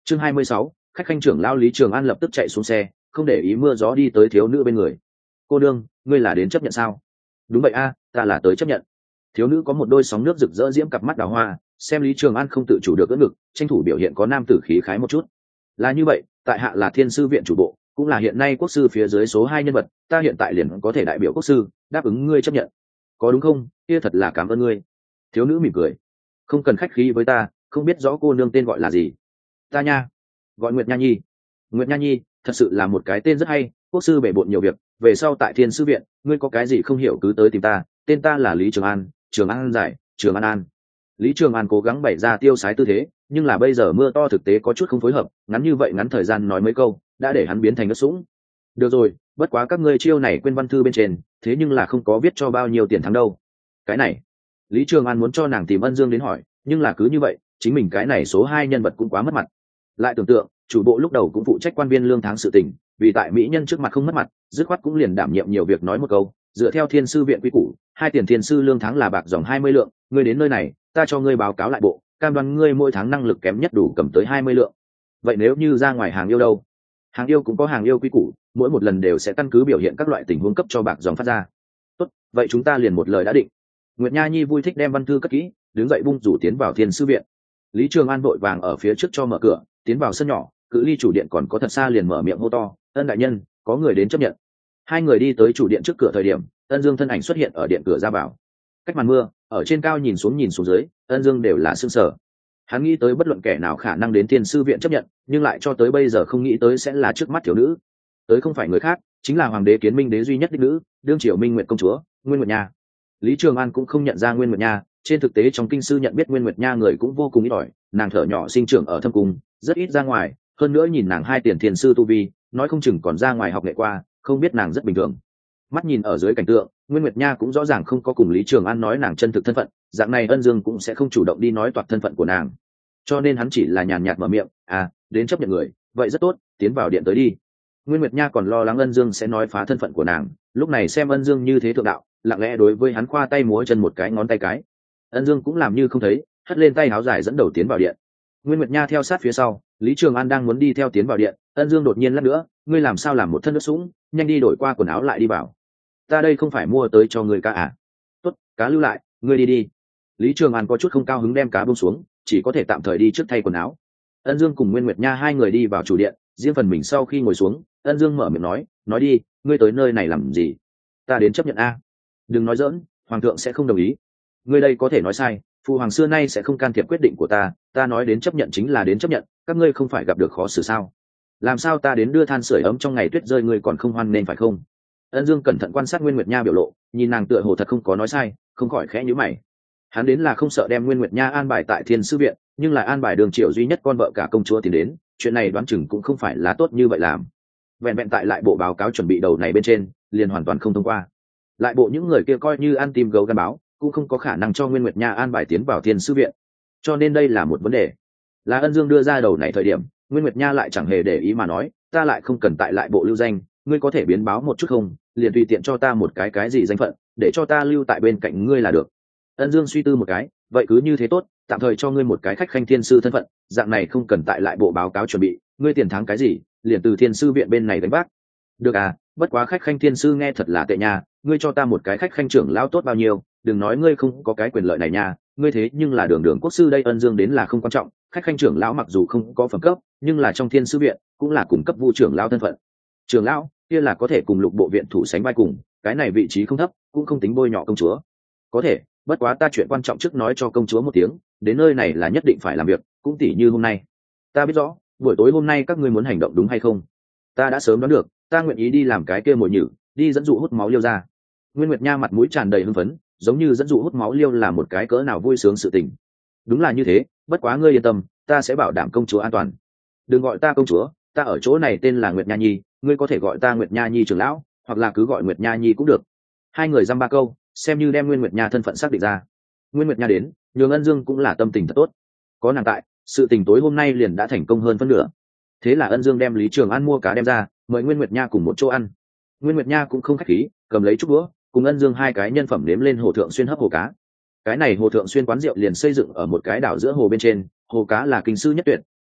Chương 26, khách khanh trưởng lão Lý Trường An lập tức chạy xuống xe, không để ý mưa gió đi tới thiếu nữ bên người. Cô đương, ngươi là đến chấp nhận sao? Đúng vậy a, ta là tới chấp nhận. Thiếu nữ có một đôi sóng nước rực rỡ diễm cặp mắt đào hoa, xem Lý Trường An không tự chủ được ưỡn ngực, tranh thủ biểu hiện có nam tử khí khái một chút. Là như vậy, tại hạ là Thiên sư viện chủ bộ, cũng là hiện nay quốc sư phía dưới số 2 nhân vật, ta hiện tại liền có thể đại biểu quốc sư, đáp ứng ngươi chấp nhận. Có đúng không? Kia thật là cảm ơn ngươi. Thiếu nữ mỉm cười. Không cần khách khí với ta, không biết rõ cô nương tên gọi là gì. Ta nha, gọi Nguyệt Nha Nhi. Nguyệt Nha Nhi, thật sự là một cái tên rất hay, quốc sư bể bộn nhiều việc, về sau tại Thiên sư viện, ngươi có cái gì không hiểu cứ tới tìm ta, tên ta là Lý Trường An, Trường An giải, Trường An An. Lý Trường An cố gắng bày ra tiêu sái tư thế, nhưng là bây giờ mưa to thực tế có chút không phối hợp, ngắn như vậy ngắn thời gian nói mấy câu, đã để hắn biến thành ớt sũng. Được rồi, bất quá các ngươi chiêu này quên văn thư bên trên, thế nhưng là không có viết cho bao nhiêu tiền thắng đâu. Cái này, Lý Trường An muốn cho nàng tìm Ân Dương đến hỏi, nhưng là cứ như vậy, chính mình cái này số 2 nhân vật cũng quá mất mặt. Lại tưởng tượng, chủ bộ lúc đầu cũng phụ trách quan viên lương tháng sự tình, vì tại mỹ nhân trước mặt không mất mặt, dứt khoát cũng liền đảm nhiệm nhiều việc nói một câu, dựa theo Thiên sư viện quy củ, 2 tiền thiên sư lương tháng là bạc dòng 20 lượng, ngươi đến nơi này, ta cho ngươi báo cáo lại bộ, cam đoan ngươi mỗi tháng năng lực kém nhất đủ cầm tới 20 lượng. Vậy nếu như ra ngoài hàng yêu đâu? Hàng yêu cũng có hàng yêu quy củ, mỗi một lần đều sẽ căn cứ biểu hiện các loại tình huống cấp cho bạc dòng phát ra. Tốt, vậy chúng ta liền một lời đã định. Nguyệt Nha Nhi vui thích đem văn thư cất kỹ, đứng dậy bung rủ tiến vào Thiên sư viện. Lý Trường An vội vàng ở phía trước cho mở cửa, tiến vào sân nhỏ, cự ly chủ điện còn có thật xa liền mở miệng hô to, Ân đại nhân, có người đến chấp nhận. Hai người đi tới chủ điện trước cửa thời điểm, Ân Dương thân ảnh xuất hiện ở điện cửa ra vào. Cách màn mưa, ở trên cao nhìn xuống dưới, Ân Dương đều là sững sờ. Hắn nghĩ tới bất luận kẻ nào khả năng đến Thiên sư viện chấp nhận, nhưng lại cho tới bây giờ không nghĩ tới sẽ là trước mắt thiếu nữ. Tới không phải người khác, chính là hoàng đế Kiến Minh đế duy nhất đích nữ, đương triều Minh Nguyệt công chúa, Nguyên Nguyệt Nha. Lý Trường An cũng không nhận ra Nguyên Nguyệt Nha, trên thực tế trong kinh sư nhận biết Nguyên Nguyệt Nha người cũng vô cùng ít ỏi, nàng thở nhỏ sinh trưởng ở thâm cung, rất ít ra ngoài, hơn nữa nhìn nàng 2 tiền thiên sư tu vi, nói không chừng còn ra ngoài học nghệ qua, không biết nàng rất bình thường. Mắt nhìn ở dưới cảnh tượng, Nguyên Nguyệt Nha cũng rõ ràng không có cùng Lý Trường An nói nàng chân thực thân phận, dạng này Ân Dương cũng sẽ không chủ động đi nói toạc thân phận của nàng, cho nên hắn chỉ là nhàn nhạt mở miệng, đến chấp nhận người, vậy rất tốt, tiến vào điện tới đi. Nguyên Nguyệt Nha còn lo lắng Ân Dương sẽ nói phá thân phận của nàng, lúc này xem Ân Dương như thế thượng đạo, lặng lẽ đối với hắn khoa tay múa chân một cái ngón tay cái. Ân Dương cũng làm như không thấy, hất lên tay áo dài dẫn đầu tiến vào điện. Nguyên Nguyệt Nha theo sát phía sau, Lý Trường An đang muốn đi theo tiến vào điện, Ân Dương đột nhiên lát nữa, ngươi làm sao làm một thân nước sũng, nhanh đi đổi qua quần áo lại đi vào. Ta đây không phải mua tới cho ngươi cá à? Tốt, cá lưu lại, ngươi đi đi. Lý Trường An có chút không cao hứng đem cá buông xuống, chỉ có thể tạm thời đi trước thay quần áo. Ân Dương cùng Nguyên Nguyệt Nha hai người đi vào chủ điện, riêng phần mình sau khi ngồi xuống, Ân Dương mở miệng nói đi, ngươi tới nơi này làm gì? Ta đến chấp nhận a. Đừng nói giỡn, hoàng thượng sẽ không đồng ý. Ngươi đây có thể nói sai, phụ hoàng xưa nay sẽ không can thiệp quyết định của ta nói đến chấp nhận chính là đến chấp nhận, các ngươi không phải gặp được khó xử sao? Làm sao ta đến đưa than sưởi ấm trong ngày tuyết rơi ngươi còn không hoan nên phải không? Ân Dương cẩn thận quan sát Nguyên Nguyệt Nha biểu lộ, nhìn nàng tựa hồ thật không có nói sai, không khỏi khẽ nhíu mày. Hắn đến là không sợ đem Nguyên Nguyệt Nha an bài tại Thiên sư viện, nhưng là an bài đường triệu duy nhất con vợ cả công chúa tìm đến, chuyện này đoán chừng cũng không phải là tốt như vậy làm. Vẹn vẹn tại lại bộ báo cáo chuẩn bị đầu này bên trên, liền hoàn toàn không thông qua. Lại bộ những người kia coi như ăn tim gấu gan báo, cũng không có khả năng cho Nguyên Nguyệt Nha an bài tiến vào Thiên sư viện. Cho nên đây là một vấn đề. Là Ân Dương đưa ra đầu này thời điểm, Nguyên Nguyệt Nha lại chẳng hề để ý mà nói, ta lại không cần tại lại bộ lưu danh, ngươi có thể biến báo một chút không, liền tùy tiện cho ta một cái gì danh phận, để cho ta lưu tại bên cạnh ngươi là được. Ân Dương suy tư một cái, vậy cứ như thế tốt, tạm thời cho ngươi một cái khách khanh thiên sư thân phận, dạng này không cần tại lại bộ báo cáo chuẩn bị, ngươi tiền thắng cái gì, liền từ Thiên sư viện bên này đánh bác. Được à, bất quá khách khanh thiên sư nghe thật là tệ nha, ngươi cho ta một cái khách khanh trưởng lão tốt bao nhiêu, đừng nói ngươi không có cái quyền lợi này nha, ngươi thế nhưng là đường quốc sư đây. Ân Dương đến là không quan trọng, khách khanh trưởng lão mặc dù không có phẩm cấp, nhưng là trong Thiên sư viện cũng là cùng cấp vu trưởng lão thân phận. Trưởng lão kia là có thể cùng lục bộ viện thủ sánh vai cùng, cái này vị trí không thấp, cũng không tính bôi nhọ công chúa. Có thể, bất quá ta chuyện quan trọng trước nói cho công chúa một tiếng, đến nơi này là nhất định phải làm việc, cũng tỉ như hôm nay. Ta biết rõ, buổi tối hôm nay các ngươi muốn hành động đúng hay không? Ta đã sớm đoán được, ta nguyện ý đi làm cái kia mồi nhử, đi dẫn dụ hút máu liêu ra. Nguyên Nguyệt Nha mặt mũi tràn đầy hưng phấn, giống như dẫn dụ hút máu liêu là một cái cỡ nào vui sướng sự tình. Đúng là như thế, bất quá ngươi yên tâm, ta sẽ bảo đảm công chúa an toàn. Đừng gọi ta công chúa, ta ở chỗ này tên là Nguyệt Nha Nhi, ngươi có thể gọi ta Nguyệt Nha Nhi trưởng lão, hoặc là cứ gọi Nguyệt Nha Nhi cũng được. Hai người dăm ba câu, xem như đem Nguyên Nguyệt Nha thân phận xác định ra. Nguyên Nguyệt Nha đến, nhường Ân Dương cũng là tâm tình thật tốt, có nàng tại, sự tình tối hôm nay liền đã thành công hơn phân nửa. Thế là Ân Dương đem Lý Trường An mua cá đem ra, mời Nguyên Nguyệt Nha cùng một chỗ ăn. Nguyên Nguyệt Nha cũng không khách khí, cầm lấy chút đũa, cùng Ân Dương hai cái nhân phẩm nếm lên hồ thượng xuyên hấp hồ cá. Cái này hồ thượng xuyên quán rượu liền xây dựng ở một cái đảo giữa hồ bên trên, hồ cá là kinh sư nhất tuyệt,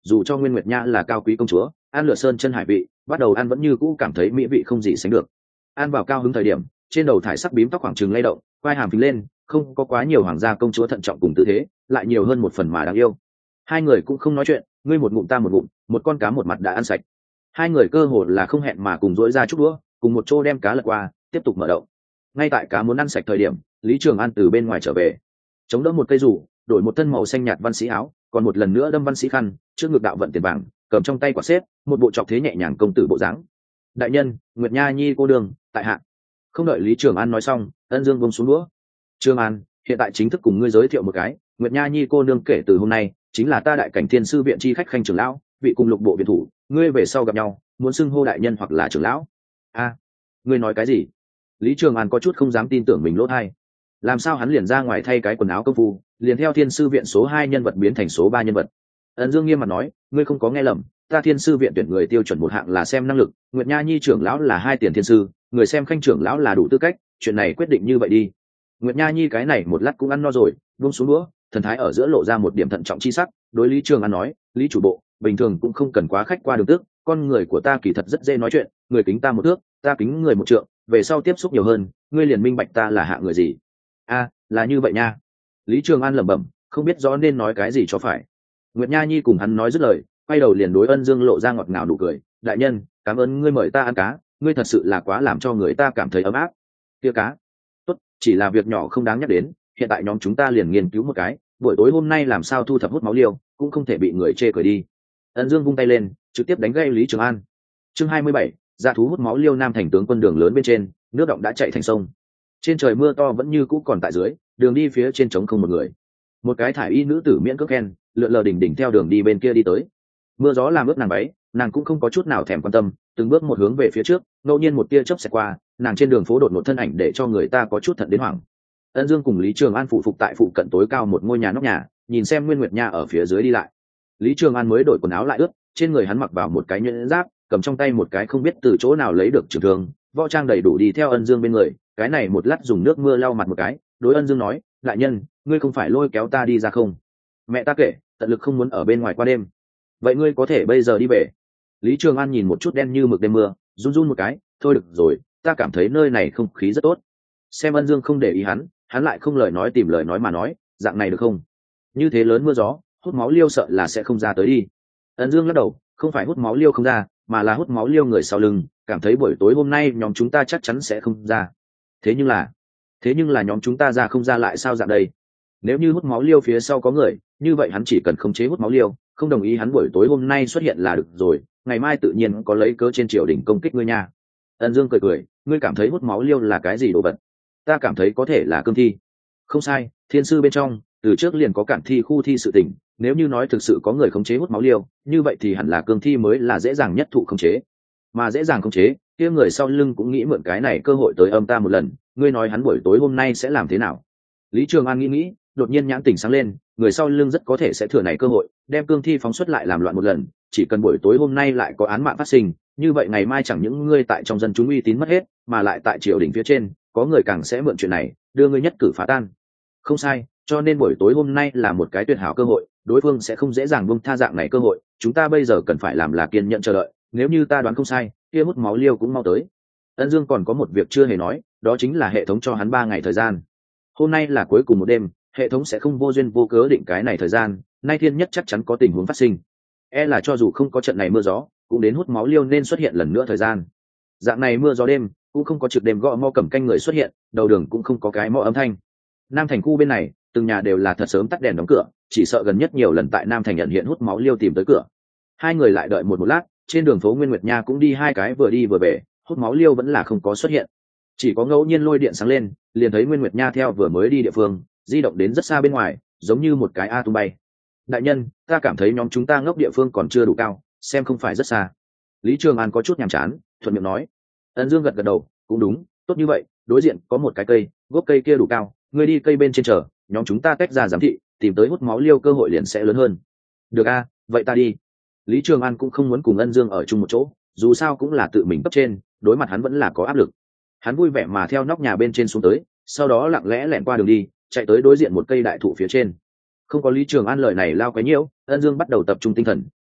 dù cho Nguyên Nguyệt Nha là cao quý công chúa, ăn lựa sơn chân hải vị, bắt đầu ăn vẫn như cũ cảm thấy mỹ vị không gì sánh được. Ăn vào cao hứng thời điểm, trên đầu thải sắc bím tóc khoảng trừng lay động, quai hàm phình lên, không có quá nhiều hoàng gia công chúa thận trọng cùng tư thế, lại nhiều hơn một phần mà đáng yêu. Hai người cũng không nói chuyện, ngươi một ngụm ta một ngụm, một con cá một mặt đã ăn sạch. Hai người cơ hồ là không hẹn mà cùng dỗi ra chút đũa, cùng một chỗ đem cá lật qua, tiếp tục mở động. Ngay tại cá muốn ăn sạch thời điểm, Lý Trường An từ bên ngoài trở về, chống đỡ một cây rủ, đổi một thân màu xanh nhạt văn sĩ áo, còn một lần nữa đâm văn sĩ khăn, trước ngực đạo vận tiền vàng, cầm trong tay quả xếp, một bộ trọc thế nhẹ nhàng công tử bộ dáng. Đại nhân, Nguyệt Nha nhi cô đường, tại hạ. Không đợi Lý Trường An nói xong, Ân Dương buông xuống đũa. Trường An, hiện tại chính thức cùng ngươi giới thiệu một cái, Nguyệt Nha nhi cô nương kể từ hôm nay chính là ta đại cảnh thiên sư viện chi khách khanh trưởng lão, vị cùng lục bộ viện thủ, ngươi về sau gặp nhau muốn xưng hô đại nhân hoặc là trưởng lão. A, ngươi nói cái gì? Lý Trường An có chút không dám tin tưởng mình lỗ tai. Làm sao hắn liền ra ngoài thay cái quần áo công phu, liền theo thiên sư viện số 2 nhân vật biến thành số 3 nhân vật? Ân Dương nghiêm mặt nói, ngươi không có nghe lầm, ta thiên sư viện tuyển người tiêu chuẩn một hạng là xem năng lực, Nguyệt Nha nhi trưởng lão là 2 tiền thiên sư, người xem khanh trưởng lão là đủ tư cách, chuyện này quyết định như vậy đi. Nguyệt Nha nhi cái này một lát cũng ăn no rồi, buông xuống đũa, thần thái ở giữa lộ ra một điểm thận trọng chi sắc, đối Lý Trường An nói, Lý chủ bộ, bình thường cũng không cần quá khách qua đường tước, con người của ta kỳ thật rất dễ nói chuyện, người kính ta một thước, ta kính người một trượng, về sau tiếp xúc nhiều hơn, ngươi liền minh bạch ta là hạ người gì. A, là như vậy nha. Lý Trường An lẩm bẩm, không biết rõ nên nói cái gì cho phải. Nguyệt Nha nhi cùng hắn nói dứt lời, quay đầu liền đối Ân Dương lộ ra ngọt ngào nụ cười, đại nhân, cảm ơn ngươi mời ta ăn cá, ngươi thật sự là quá làm cho người ta cảm thấy ấm áp. Kia cá, tốt, chỉ là việc nhỏ không đáng nhắc đến, hiện tại nhóm chúng ta liền nghiên cứu một cái, buổi tối hôm nay làm sao thu thập hút máu liêu, cũng không thể bị người chê cười đi. Ân Dương vung tay lên, trực tiếp đánh gây Lý Trường An. Chương 27, dạ thú hút máu liêu. Nam thành tướng quân đường lớn bên trên, nước động đã chạy thành sông. Trên trời mưa to vẫn như cũ còn tại dưới, đường đi phía trên trống không một người. Một cái thải y nữ tử miễn cước khen, lượn lờ đỉnh đỉnh theo đường đi bên kia đi tới. Mưa gió làm ướt nàng váy, nàng cũng không có chút nào thèm quan tâm, từng bước một hướng về phía trước, ngẫu nhiên một tia chớp xẹt qua, nàng trên đường phố đột ngột thân ảnh để cho người ta có chút thận đến hoảng. Ân Dương cùng Lý Trường An phụ phục tại phụ cận tối cao một ngôi nhà nóc nhà, nhìn xem Nguyên Nguyệt Nha ở phía dưới đi lại. Lý Trường An mới đổi quần áo lại ướt, trên người hắn mặc vào một cái nhẫn giáp, cầm trong tay một cái không biết từ chỗ nào lấy được trường thương, võ trang đầy đủ đi theo Ân Dương bên người. Cái này một lát dùng nước mưa lau mặt một cái, đối Ân Dương nói, đại nhân, ngươi không phải lôi kéo ta đi ra không? Mẹ ta kể, tận lực không muốn ở bên ngoài qua đêm. Vậy ngươi có thể bây giờ đi về. Lý Trường An nhìn một chút đen như mực đêm mưa, run run một cái, thôi được rồi, ta cảm thấy nơi này không khí rất tốt. Xem Ân Dương không để ý hắn lại không lời nói tìm lời nói mà nói, dạng này được không? Như thế lớn mưa gió, hút máu liêu sợ là sẽ không ra tới đi. Ân Dương lắc đầu, không phải hút máu liêu không ra, mà là hút máu liêu người sau lưng, cảm thấy buổi tối hôm nay nhóm chúng ta chắc chắn sẽ không ra. Thế nhưng là nhóm chúng ta ra không ra lại sao dạng đây? Nếu như hút máu liêu phía sau có người, như vậy hắn chỉ cần khống chế hút máu liêu, không đồng ý hắn buổi tối hôm nay xuất hiện là được rồi, ngày mai tự nhiên có lấy cớ trên triều đình công kích ngươi nha. Ân Dương cười cười, ngươi cảm thấy hút máu liêu là cái gì đồ vật? Ta cảm thấy có thể là cương thi. Không sai, thiên sư bên trong từ trước liền có cản thi khu thi sự tình, nếu như nói thực sự có người khống chế hút máu liêu, như vậy thì hẳn là cương thi mới là dễ dàng nhất thụ khống chế. Mà dễ dàng khống chế, kia người sau lưng cũng nghĩ mượn cái này cơ hội tới âm ta một lần, ngươi nói hắn buổi tối hôm nay sẽ làm thế nào? Lý Trường An nghĩ, đột nhiên nhãn tỉnh sáng lên, người sau lưng rất có thể sẽ thừa này cơ hội, đem cương thi phóng xuất lại làm loạn một lần, chỉ cần buổi tối hôm nay lại có án mạng phát sinh, như vậy ngày mai chẳng những ngươi tại trong dân chúng uy tín mất hết, mà lại tại triều đình phía trên, có người càng sẽ mượn chuyện này, đưa ngươi nhất cử phá tan. Không sai, cho nên buổi tối hôm nay là một cái tuyệt hảo cơ hội, đối phương sẽ không dễ dàng buông tha dạng này cơ hội, chúng ta bây giờ cần phải làm là kiên nhẫn chờ đợi, nếu như ta đoán không sai, kia hút máu liêu cũng mau tới. Ân Dương còn có một việc chưa hề nói, đó chính là hệ thống cho hắn 3 ngày thời gian. Hôm nay là cuối cùng một đêm, hệ thống sẽ không vô duyên vô cớ định cái này thời gian, nay thiên nhất chắc chắn có tình huống phát sinh. Là cho dù không có trận này mưa gió, cũng đến hút máu liêu nên xuất hiện lần nữa thời gian. Dạng này mưa gió đêm, cũng không có trực đêm gõ mõ cầm canh người xuất hiện, đầu đường cũng không có cái mõ âm thanh. Nam thành khu bên này, từng nhà đều là thật sớm tắt đèn đóng cửa, chỉ sợ gần nhất nhiều lần tại Nam thành nhận hiện hút máu liêu tìm tới cửa. Hai người lại đợi một lát, trên đường phố Nguyên Nguyệt Nha cũng đi hai cái vừa đi vừa về, hút máu liêu vẫn là không có xuất hiện. Chỉ có ngẫu nhiên lôi điện sáng lên, liền thấy Nguyên Nguyệt Nha theo vừa mới đi địa phương, di động đến rất xa bên ngoài, giống như một cái a tung bay. Đại nhân, ta cảm thấy nhóm chúng ta ngốc địa phương còn chưa đủ cao, xem không phải rất xa. Lý Trường An có chút nhàm chán, thuận miệng nói. Ân Dương gật gật đầu, cũng đúng, tốt như vậy, đối diện có một cái cây, gốc cây kia đủ cao, ngươi đi cây bên trên chờ, nhóm chúng ta tách ra giám thị, tìm tới hút máu liêu cơ hội liền sẽ lớn hơn. Được a, vậy ta đi. Lý Trường An cũng không muốn cùng Ân Dương ở chung một chỗ, dù sao cũng là tự mình cấp trên, đối mặt hắn vẫn là có áp lực. Hắn vui vẻ mà theo nóc nhà bên trên xuống tới, sau đó lặng lẽ lẻn qua đường đi, chạy tới đối diện một cây đại thụ phía trên. Không có Lý Trường An lời này lao quấy nhiễu, Ân Dương bắt đầu tập trung tinh thần,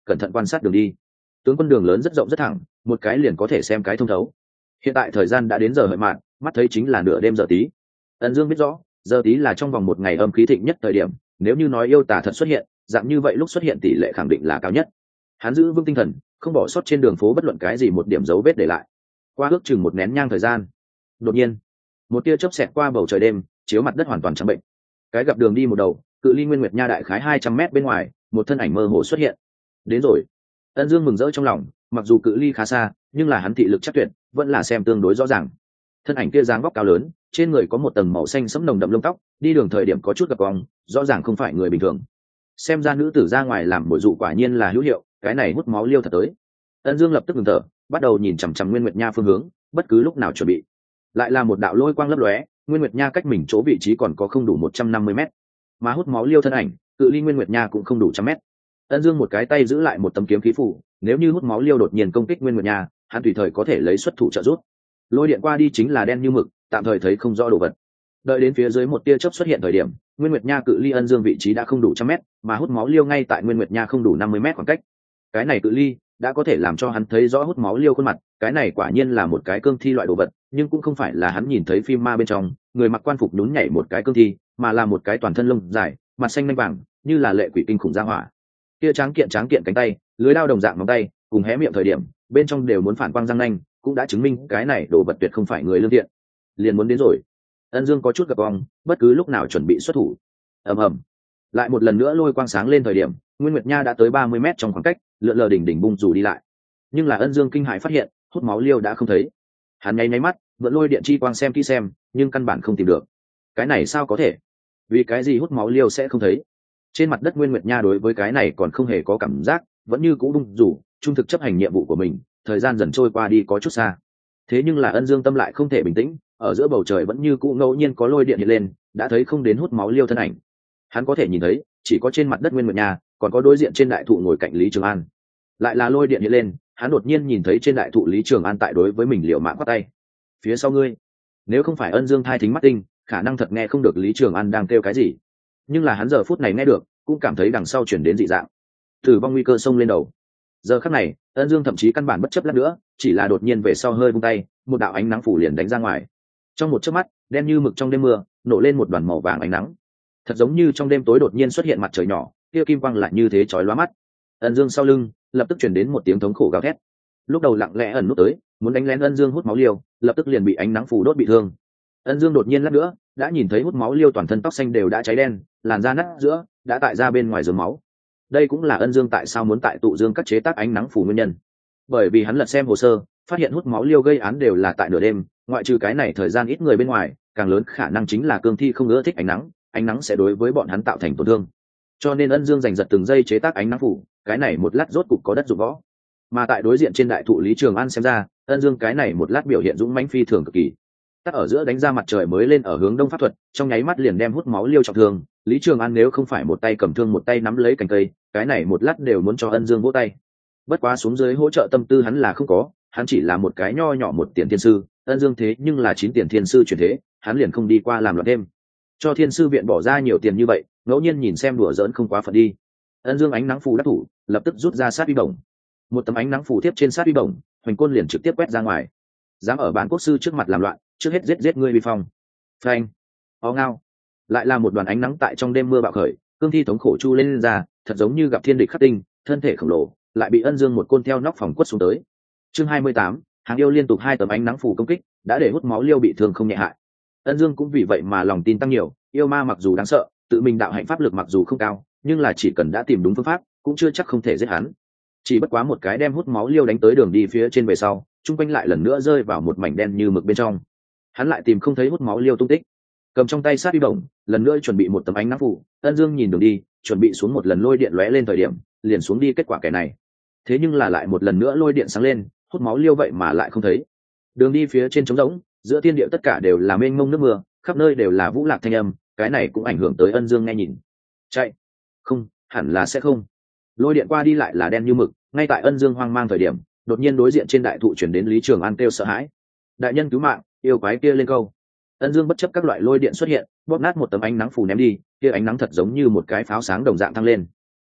cẩn thận quan sát đường đi. Tướng quân đường lớn rất rộng rất thẳng, một cái liền có thể xem cái thông thấu. Hiện tại thời gian đã đến giờ hợi mạn, mắt thấy chính là nửa đêm giờ tí. Ân Dương biết rõ giờ tí là trong vòng một ngày âm khí thịnh nhất thời điểm, nếu như nói yêu tà thật xuất hiện, dạng như vậy lúc xuất hiện tỷ lệ khẳng định là cao nhất. Hắn giữ vững tinh thần, không bỏ sót trên đường phố bất luận cái gì một điểm dấu vết để lại. Qua ước chừng một nén nhang thời gian, đột nhiên một tia chớp xẹt qua bầu trời đêm, chiếu mặt đất hoàn toàn trắng bệnh. Cái gặp đường đi một đầu, cự ly Nguyên Nguyệt Nha đại khái 200 mét bên ngoài, một thân ảnh mơ hồ xuất hiện. Đến rồi. Ân Dương mừng rỡ trong lòng, mặc dù cự ly khá xa, nhưng là hắn thị lực chắc tuyệt, vẫn là xem tương đối rõ ràng. Thân ảnh kia dáng vóc cao lớn, trên người có một tầng màu xanh sẫm nồng đậm lông tóc, đi đường thời điểm có chút gập cong, rõ ràng không phải người bình thường. Xem ra nữ tử ra ngoài làm mồi dụ quả nhiên là hữu hiệu, cái này hút máu liêu thật tới. Ân Dương lập tức ngừng thở, bắt đầu nhìn chằm chằm Nguyên Nguyệt Nha phương hướng, bất cứ lúc nào chuẩn bị. Lại là một đạo lôi quang lấp lóe, Nguyên Nguyệt Nha cách mình chỗ vị trí còn có không đủ 150 mét, mà hút máu liêu thân ảnh, cự ly Nguyên Nguyệt Nha cũng không đủ 100 mét. Ân Dương một cái tay giữ lại một tấm kiếm khí phủ, nếu như hút máu liêu đột nhiên công kích Nguyên Nguyệt Nha, hắn tùy thời có thể lấy xuất thủ trợ giúp. Lôi điện qua đi chính là đen như mực, tạm thời thấy không rõ đồ vật. Đợi đến phía dưới một tia chớp xuất hiện thời điểm, Nguyên Nguyệt Nha cự ly Ân Dương vị trí đã không đủ 100 mét, mà hút máu liêu ngay tại Nguyên Nguyệt Nha không đủ 50 mét khoảng cách. Cái này cự ly đã có thể làm cho hắn thấy rõ hút máu liêu khuôn mặt, cái này quả nhiên là một cái cương thi loại đồ vật, nhưng cũng không phải là hắn nhìn thấy phim ma bên trong, người mặc quan phục nhún nhảy một cái cương thi, mà là một cái toàn thân lông dài, mặt xanh lanh vàng, như là lệ quỷ kinh khủng ra hỏa. Kia tráng kiện cánh tay, lưới đao đồng dạng móng tay, cùng hé miệng thời điểm, bên trong đều muốn phản quang răng nanh, cũng đã chứng minh cái này đồ vật tuyệt không phải người lương thiện. Liền muốn đến rồi. Ân Dương có chút gập gong, bất cứ lúc nào chuẩn bị xuất thủ. Ầm ầm. Lại một lần nữa lôi quang sáng lên thời điểm, Nguyên Nguyệt Nha đã tới 30 mét trong khoảng cách, lượn lờ đỉnh bung rủ đi lại. Nhưng là Ân Dương kinh hãi phát hiện, hút máu liêu đã không thấy. Hắn nháy mắt, mượn lôi điện chi quang xem kỹ xem, nhưng căn bản không tìm được. Cái này sao có thể? Vì cái gì hút máu liêu sẽ không thấy? Trên mặt đất Nguyên Nguyệt Nha đối với cái này còn không hề có cảm giác, vẫn như cũ bung rủ, trung thực chấp hành nhiệm vụ của mình. Thời gian dần trôi qua đi có chút xa. Thế nhưng là Ân Dương tâm lại không thể bình tĩnh, ở giữa bầu trời vẫn như cũ ngẫu nhiên có lôi điện hiện lên, đã thấy không đến hút máu liêu thân ảnh. Hắn có thể nhìn thấy, chỉ có trên mặt đất Nguyên Nguyệt Nha, còn có đối diện trên đại thụ ngồi cạnh Lý Trường An. Lại là lôi điện hiện lên, hắn đột nhiên nhìn thấy trên đại thụ Lý Trường An tại đối với mình liều mạng quát tay. Phía sau ngươi. Nếu không phải Ân Dương thai thính mắt tinh, khả năng thật nghe không được Lý Trường An đang kêu cái gì. Nhưng là hắn giờ phút này nghe được, cũng cảm thấy đằng sau chuyển đến dị dạng. Tử vong nguy cơ xông lên đầu. Giờ khắc này, Ân Dương thậm chí căn bản bất chấp lát nữa, chỉ là đột nhiên về sau hơi vung tay, một đạo ánh nắng phủ liền đánh ra ngoài. Trong một chớp mắt, đen như mực trong đêm mưa, nổ lên một đoàn màu vàng ánh nắng. Thật giống như trong đêm tối đột nhiên xuất hiện mặt trời nhỏ, kia kim quang lại như thế chói lóa mắt. Ân Dương sau lưng lập tức truyền đến một tiếng thống khổ gào thét. Lúc đầu lặng lẽ ẩn nút tới, muốn đánh lén Ân Dương hút máu liêu, lập tức liền bị ánh nắng phủ đốt bị thương. Ân Dương đột nhiên lát nữa, đã nhìn thấy hút máu liêu toàn thân tóc xanh đều đã cháy đen, làn da nát giữa đã tại ra bên ngoài giường máu. Đây cũng là Ân Dương tại sao muốn tại tụ dương cắt chế tác ánh nắng phủ nguyên nhân. Bởi vì hắn lật xem hồ sơ, phát hiện hút máu liêu gây án đều là tại nửa đêm, ngoại trừ cái này thời gian ít người bên ngoài, càng lớn khả năng chính là cương thi không ưa thích ánh nắng sẽ đối với bọn hắn tạo thành tổn thương. Cho nên Ân Dương giành giật từng giây chế tác ánh nắng phủ, cái này một lát rốt cục có đất dụng võ. Mà tại đối diện trên đại thụ Lý Trường An xem ra, Ân Dương cái này một lát biểu hiện dũng mãnh phi thường cực kỳ. Tắt ở giữa đánh ra mặt trời mới lên ở hướng đông pháp thuật, trong nháy mắt liền đem hút máu liêu trọng thương. Lý Trường An nếu không phải một tay cầm thương một tay nắm lấy cành cây, cái này một lát đều muốn cho Ân Dương vỗ tay. Bất quá xuống dưới hỗ trợ tâm tư hắn là không có, hắn chỉ là một cái nho nhỏ một tiền thiên sư, Ân Dương thế nhưng là 9 tiền thiên sư chuyển thế, hắn liền không đi qua làm loạn thêm. Cho thiên sư viện bỏ ra nhiều tiền như vậy, ngẫu nhiên nhìn xem đùa giỡn không quá phận đi. Ân Dương ánh nắng phù đắc thủ, lập tức rút ra sát uy bổng. Một tấm ánh nắng phù tiếp trên sát uy bổng, hoành côn liền trực tiếp quét ra ngoài. Dám ở bản quốc sư trước mặt làm loạn, trước hết giết ngươi vi phong. Phanh. Ó ngao. Lại là một đoàn ánh nắng tại trong đêm mưa bạo khởi, cương thi thống khổ chu lên ra, thật giống như gặp thiên địch khắc tinh, thân thể khổng lồ, lại bị Ân Dương một côn theo nóc phòng quất xuống tới. Chương 28, hàng yêu liên tục 2 tấm ánh nắng phù công kích, đã để hút máu liêu bị thương không nhẹ hại. Ân Dương cũng vì vậy mà lòng tin tăng nhiều, yêu ma mặc dù đáng sợ, tự mình đạo hạnh pháp lực mặc dù không cao, nhưng là chỉ cần đã tìm đúng phương pháp, cũng chưa chắc không thể giết hắn. Chỉ bất quá một cái đem hút máu liêu đánh tới đường đi phía trên về sau, trung quanh lại lần nữa rơi vào một mảnh đen như mực bên trong. Hắn lại tìm không thấy hút máu liêu tung tích. Cầm trong tay sát uy bổng, lần nữa chuẩn bị một tấm ánh nắng phủ, Ân Dương nhìn đường đi, chuẩn bị xuống một lần lôi điện lóe lên thời điểm, liền xuống đi kết quả cái này. Thế nhưng là lại một lần nữa lôi điện sáng lên, hút máu liêu vậy mà lại không thấy. Đường đi phía trên trống rỗng, giữa thiên địa tất cả đều là mênh mông nước mưa, khắp nơi đều là vũ lạc thanh âm, cái này cũng ảnh hưởng tới Ân Dương nghe nhìn. Chạy? Không, hẳn là sẽ không. Lôi điện qua đi lại là đen như mực, ngay tại Ân Dương hoang mang thời điểm, đột nhiên đối diện trên đại thụ chuyển đến Lý Trường An kêu sợ hãi. Đại nhân cứu mạng, yêu quái kia lên câu. Ân Dương bất chấp các loại lôi điện xuất hiện, bóp nát một tấm ánh nắng phủ ném đi, kia ánh nắng thật giống như một cái pháo sáng đồng dạng thăng lên.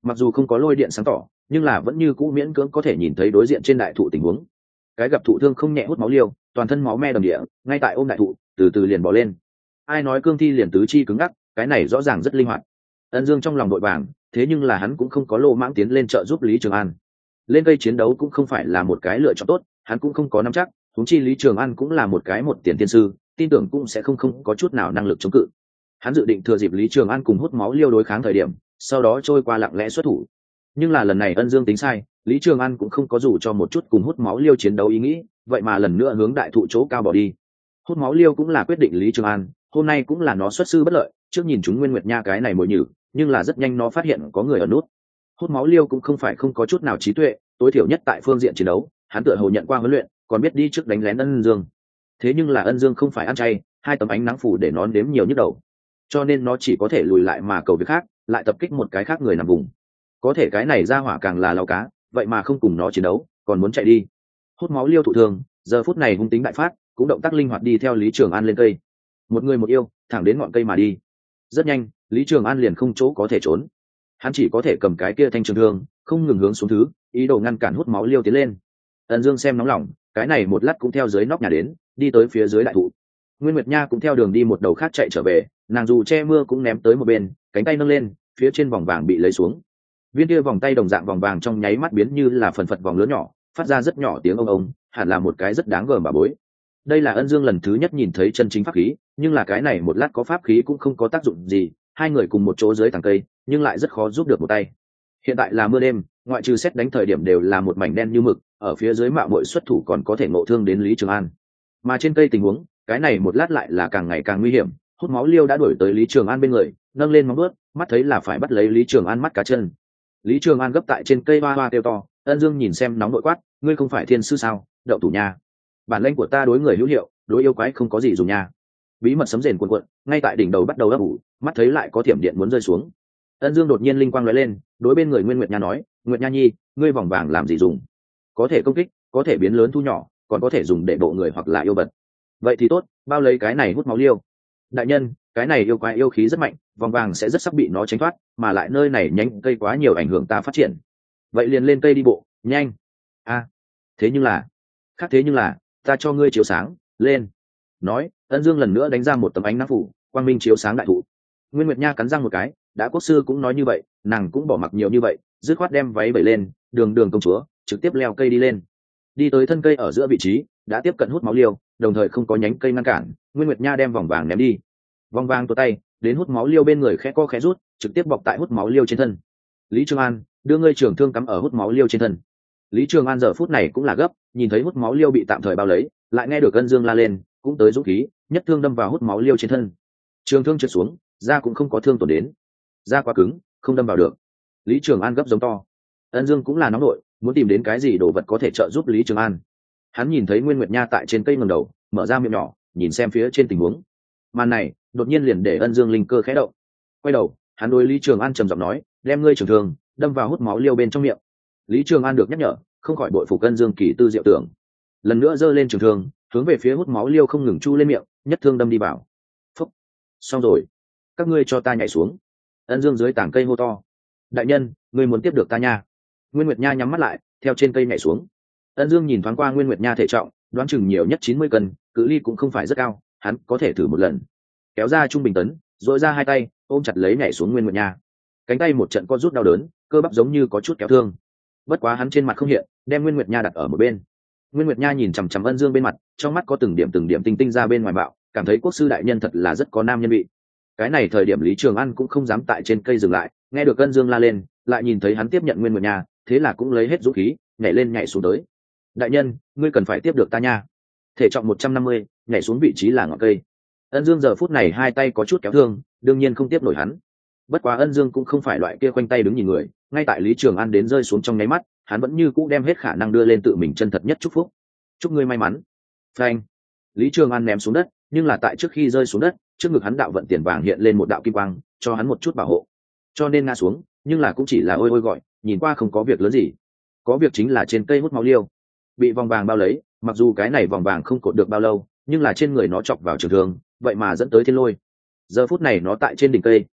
mặc dù không có lôi điện sáng tỏ nhưng là vẫn như cũ miễn cưỡng có thể nhìn thấy đối diện trên đại thụ tình huống. Cái gặp thụ thương không nhẹ hút máu liêu, toàn thân máu me đầm địa, ngay tại ôm đại thụ từ từ liền bỏ lên. Ai nói cương thi liền tứ chi cứng ngắc, cái này rõ ràng rất linh hoạt. Ân Dương trong lòng đội vàng, thế nhưng là hắn cũng không có lô mãng tiến lên trợ giúp Lý Trường An. Lên cây chiến đấu cũng không phải là một cái lựa chọn tốt, hắn cũng không có nắm chắc, huống chi Lý Trường An cũng là một cái một tiền tiên sư, tin tưởng cũng sẽ không có chút nào năng lực chống cự. Hắn dự định thừa dịp Lý Trường An cùng hút máu liêu đối kháng thời điểm, sau đó trôi qua lặng lẽ xuất thủ. Nhưng là lần này Ân Dương tính sai, Lý Trường An cũng không có dù cho một chút cùng hút máu liêu chiến đấu ý nghĩ, vậy mà lần nữa hướng đại thụ chỗ cao bỏ đi. Hút máu liêu cũng là quyết định Lý Trường An, hôm nay cũng là nó xuất sư bất lợi, trước nhìn chúng Nguyên Nguyệt Nha cái này mồi nhử, nhưng là rất nhanh nó phát hiện có người ở nút. Hút máu liêu cũng không phải không có chút nào trí tuệ, tối thiểu nhất tại phương diện chiến đấu, hắn tựa hồ nhận qua huấn luyện, còn biết đi trước đánh lén Ân Dương. Thế nhưng là Ân Dương không phải ăn chay, hai tấm ánh nắng phủ để nó đếm nhiều nhức đầu, cho nên nó chỉ có thể lùi lại mà cầu việc khác, lại tập kích một cái khác người nằm vùng. Có thể cái này ra hỏa càng là lao cá, vậy mà không cùng nó chiến đấu, còn muốn chạy đi. Hút máu liêu thụ thương, giờ phút này hung tính đại phát, cũng động tác linh hoạt đi theo Lý Trường An lên cây. Một người một yêu, thẳng đến ngọn cây mà đi. Rất nhanh, Lý Trường An liền không chỗ có thể trốn. Hắn chỉ có thể cầm cái kia thanh trường thương, không ngừng hướng xuống thứ, ý đồ ngăn cản hút máu liêu tiến lên. Ân Dương xem nóng lòng, cái này một lát cũng theo dưới nóc nhà đến, đi tới phía dưới đại thụ. Nguyên Nguyệt Nha cũng theo đường đi một đầu khác chạy trở về, nàng dù che mưa cũng ném tới một bên, cánh tay nâng lên, phía trên vòng vàng bị lấy xuống. Viên kia vòng tay đồng dạng vòng vàng trong nháy mắt biến như là phần phật vòng lớn nhỏ, phát ra rất nhỏ tiếng ông ông, hẳn là một cái rất đáng gờm bà bối. Đây là Ân Dương lần thứ nhất nhìn thấy chân chính pháp khí, nhưng là cái này một lát có pháp khí cũng không có tác dụng gì, hai người cùng một chỗ dưới tàng cây, nhưng lại rất khó giúp được một tay. Hiện tại là mưa đêm, ngoại trừ xét đánh thời điểm đều là một mảnh đen như mực, ở phía dưới mạo muội xuất thủ còn có thể ngộ thương đến Lý Trường An. Mà trên cây tình huống, cái này một lát lại là càng ngày càng nguy hiểm, hút máu liêu đã đuổi tới Lý Trường An bên người, nâng lên móng vuốt, mắt thấy là phải bắt lấy Lý Trường An mắt cá chân. Lý Trường An gấp tại trên cây hoa hoa kêu to, Ân Dương nhìn xem nóng nội quát, ngươi không phải thiên sư sao, đậu thủ nha. Bản lĩnh của ta đối người hữu hiệu, đối yêu quái không có gì dùng nha. Bí mật sấm rền cuộn cuộn, ngay tại đỉnh đầu bắt đầu ấp ủ, mắt thấy lại có thiểm điện muốn rơi xuống. Ân Dương đột nhiên linh quang lóe lên, đối bên người Nguyên Nguyệt Nha nói, Nguyệt Nha nhi, ngươi vòng vàng làm gì dùng? Có thể công kích, có thể biến lớn thu nhỏ, còn có thể dùng để bộ người hoặc là yêu vật. Vậy thì tốt, bao lấy cái này hút máu liêu. Đại nhân, cái này yêu quái yêu khí rất mạnh, vòng vàng sẽ rất sắc bị nó tránh thoát, mà lại nơi này nhánh cây quá nhiều ảnh hưởng ta phát triển. Vậy liền lên cây đi bộ, nhanh. Thế nhưng là, khác thế nhưng là, ta cho ngươi chiếu sáng, lên. Nói, Ân Dương lần nữa đánh ra một tấm ánh nắng phủ, quang minh chiếu sáng đại thụ. Nguyên Nguyệt Nha cắn răng một cái, đã quốc sư cũng nói như vậy, nàng cũng bỏ mặc nhiều như vậy, dứt khoát đem váy bẩy lên, đường công chúa, trực tiếp leo cây đi lên. Đi tới thân cây ở giữa vị trí, đã tiếp cận hút máu liêu, đồng thời không có nhánh cây ngăn cản, Nguyên Nguyệt Nha đem vòng vàng ném đi. Vòng vàng tuột tay, đến hút máu liêu bên người khẽ co khẽ rút, trực tiếp bọc tại hút máu liêu trên thân. Lý Trường An, đưa ngươi trường thương cắm ở hút máu liêu trên thân. Lý Trường An giờ phút này cũng là gấp, nhìn thấy hút máu liêu bị tạm thời bao lấy, lại nghe được Ân Dương la lên, cũng tới dũng khí, nhất thương đâm vào hút máu liêu trên thân. Trường thương trượt xuống, da cũng không có thương tổn đến, da quá cứng, không đâm vào được. Lý Trường An gấp giống to. Ân Dương cũng là nóng nổi, muốn tìm đến cái gì đồ vật có thể trợ giúp Lý Trường An. Hắn nhìn thấy Nguyên Nguyệt Nha tại trên cây ngẩng đầu, mở ra miệng nhỏ, nhìn xem phía trên tình huống. Màn này, đột nhiên liền để Ân Dương linh cơ khẽ động. Quay đầu, hắn đối Lý Trường An trầm giọng nói, đem ngươi trường thương đâm vào hút máu liêu bên trong miệng. Lý Trường An được nhắc nhở, không khỏi bội phục Ân Dương kỳ tư diệu tưởng. Lần nữa giơ lên trường thương, hướng về phía hút máu liêu không ngừng chu lên miệng, nhất thương đâm đi vào. Phúc, xong rồi, các ngươi cho ta nhảy xuống. Ân Dương dưới tảng cây hô to, đại nhân, ngươi muốn tiếp được ta nha. Nguyên Nguyệt Nha nhắm mắt lại, theo trên cây nhảy xuống. Ân Dương nhìn thoáng qua Nguyên Nguyệt Nha thể trọng, đoán chừng nhiều nhất 90 cân, cự ly cũng không phải rất cao, hắn có thể thử một lần. Kéo ra trung bình tấn, dội ra hai tay, ôm chặt lấy nhảy xuống Nguyên Nguyệt Nha. Cánh tay một trận co rút đau đớn, cơ bắp giống như có chút kéo thương. Bất quá hắn trên mặt không hiện, đem Nguyên Nguyệt Nha đặt ở một bên. Nguyên Nguyệt Nha nhìn chằm chằm Ân Dương bên mặt, trong mắt có từng điểm tinh tinh ra bên ngoài bạo, cảm thấy quốc sư đại nhân thật là rất có nam nhân vị. Cái này thời điểm Lý Trường An cũng không dám tại trên cây dừng lại, nghe được Ân Dương la lên, lại nhìn thấy hắn tiếp nhận Nguyên Nguyệt Nha, thế là cũng lấy hết dũng khí, nhảy lên nhảy xuống tới. Đại nhân, ngươi cần phải tiếp được ta nha. Thể trọng 150, nhảy xuống vị trí là ngọn cây. Ân Dương giờ phút này hai tay có chút kéo thương, đương nhiên không tiếp nổi hắn. Bất quá Ân Dương cũng không phải loại kia khoanh tay đứng nhìn người, ngay tại Lý Trường An đến rơi xuống trong nháy mắt, hắn vẫn như cũ đem hết khả năng đưa lên tự mình chân thật nhất chúc phúc. Chúc ngươi may mắn. Phanh. Lý Trường An ném xuống đất, nhưng là tại trước khi rơi xuống đất, trước ngực hắn đạo vận tiền vàng hiện lên một đạo kim quang, cho hắn một chút bảo hộ. Cho nên ngã xuống, nhưng là cũng chỉ là ôi ôi gọi, nhìn qua không có việc lớn gì. Có việc chính là trên cây hút máu liêu, bị vòng vàng bao lấy, mặc dù cái này vòng vàng không cột được bao lâu, nhưng là trên người nó chọc vào trường thương, vậy mà dẫn tới thiên lôi. Giờ phút này nó tại trên đỉnh cây,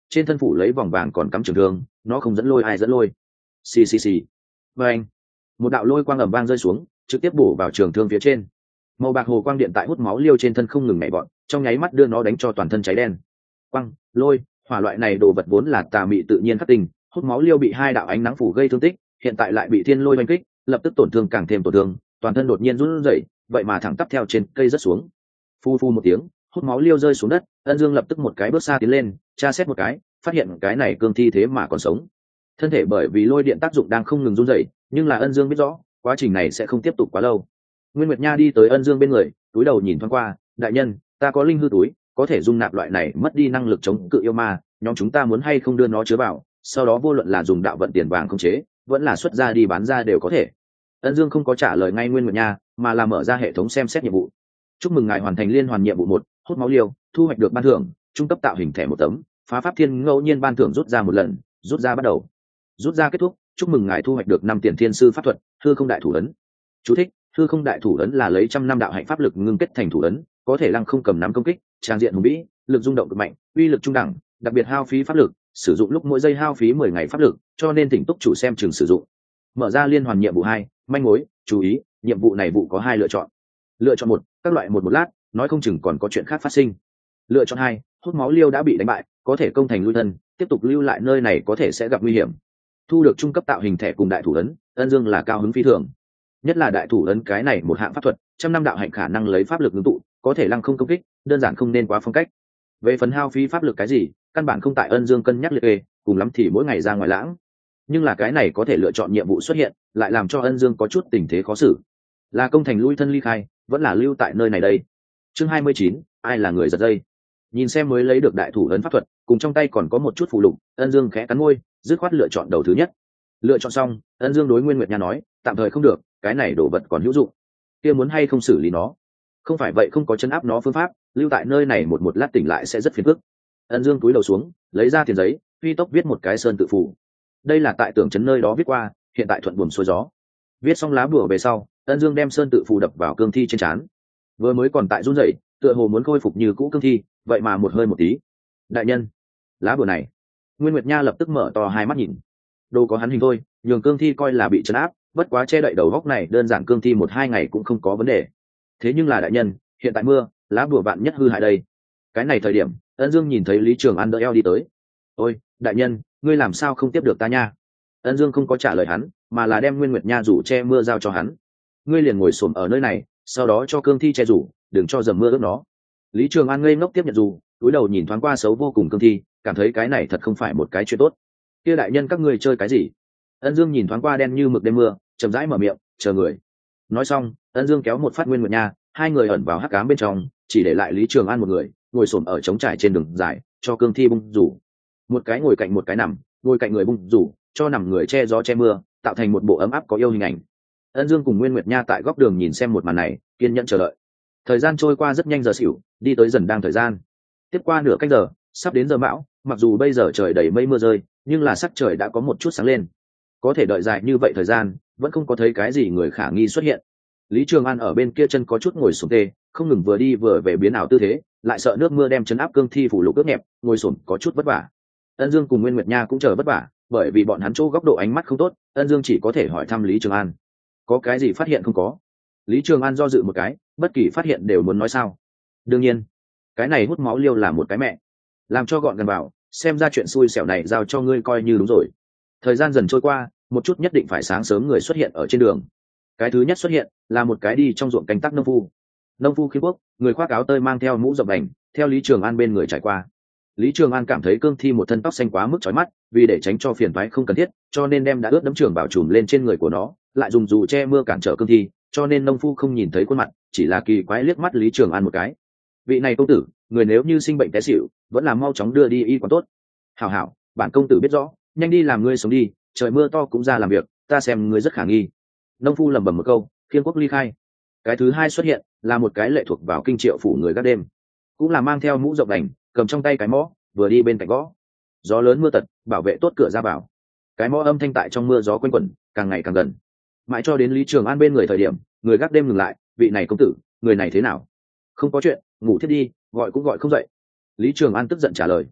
trên thân phủ lấy vòng vàng còn cắm trường thương, nó không dẫn lôi ai dẫn lôi. Xì xì xì. Và anh, một đạo lôi quang ầm vang rơi xuống, trực tiếp bổ vào trường thương phía trên. Màu bạc hồ quang điện tại hút máu liêu trên thân không ngừng nhảy bọn, trong nháy mắt đưa nó đánh cho toàn thân cháy đen. Quang, lôi, hỏa loại này đồ vật vốn là tà mị tự nhiên khắc tinh, hút máu liêu bị hai đạo ánh nắng phủ gây thương tích, hiện tại lại bị thiên lôi đánh kích, lập tức tổn thương càng thêm tổn thương, toàn thân đột nhiên run rẩy, vậy mà thẳng tắp theo trên cây rất xuống. Phu phu một tiếng, hút máu liêu rơi xuống đất, Ân Dương lập tức một cái bước xa tiến lên, tra xét một cái, phát hiện cái này cương thi thế mà còn sống. Thân thể bởi vì lôi điện tác dụng đang không ngừng run rẩy, nhưng là Ân Dương biết rõ, quá trình này sẽ không tiếp tục quá lâu. Nguyên Nguyệt Nha đi tới Ân Dương bên người, túi đầu nhìn thoáng qua, đại nhân, ta có linh hư túi, có thể dung nạp loại này mất đi năng lực chống cự yêu ma, nhóm chúng ta muốn hay không đưa nó chứa vào, sau đó vô luận là dùng đạo vận tiền vàng khống chế, vẫn là xuất ra đi bán ra đều có thể. Ân Dương không có trả lời ngay Nguyên Nguyệt Nha, mà là mở ra hệ thống xem xét nhiệm vụ. Chúc mừng ngài hoàn thành liên hoàn nhiệm vụ 1, hút máu liều, thu hoạch được ban thưởng, trung cấp tạo hình thẻ 1 tấm, phá pháp thiên ngẫu nhiên ban thưởng rút ra 1 lần, rút ra bắt đầu. Rút ra kết thúc, chúc mừng ngài thu hoạch được 5 tiền thiên sư pháp thuật, hư không đại thủ ấn. Chú thích: hư không đại thủ ấn là lấy 100 năm đạo hạnh pháp lực ngưng kết thành thủ ấn, có thể lăng không cầm nắm công kích, trang diện hùng vĩ, lực rung động cực mạnh, uy lực trung đẳng, đặc biệt hao phí pháp lực, sử dụng lúc mỗi giây hao phí 10 ngày pháp lực, cho nên thỉnh túc chủ xem chừng sử dụng. Mở ra liên hoàn nhiệm vụ 2, manh mối, chú ý, nhiệm vụ này vụ có 2 lựa chọn. Lựa chọn 1, các loại một lát, nói không chừng còn có chuyện khác phát sinh. Lựa chọn 2, hút máu liêu đã bị đánh bại, có thể công thành lui thân, tiếp tục lưu lại nơi này có thể sẽ gặp nguy hiểm. Thu được trung cấp tạo hình thẻ cùng đại thủ ấn, Ân Dương là cao hứng phi thường. Nhất là đại thủ ấn cái này một hạng pháp thuật, 100 năm đạo hạnh khả năng lấy pháp lực ngưng tụ, có thể lăng không công kích, đơn giản không nên quá phong cách. Về phần hao phí pháp lực cái gì, căn bản không tại Ân Dương cân nhắc liệt kê, cùng lắm thì mỗi ngày ra ngoài lãng. Nhưng là cái này có thể lựa chọn nhiệm vụ xuất hiện, lại làm cho Ân Dương có chút tình thế khó xử. Là công thành lui thân ly khai, vẫn là lưu tại nơi này đây. Chương 29, ai là người giật dây. Nhìn xem mới lấy được đại thủ ấn pháp thuật, cùng trong tay còn có một chút phụ lục, Ân Dương khẽ cắn môi, dứt khoát lựa chọn đầu thứ nhất. Lựa chọn xong, Ân Dương đối Nguyên Nguyệt Nha nói, tạm thời không được, cái này đồ vật còn hữu dụng, kia muốn hay không xử lý nó? Không phải vậy không có chấn áp nó phương pháp, lưu tại nơi này một lát tỉnh lại sẽ rất phiền phức. Ân Dương cúi đầu xuống, lấy ra tiền giấy, phi tốc viết một cái sơn tự phù. Đây là tại tưởng trấn nơi đó viết qua, hiện tại thuận buồm xuôi gió. Viết xong lá bùa về sau, Ân Dương đem sơn tự phù đập vào cương thi trên trán. Vừa mới còn tại run rẩy, tựa hồ muốn khôi phục như cũ cương thi, vậy mà một hơi một tí. Đại nhân, lá bùa này. Nguyên Nguyệt Nha lập tức mở to hai mắt nhìn. Đồ có hắn hình thôi, nhường cương thi coi là bị trấn áp, bất quá che đậy đầu góc này đơn giản cương thi 1-2 ngày cũng không có vấn đề. Thế nhưng là đại nhân, hiện tại mưa, lá bùa bạn nhất hư hại đây. Cái này thời điểm, Ân Dương nhìn thấy Lý Trường An đỡ eo đi tới. Ôi, đại nhân, ngươi làm sao không tiếp được ta nha? Ân Dương không có trả lời hắn, mà là đem Nguyên Nguyệt Nha rủ che mưa giao cho hắn. Ngươi liền ngồi xổm ở nơi này, sau đó cho cương thi che rủ, đừng cho dầm mưa ướt nó. Lý Trường An ngây ngốc tiếp nhận rủ, cúi đầu nhìn thoáng qua xấu vô cùng cương thi, cảm thấy cái này thật không phải một cái chuyện tốt. Kia đại nhân các ngươi chơi cái gì? Ân Dương nhìn thoáng qua đen như mực đêm mưa, chậm rãi mở miệng, chờ người. Nói xong, Ân Dương kéo một phát Nguyên Nguyệt Nha, hai người ẩn vào hắc ám bên trong, chỉ để lại Lý Trường An một người, ngồi xổm ở trống trải trên đường dài, cho cương thi bung rủ. Một cái ngồi cạnh một cái nằm, ngồi cạnh người bung rủ, cho nằm người che gió che mưa, tạo thành một bộ ấm áp có yêu hình ảnh. Ân Dương cùng Nguyên Nguyệt Nha tại góc đường nhìn xem một màn này, kiên nhẫn chờ đợi. Thời gian trôi qua rất nhanh giờ xỉu, đi tới dần đang thời gian. Tiếp qua nửa canh giờ, sắp đến giờ mão, mặc dù bây giờ trời đầy mây mưa rơi, nhưng là sắc trời đã có một chút sáng lên. Có thể đợi dài như vậy thời gian, vẫn không có thấy cái gì người khả nghi xuất hiện. Lý Trường An ở bên kia chân có chút ngồi xuống tê, không ngừng vừa đi vừa về biến ảo tư thế, lại sợ nước mưa đem chấn áp cương thi phủ lục ướt nhẹp, ngồi xổm có chút vất vả. Ân Dương cùng Nguyên Nguyệt Nha cũng chờ vất vả, bởi vì bọn hắn chỗ góc độ ánh mắt không tốt, Ân Dương chỉ có thể hỏi thăm Lý Trường An, có cái gì phát hiện không có. Lý Trường An do dự một cái, bất kỳ phát hiện đều muốn nói sao. Đương nhiên, cái này hút máu liêu là một cái mẹ, làm cho gọn gần vào, xem ra chuyện xui xẻo này giao cho ngươi coi như đúng rồi. Thời gian dần trôi qua, một chút nhất định phải sáng sớm người xuất hiện ở trên đường. Cái thứ nhất xuất hiện là một cái đi trong ruộng canh tác nông phu. Nông phu Khiêm Quốc, người khoác áo tơi mang theo mũ rộng đành, theo Lý Trường An bên người trải qua. Lý Trường An cảm thấy cương thi một thân tóc xanh quá mức chói mắt, vì để tránh cho phiền toái không cần thiết, cho nên đem đã ướt đẫm trường bảo trùm lên trên người của nó, lại dùng dù che mưa cản trở cương thi, cho nên nông phu không nhìn thấy khuôn mặt, chỉ là kỳ quái liếc mắt Lý Trường An một cái. Vị này công tử, người nếu như sinh bệnh té xỉu, vẫn là mau chóng đưa đi y quán tốt. Hảo hảo, bản công tử biết rõ, nhanh đi làm ngươi sống đi, trời mưa to cũng ra làm việc, ta xem ngươi rất khả nghi. Nông phu lẩm bẩm một câu, Khiên Quốc ly khai. Cái thứ hai xuất hiện là một cái lệ thuộc vào kinh triệu phủ người gác đêm, cũng là mang theo mũ rộng đành, cầm trong tay cái mõ, vừa đi bên cạnh gõ. Gió lớn mưa tật, bảo vệ tốt cửa ra vào. Cái mõ âm thanh tại trong mưa gió quanh quẩn, càng ngày càng gần. Mãi cho đến Lý Trường An bên người thời điểm, người gác đêm ngừng lại, vị này công tử, người này thế nào? Không có chuyện, ngủ thiết đi, gọi cũng gọi không dậy. Lý Trường An tức giận trả lời.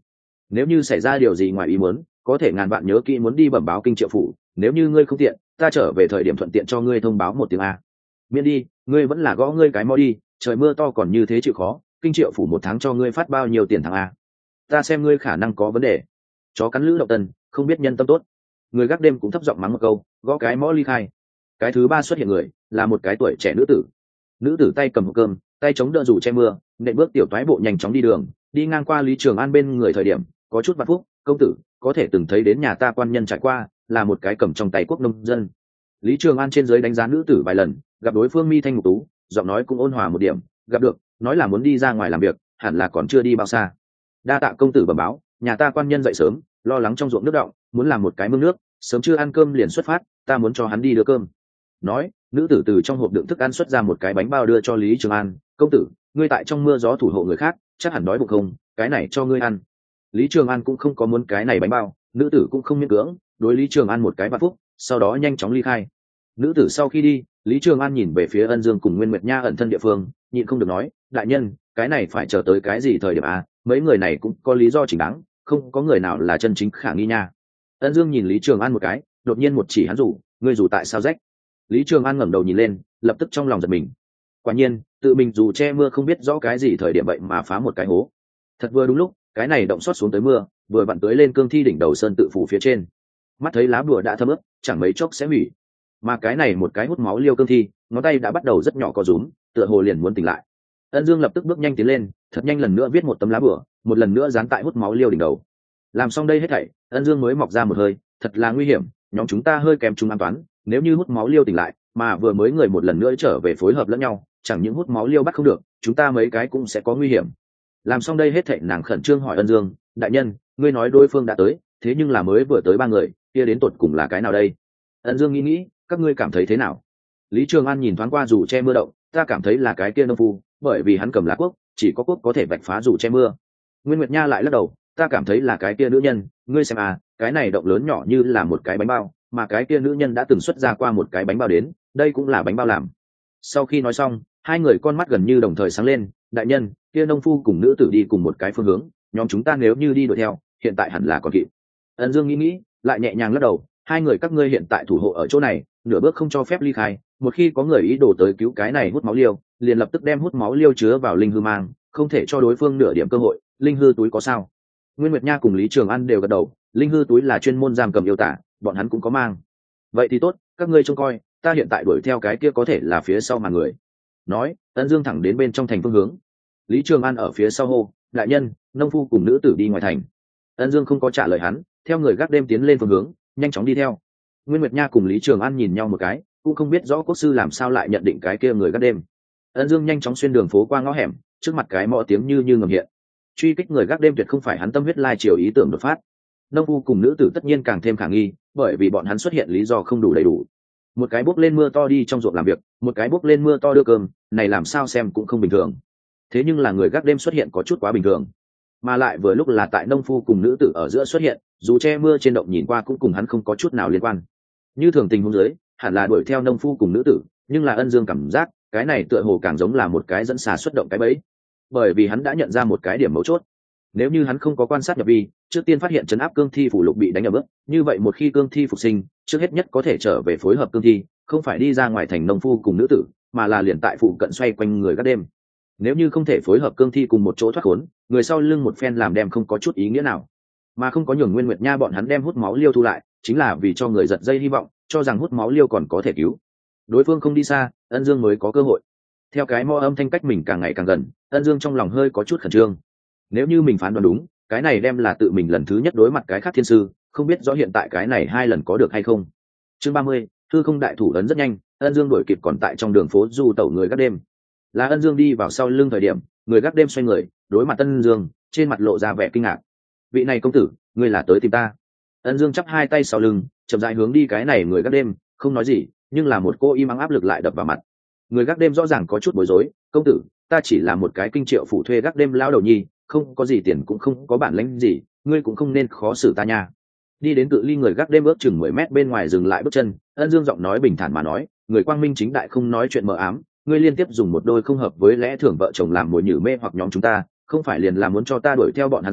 nếu như xảy ra điều gì ngoài ý muốn có thể ngàn vạn nhớ kỹ muốn đi bẩm báo kinh triệu phủ, nếu như ngươi không tiện ta trở về thời điểm thuận tiện cho ngươi thông báo một tiếng a. Miễn đi, ngươi vẫn là gõ ngươi cái mò đi, trời mưa to còn như thế chịu khó, kinh triệu phủ một tháng cho ngươi phát bao nhiêu tiền thằng a, ta xem ngươi khả năng có vấn đề. Chó cắn lữ động tần, không biết nhân tâm tốt. Người gác đêm cũng thấp giọng mắng một câu, gõ cái mõ ly khai. Cái thứ ba xuất hiện người là một cái tuổi trẻ nữ tử. Nữ tử tay cầm hộp cơm, tay chống đỡ dù che mưa, nện bước tiểu toái bộ nhanh chóng đi đường, đi ngang qua Lý Trường An bên người thời điểm có chút vạn phúc. Công tử có thể từng thấy đến nhà ta quan nhân trải qua, là một cái cầm trong tay quốc nông dân. Lý Trường An trên dưới đánh giá nữ tử vài lần, gặp đối phương mi thanh mục tú, giọng nói cũng ôn hòa một điểm, gặp được nói là muốn đi ra ngoài làm việc, hẳn là còn chưa đi bao xa. Đa tạ công tử bẩm báo, nhà ta quan nhân dậy sớm, lo lắng trong ruộng nước đọng, muốn làm một cái mương nước, sớm chưa ăn cơm liền xuất phát, ta muốn cho hắn đi đưa cơm. Nói, nữ tử từ trong hộp đựng thức ăn xuất ra một cái bánh bao đưa cho Lý Trường An. Công tử, ngươi tại trong mưa gió thủ hộ người khác, chắc hẳn đói bụng không, cái này cho ngươi ăn. Lý Trường An cũng không có muốn cái này bánh bao, nữ tử cũng không miễn cưỡng, đối Lý Trường An một cái vạn phúc, sau đó nhanh chóng ly khai. Nữ tử sau khi đi, Lý Trường An nhìn về phía Ân Dương cùng Nguyên Nguyệt Nha ẩn thân địa phương, nhịn không được nói, đại nhân, cái này phải chờ tới cái gì thời điểm à, mấy người này cũng có lý do chính đáng, không có người nào là chân chính khả nghi nha. Ân Dương nhìn Lý Trường An một cái, đột nhiên một chỉ hắn rủ, ngươi rủ tại sao rách? Lý Trường An ngẩng đầu nhìn lên, lập tức trong lòng giật mình. Quả nhiên, tự mình dù che mưa không biết rõ cái gì thời điểm vậy mà phá một cái hố. Thật vừa đúng lúc, cái này động xót xuống tới mưa, vừa vặn tới lên cương thi đỉnh đầu sơn tự phủ phía trên. Mắt thấy lá bùa đã thấm ướt, chẳng mấy chốc sẽ hủy. Mà cái này một cái hút máu liêu cương thi, ngón tay đã bắt đầu rất nhỏ có rúm, tựa hồ liền muốn tỉnh lại. Ân Dương lập tức bước nhanh tiến lên, thật nhanh lần nữa viết một tấm lá bùa, một lần nữa dán tại hút máu liêu đỉnh đầu. Làm xong đây hết thảy, Ân Dương mới mọc ra một hơi, thật là nguy hiểm, nhóm chúng ta hơi kém chúng an toán, nếu như hút máu liêu tỉnh lại, mà vừa mới người một lần nữa trở về phối hợp lẫn nhau, chẳng những hút máu liêu bắt không được, chúng ta mấy cái cũng sẽ có nguy hiểm. Làm xong đây hết thảy, nàng khẩn trương hỏi Ân Dương, đại nhân, ngươi nói đối phương đã tới, thế nhưng là mới vừa tới ba người, kia đến tột cùng là cái nào đây? Ân Dương nghĩ, các ngươi cảm thấy thế nào? Lý Trường An nhìn thoáng qua dù che mưa động, ta cảm thấy là cái kia nông phu, bởi vì hắn cầm lá quốc, chỉ có quốc có thể vạch phá dù che mưa. Nguyên Nguyệt Nha lại lắc đầu, ta cảm thấy là cái kia nữ nhân, ngươi xem à, cái này động lớn nhỏ như là một cái bánh bao, mà cái kia nữ nhân đã từng xuất ra qua một cái bánh bao đến, đây cũng là bánh bao làm. Sau khi nói xong, hai người con mắt gần như đồng thời sáng lên, đại nhân, kia nông phu cùng nữ tử đi cùng một cái phương hướng, nhóm chúng ta nếu như đi đuổi theo, hiện tại hẳn là còn kịp. Ân Dương nghĩ, lại nhẹ nhàng lắc đầu, hai người các ngươi hiện tại thủ hộ ở chỗ này, nửa bước không cho phép ly khai, một khi có người ý đồ tới cứu cái này hút máu liêu, liền lập tức đem hút máu liêu chứa vào linh hư mang, không thể cho đối phương nửa điểm cơ hội. Linh hư túi có sao? Nguyên Nguyệt Nha cùng Lý Trường An đều gật đầu, linh hư túi là chuyên môn giam cầm yêu tả, bọn hắn cũng có mang. Vậy thì tốt, các ngươi trông coi, ta hiện tại đuổi theo cái kia có thể là phía sau màn người. Nói, Ân Dương thẳng đến bên trong thành phương hướng. Lý Trường An ở phía sau hô, đại nhân, nông phu cùng nữ tử đi ngoài thành. Ân Dương không có trả lời hắn, theo người gác đêm tiến lên phương hướng, nhanh chóng đi theo. Nguyên Nguyệt Nha cùng Lý Trường An nhìn nhau một cái, cũng không biết rõ quốc sư làm sao lại nhận định cái kia người gác đêm. Ân Dương nhanh chóng xuyên đường phố qua ngõ hẻm, trước mặt cái mõ tiếng như ngầm hiện. Truy kích người gác đêm tuyệt không phải hắn tâm huyết lai chiều ý tưởng đột phát. Nông phu cùng nữ tử tất nhiên càng thêm khả nghi, bởi vì bọn hắn xuất hiện lý do không đủ đầy đủ. Một cái bốc lên mưa to đi trong ruộng làm việc, một cái bốc lên mưa to đưa cơm, này làm sao xem cũng không bình thường. Thế nhưng là người gác đêm xuất hiện có chút quá bình thường, mà lại vừa lúc là tại nông phu cùng nữ tử ở giữa xuất hiện, dù che mưa trên động nhìn qua cũng cùng hắn không có chút nào liên quan. Như thường tình huống dưới, hẳn là đuổi theo nông phu cùng nữ tử, nhưng là Ân Dương cảm giác cái này tựa hồ càng giống là một cái dẫn xà xuất động cái bẫy, bởi vì hắn đã nhận ra một cái điểm mấu chốt. Nếu như hắn không có quan sát nhập vi, trước tiên phát hiện trấn áp cương thi phủ lục bị đánh ở bước, như vậy một khi cương thi phục sinh, trước hết nhất có thể trở về phối hợp cương thi, không phải đi ra ngoài thành nông phu cùng nữ tử, mà là liền tại phụ cận xoay quanh người gác đêm. Nếu như không thể phối hợp cương thi cùng một chỗ thoát khốn, người sau lưng một phen làm đem không có chút ý nghĩa nào. Mà không có nhường Nguyên Nguyệt Nha bọn hắn đem hút máu liêu thu lại, chính là vì cho người giật dây hy vọng, cho rằng hút máu liêu còn có thể cứu. Đối phương không đi xa, Ân Dương mới có cơ hội. Theo cái mõ âm thanh cách mình càng ngày càng gần, Ân Dương trong lòng hơi có chút khẩn trương. Nếu như mình phán đoán đúng, cái này đem là tự mình lần thứ nhất đối mặt cái khác thiên sư, không biết rõ hiện tại cái này hai lần có được hay không. Chương 30, hư không đại thủ ấn rất nhanh, Ân Dương đuổi kịp còn tại trong đường phố du tẩu người gác đêm. Là Ân Dương đi vào sau lưng thời điểm, người gác đêm xoay người, đối mặt Ân Dương, trên mặt lộ ra vẻ kinh ngạc. Vị này công tử, ngươi là tới tìm ta? Ân Dương chắp hai tay sau lưng, chậm rãi hướng đi cái này người gác đêm, không nói gì, nhưng là một cô im ắng áp lực lại đập vào mặt. Người gác đêm rõ ràng có chút bối rối, công tử, ta chỉ là một cái kinh triệu phủ thuê gác đêm lão đầu nhi, không có gì tiền cũng không có bản lĩnh gì, ngươi cũng không nên khó xử ta nha. Đi đến cự ly người gác đêm ước chừng 10 mét bên ngoài dừng lại bước chân, Ân Dương giọng nói bình thản mà nói, người quang minh chính đại không nói chuyện mờ ám, ngươi liên tiếp dùng một đôi không hợp với lẽ thường vợ chồng làm mồi nhử mê hoặc nhóm chúng ta, không phải liền là muốn cho ta đuổi theo bọn hắn sao?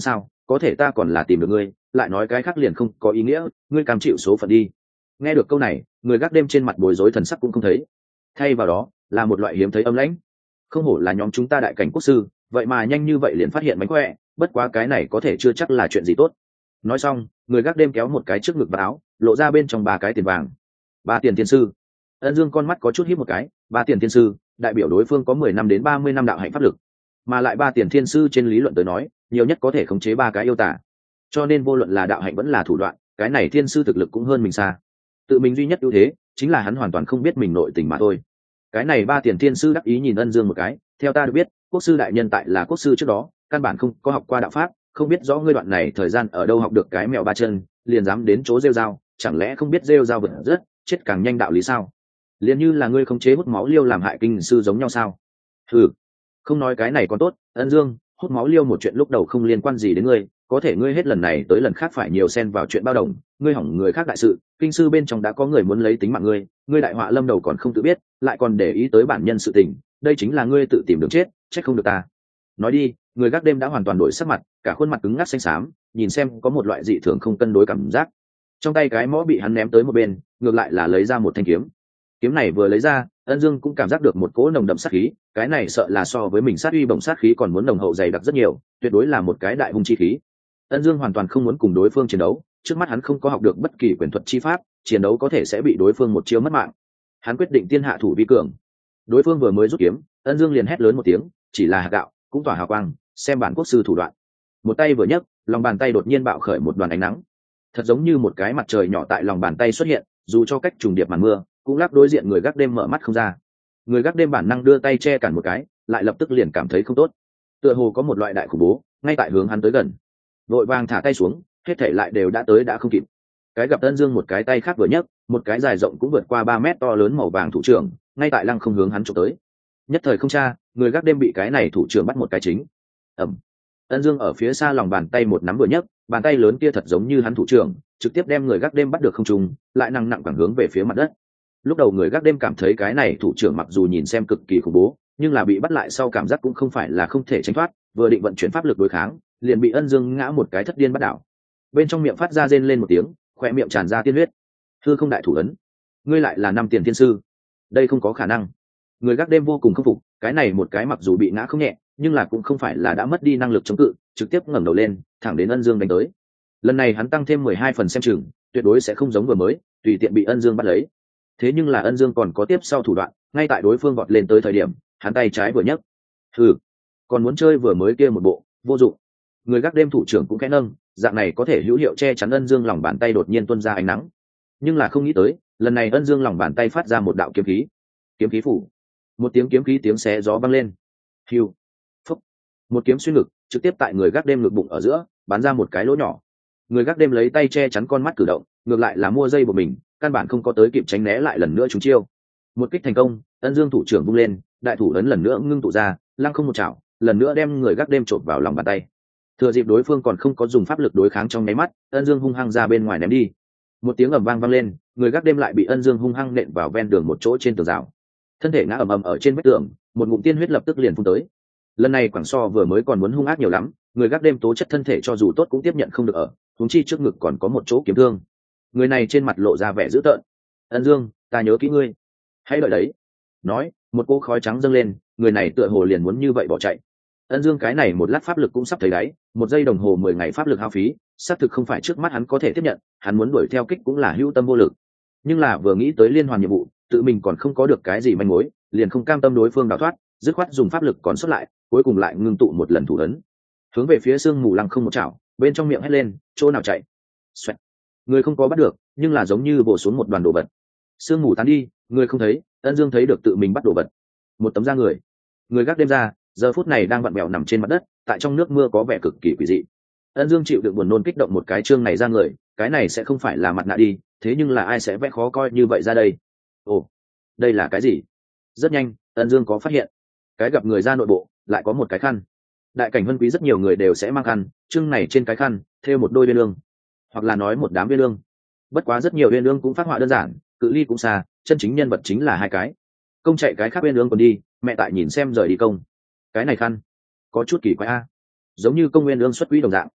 có thể ta còn là tìm được ngươi, lại nói cái khác liền không có ý nghĩa, ngươi cam chịu số phận đi. Nghe được câu này, người gác đêm trên mặt bối rối thần sắc cũng không thấy, thay vào đó là một loại hiếm thấy âm lãnh. Không hổ là nhóm chúng ta đại cảnh quốc sư, vậy mà nhanh như vậy liền phát hiện mánh khỏe, bất quá cái này có thể chưa chắc là chuyện gì tốt. Nói xong, người gác đêm kéo một cái trước ngực và áo, lộ ra bên trong 3 cái tiền vàng. 3 tiền thiên sư. Ân Dương con mắt có chút híp một cái, 3 tiền thiên sư đại biểu đối phương có 10 năm đến 30 năm đạo hạnh pháp lực, mà lại 3 tiền thiên sư trên lý luận tới nói nhiều nhất có thể khống chế 3 cái yêu tả, cho nên vô luận là đạo hạnh vẫn là thủ đoạn, cái này thiên sư thực lực cũng hơn mình xa. Tự mình duy nhất ưu thế chính là hắn hoàn toàn không biết mình nội tình mà thôi. Cái này 3 tiền thiên sư đắc ý nhìn Ân Dương một cái, theo ta được biết, quốc sư đại nhân tại là quốc sư trước đó căn bản không có học qua đạo pháp, không biết rõ ngươi đoạn này thời gian ở đâu học được cái mèo 3 chân, liền dám đến chỗ rêu dao, chẳng lẽ không biết rêu dao vật rất chết càng nhanh đạo lý sao? Liền như là ngươi khống chế hút máu liêu làm hại kinh sư giống nhau sao? Ừ, không nói cái này còn tốt. Ân Dương, hút máu liêu một chuyện lúc đầu không liên quan gì đến ngươi, có thể ngươi hết lần này tới lần khác phải nhiều xen vào chuyện bao đồng, ngươi hỏng người khác đại sự, kinh sư bên trong đã có người muốn lấy tính mạng ngươi đại họa lâm đầu còn không tự biết, lại còn để ý tới bản nhân sự tình, đây chính là ngươi tự tìm đường chết, trách không được ta. Nói đi, người gác đêm đã hoàn toàn đổi sắc mặt, cả khuôn mặt cứng ngắc xanh xám, nhìn xem có một loại dị thường không cân đối cảm giác. Trong tay cái mõ bị hắn ném tới một bên, ngược lại là lấy ra một thanh kiếm. Kiếm này vừa lấy ra, Ân Dương cũng cảm giác được một cỗ nồng đậm sát khí, cái này sợ là so với mình sát uy bổng sát khí còn muốn nồng hậu dày đặc rất nhiều, tuyệt đối là một cái đại hung chi khí. Ân Dương hoàn toàn không muốn cùng đối phương chiến đấu, trước mắt hắn không có học được bất kỳ quyền thuật chi pháp, chiến đấu có thể sẽ bị đối phương một chiêu mất mạng. Hắn quyết định tiên hạ thủ vi cường. Đối phương vừa mới rút kiếm, Ân Dương liền hét lớn một tiếng, chỉ là hạt gạo cũng tỏa hào quang, xem bản quốc sư thủ đoạn. Một tay vừa nhấc, lòng bàn tay đột nhiên bạo khởi một đoàn ánh nắng, thật giống như một cái mặt trời nhỏ tại lòng bàn tay xuất hiện, dù cho cách trùng điệp màn mưa cũng lắc đối diện người gác đêm mở mắt không ra. Người gác đêm bản năng đưa tay che cản một cái, lại lập tức liền cảm thấy không tốt, tựa hồ có một loại đại khủng bố ngay tại hướng hắn tới gần, vội vàng thả tay xuống, hết thảy lại đều đã tới đã không kịp. Cái gặp Ân Dương một cái tay khác vừa nhấc, một cái dài rộng cũng vượt qua 3 mét to lớn màu vàng thủ trưởng ngay tại lăng không hướng hắn chụp tới. Nhất thời không tra, người gác đêm bị cái này thủ trưởng bắt một cái chính. Ẩm. Ân Dương ở phía xa lòng bàn tay một nắm vừa nhấc, bàn tay lớn kia thật giống như hắn thủ trưởng, trực tiếp đem người gác đêm bắt được không trung, lại nặng nặng quẳng hướng về phía mặt đất. Lúc đầu người gác đêm cảm thấy cái này thủ trưởng mặc dù nhìn xem cực kỳ khủng bố, nhưng là bị bắt lại sau cảm giác cũng không phải là không thể tránh thoát, vừa định vận chuyển pháp lực đối kháng, liền bị Ân Dương ngã một cái thất điên bắt đảo. Bên trong miệng phát ra rên lên một tiếng, khóe miệng tràn ra tiên huyết. Hư không đại thủ ấn, ngươi lại là 5 tiền thiên sư? Đây không có khả năng. Người gác đêm vô cùng khâm phục, cái này một cái mặc dù bị ngã không nhẹ, nhưng là cũng không phải là đã mất đi năng lực chống cự, trực tiếp ngẩng đầu lên, thẳng đến Ân Dương đánh tới. Lần này hắn tăng thêm 12 phần xem chừng, tuyệt đối sẽ không giống vừa mới, tùy tiện bị Ân Dương bắt lấy. Thế nhưng là Ân Dương còn có tiếp sau thủ đoạn, ngay tại đối phương vọt lên tới thời điểm, hắn tay trái vừa nhấc. Hừ, còn muốn chơi vừa mới kia một bộ, vô dụng. Người gác đêm thủ trưởng cũng khẽ nâng, dạng này có thể hữu hiệu che chắn Ân Dương lòng bàn tay đột nhiên tuôn ra ánh nắng. Nhưng là không nghĩ tới, lần này Ân Dương lòng bàn tay phát ra một đạo kiếm khí. Kiếm khí phủ. Một tiếng kiếm khí tiếng xé gió vang lên. Hưu. Phúc. Một kiếm xuyên ngực, trực tiếp tại người gác đêm ngực bụng ở giữa, bắn ra một cái lỗ nhỏ. Người gác đêm lấy tay che chắn con mắt cử động, ngược lại là mua dây của mình, căn bản không có tới kịp tránh né lại lần nữa trúng chiêu. Một kích thành công, Ân Dương thủ trưởng vung lên, đại thủ ấn lần nữa ngưng tụ ra, lăng không một chảo, lần nữa đem người gác đêm chộp vào lòng bàn tay. Thừa dịp đối phương còn không có dùng pháp lực đối kháng trong nháy mắt, Ân Dương hung hăng ra bên ngoài ném đi. Một tiếng ầm vang vang lên, người gác đêm lại bị Ân Dương hung hăng nện vào ven đường một chỗ trên tường rào, thân thể ngã ầm ầm ở trên vách tường, một ngụm tiên huyết lập tức liền phun tới. Lần này quảng so vừa mới còn muốn hung ác nhiều lắm, người gác đêm tố chất thân thể cho dù tốt cũng tiếp nhận không được ở, huống chi trước ngực còn có một chỗ kiếm thương. Người này trên mặt lộ ra vẻ dữ tợn. Ân Dương, ta nhớ kỹ ngươi, hãy đợi đấy. Nói, một cỗ khói trắng dâng lên, người này tựa hồ liền muốn như vậy bỏ chạy. Ân Dương cái này một lát pháp lực cũng sắp thấy đáy, 1 giây đồng hồ 10 ngày pháp lực hao phí, xác thực không phải trước mắt hắn có thể tiếp nhận, hắn muốn đuổi theo kích cũng là hữu tâm vô lực. Nhưng là vừa nghĩ tới liên hoàn nhiệm vụ, tự mình còn không có được cái gì manh mối, liền không cam tâm đối phương đào thoát, dứt khoát dùng pháp lực còn sót lại, cuối cùng lại ngưng tụ một lần thủ ấn, hướng về phía sương mù lăng không một chảo, bên trong miệng hét lên, chỗ nào chạy. Xoẹt. Người không có bắt được, nhưng là giống như bổ xuống một đoàn đồ vật. Sương mù tán đi, người không thấy, Ân Dương thấy được tự mình bắt đồ vật. Một tấm da người. Người gác đêm ra, giờ phút này đang vặn vẹo nằm trên mặt đất, tại trong nước mưa có vẻ cực kỳ quỷ dị. Ân Dương chịu đựng buồn nôn kích động một cái chương này ra người, cái này sẽ không phải là mặt nạ đi, thế nhưng là ai sẽ vẽ khó coi như vậy ra đây? Ồ, đây là cái gì? Rất nhanh, Ân Dương có phát hiện, cái gặp người ra nội bộ lại có một cái khăn. Đại cảnh vân quý rất nhiều người đều sẽ mang khăn, chương này trên cái khăn thêu một đôi uyên ương, hoặc là nói một đám uyên ương. Bất quá rất nhiều uyên ương cũng phát họa đơn giản, cự ly cũng xa, chân chính nhân vật chính là 2 cái. Công chạy cái khác uyên ương còn đi, mẹ tại nhìn xem rời đi công. Cái này khăn có chút kỳ quái a, giống như công uyên ương xuất quỹ đồng dạng.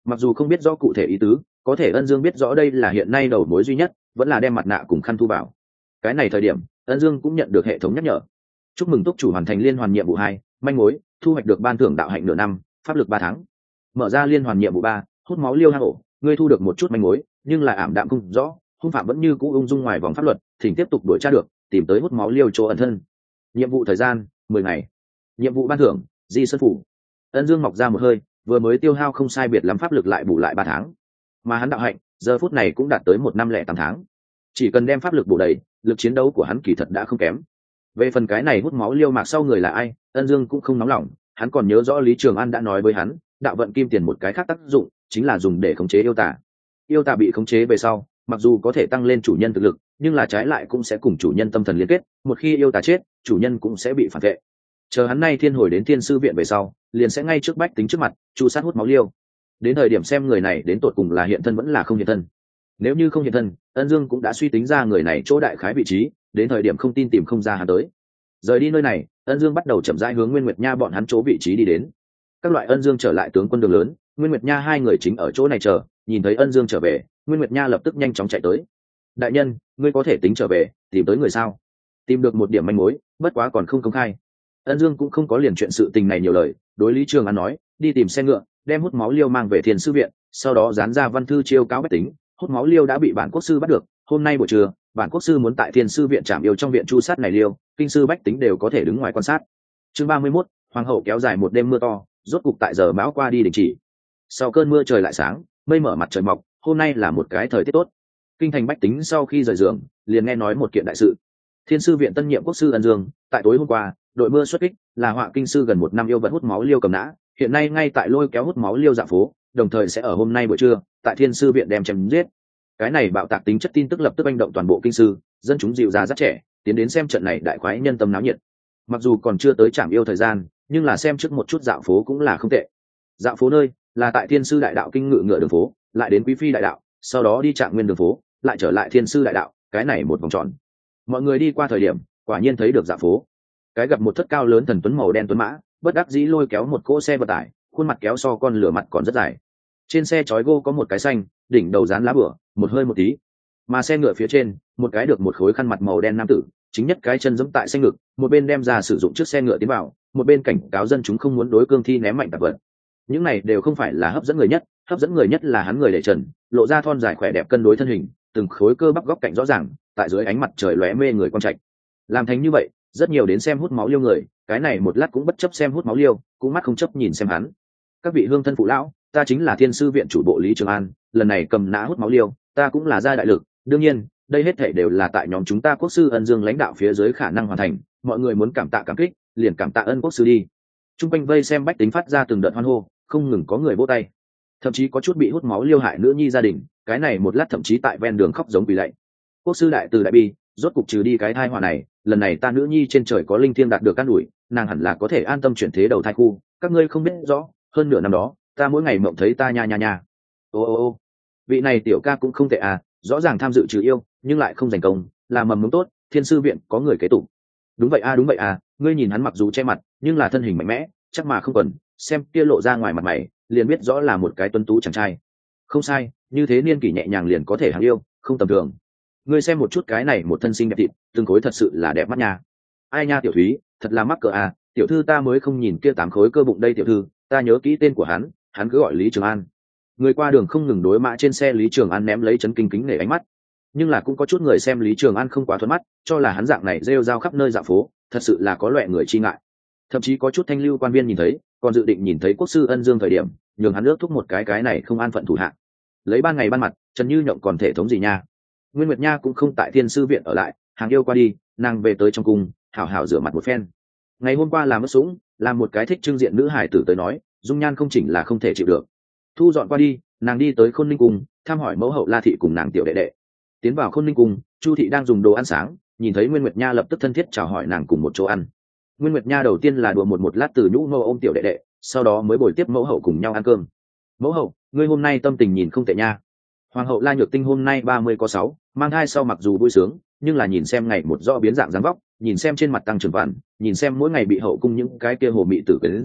Mặc dù không biết rõ cụ thể ý tứ, có thể Ân Dương biết rõ đây là hiện nay đầu mối duy nhất, vẫn là đem mặt nạ cùng khăn thu vào. Cái này thời điểm Ân Dương cũng nhận được hệ thống nhắc nhở: chúc mừng túc chủ hoàn thành liên hoàn nhiệm vụ 2, manh mối, thu hoạch được ban thưởng đạo hạnh nửa năm, pháp lực 3 tháng. Mở ra liên hoàn nhiệm vụ 3, hút máu liêu hang ổ, ngươi thu được một chút manh mối, nhưng là ảm đạm không rõ, hung phạm vẫn như cũ ung dung ngoài vòng pháp luật, thỉnh tiếp tục đuổi tra được, tìm tới hút máu liêu chỗ ẩn thân. Nhiệm vụ thời gian 10 ngày. Nhiệm vụ ban thưởng di sơn phủ. Ân Dương mọc ra một hơi, vừa mới tiêu hao không sai biệt lắm pháp lực lại bù lại 3 tháng, mà hắn đạo hạnh giờ phút này cũng đạt tới 1 năm lẻ 8 tháng. Chỉ cần đem pháp lực bù đầy, lực chiến đấu của hắn kỳ thật đã không kém. Về phần cái này hút máu liêu mạc sau người là ai, Ân Dương cũng không nóng lòng, hắn còn nhớ rõ Lý Trường An đã nói với hắn, đạo vận kim tiền một cái khác tác dụng chính là dùng để khống chế yêu tà. Yêu tà bị khống chế về sau, mặc dù có thể tăng lên chủ nhân thực lực, nhưng là trái lại cũng sẽ cùng chủ nhân tâm thần liên kết, một khi yêu tà chết, chủ nhân cũng sẽ bị phản vệ. Chờ hắn nay thiên hồi đến thiên sư viện về sau, liền sẽ ngay trước bách tính trước mặt chu sát hút máu liêu. Đến thời điểm xem người này đến tột cùng là hiện thân vẫn là không hiện thân. Nếu như không hiện thân, Ân Dương cũng đã suy tính ra người này chỗ đại khái vị trí, đến thời điểm không tin tìm không ra hắn tới. Rời đi nơi này, Ân Dương bắt đầu chậm rãi hướng Nguyên Nguyệt Nha bọn hắn chỗ vị trí đi đến. Các loại Ân Dương trở lại tướng quân đường lớn, Nguyên Nguyệt Nha hai người chính ở chỗ này chờ, nhìn thấy Ân Dương trở về, Nguyên Nguyệt Nha lập tức nhanh chóng chạy tới. Đại nhân, ngươi có thể tính trở về, tìm tới người sao? Tìm được một điểm manh mối, bất quá còn không công khai. Ân Dương cũng không có liền chuyện sự tình này nhiều lời, đối Lý Trường An nói, đi tìm xe ngựa, đem hút máu liêu mang về Thiên sư viện, sau đó dán ra văn thư chiêu cáo bách tính, hút máu liêu đã bị bản quốc sư bắt được, hôm nay buổi trưa, bản quốc sư muốn tại Thiên sư viện trảm yêu trong viện chu sát này liêu, kinh sư bách tính đều có thể đứng ngoài quan sát. Chương 31, hoàng hậu kéo dài một đêm mưa to, rốt cục tại giờ mão qua đi đình chỉ. Sau cơn mưa trời lại sáng, mây mở mặt trời mọc, hôm nay là một cái thời tiết tốt. Kinh thành bách tính sau khi rời giường, liền nghe nói một kiện đại sự. Thiên sư viện tân nhiệm quốc sư Ân Dương, tại tối hôm qua, đội mưa xuất kích, là họa kinh sư gần 1 năm yêu vật hút máu liêu cầm nã, hiện nay ngay tại lôi kéo hút máu liêu dạ phố, đồng thời sẽ ở hôm nay buổi trưa, tại Thiên sư viện đem chém giết. Cái này bạo tạc tính chất tin tức lập tức manh động toàn bộ kinh sư, dân chúng dịu già rất trẻ, tiến đến xem trận này đại khoái nhân tâm náo nhiệt. Mặc dù còn chưa tới trảm yêu thời gian, nhưng là xem trước một chút dạo phố cũng là không tệ. Dạo phố nơi là tại Thiên sư đại đạo kinh ngự ngựa đường phố, lại đến Quý phi đại đạo, sau đó đi Trạng Nguyên đường phố, lại trở lại Thiên sư đại đạo, cái này một vòng tròn. Mọi người đi qua thời điểm, quả nhiên thấy được dạo phố. Cái gặp một thất cao lớn thần tuấn màu đen tuấn mã, bất đắc dĩ lôi kéo một cỗ xe vận tải, khuôn mặt kéo so con lửa mặt còn rất dài. Trên xe chói gô có một cái xanh, đỉnh đầu dán lá bửa, một hơi một tí. Mà xe ngựa phía trên, một cái được một khối khăn mặt màu đen nam tử, chính nhất cái chân giẫm tại xanh ngực, một bên đem ra sử dụng chiếc xe ngựa tiến vào, một bên cảnh cáo dân chúng không muốn đối cương thi ném mạnh tạp vật. Những này đều không phải là hấp dẫn người nhất là hắn người để trần, lộ ra thon dài khỏe đẹp cân đối thân hình, từng khối cơ bắp góc cạnh rõ ràng, tại dưới ánh mặt trời lóe mê người quan trạch. Làm thành như vậy, rất nhiều đến xem hút máu liêu người, cái này một lát cũng bất chấp xem hút máu liêu, cũng mắt không chấp nhìn xem hắn. Các vị hương thân phụ lão, ta chính là Thiên sư viện chủ bộ Lý Trường An, lần này cầm nã hút máu liêu, ta cũng là gia đại lực, đương nhiên, đây hết thảy đều là tại nhóm chúng ta quốc sư Ân Dương lãnh đạo phía dưới khả năng hoàn thành, mọi người muốn cảm tạ cảm kích, liền cảm tạ ân quốc sư đi. Trung quanh vây xem bách tính phát ra từng đợt hoan hô, không ngừng có người vỗ tay. Thậm chí có chút bị hút máu liêu hại nữ nhi gia đình, cái này một lát thậm chí tại ven đường khóc giống quỳ lạy. Quốc sư đại từ đại bi, rốt cục trừ đi cái thai họa này, lần này ta nữ nhi trên trời có linh thiêng đạt được an ủi, nàng hẳn là có thể an tâm chuyển thế đầu thai khu, các ngươi không biết rõ, hơn nửa năm đó, ta mỗi ngày mộng thấy ta nha. Ô, vị này tiểu ca cũng không tệ à, rõ ràng tham dự trừ yêu, nhưng lại không giành công, là mầm mống tốt, Thiên sư viện có người kế tục. Đúng vậy à, ngươi nhìn hắn mặc dù che mặt, nhưng là thân hình mạnh mẽ, chắc mà không cần, xem kia lộ ra ngoài mặt mày, liền biết rõ là một cái tuấn tú chàng trai. Không sai, như thế niên kỷ nhẹ nhàng liền có thể hàng yêu, không tầm thường. Ngươi xem một chút cái này một thân xinh đẹp thịt, từng khối thật sự là đẹp mắt nha. Ai nha tiểu Thúy, thật là mắc cỡ à, tiểu thư ta mới không nhìn kia 8 khối cơ bụng đây tiểu thư, ta nhớ kỹ tên của hắn cứ gọi Lý Trường An. Người qua đường không ngừng đối mã trên xe Lý Trường An ném lấy chấn kinh kính nể ánh mắt. Nhưng là cũng có chút người xem Lý Trường An không quá thuận mắt, cho là hắn dạng này rêu rao khắp nơi dạo phố, thật sự là có loại người chi ngại. Thậm chí có chút thanh lưu quan viên nhìn thấy, còn dự định nhìn thấy quốc sư Ân Dương thời điểm, nhường hắn ước thúc một cái này không an phận thủ hạ. Lấy ban ngày ban mặt, Trần Như Nhộng còn thể thống gì nha. Nguyên Nguyệt Nha cũng không tại Thiên sư viện ở lại, hàng yêu qua đi, nàng về tới trong cung, hảo hảo rửa mặt một phen. Ngày hôm qua làm mất sũng, làm một cái thích trưng diện nữ hải tử tới nói, dung nhan không chỉnh là không thể chịu được. Thu dọn qua đi, nàng đi tới Khôn Ninh cung, thăm hỏi mẫu hậu La thị cùng nàng tiểu đệ đệ. Tiến vào Khôn Ninh cung, Chu thị đang dùng đồ ăn sáng, nhìn thấy Nguyên Nguyệt Nha lập tức thân thiết chào hỏi nàng cùng một chỗ ăn. Nguyên Nguyệt Nha đầu tiên là đùa một lát từ nhũ ngô ôm tiểu đệ đệ, sau đó mới bồi tiếp mẫu hậu cùng nhau ăn cơm. Mẫu hậu, ngươi hôm nay tâm tình nhìn không tệ nha. Hoàng hậu La Nhược Tinh hôm nay 30 có 6, mang thai sau mặc dù vui sướng, nhưng là nhìn xem ngày một rõ biến dạng dáng vóc, nhìn xem trên mặt tăng trưởng vằn, nhìn xem mỗi ngày bị hậu cung những cái kia hồ mị tử quyến rũ,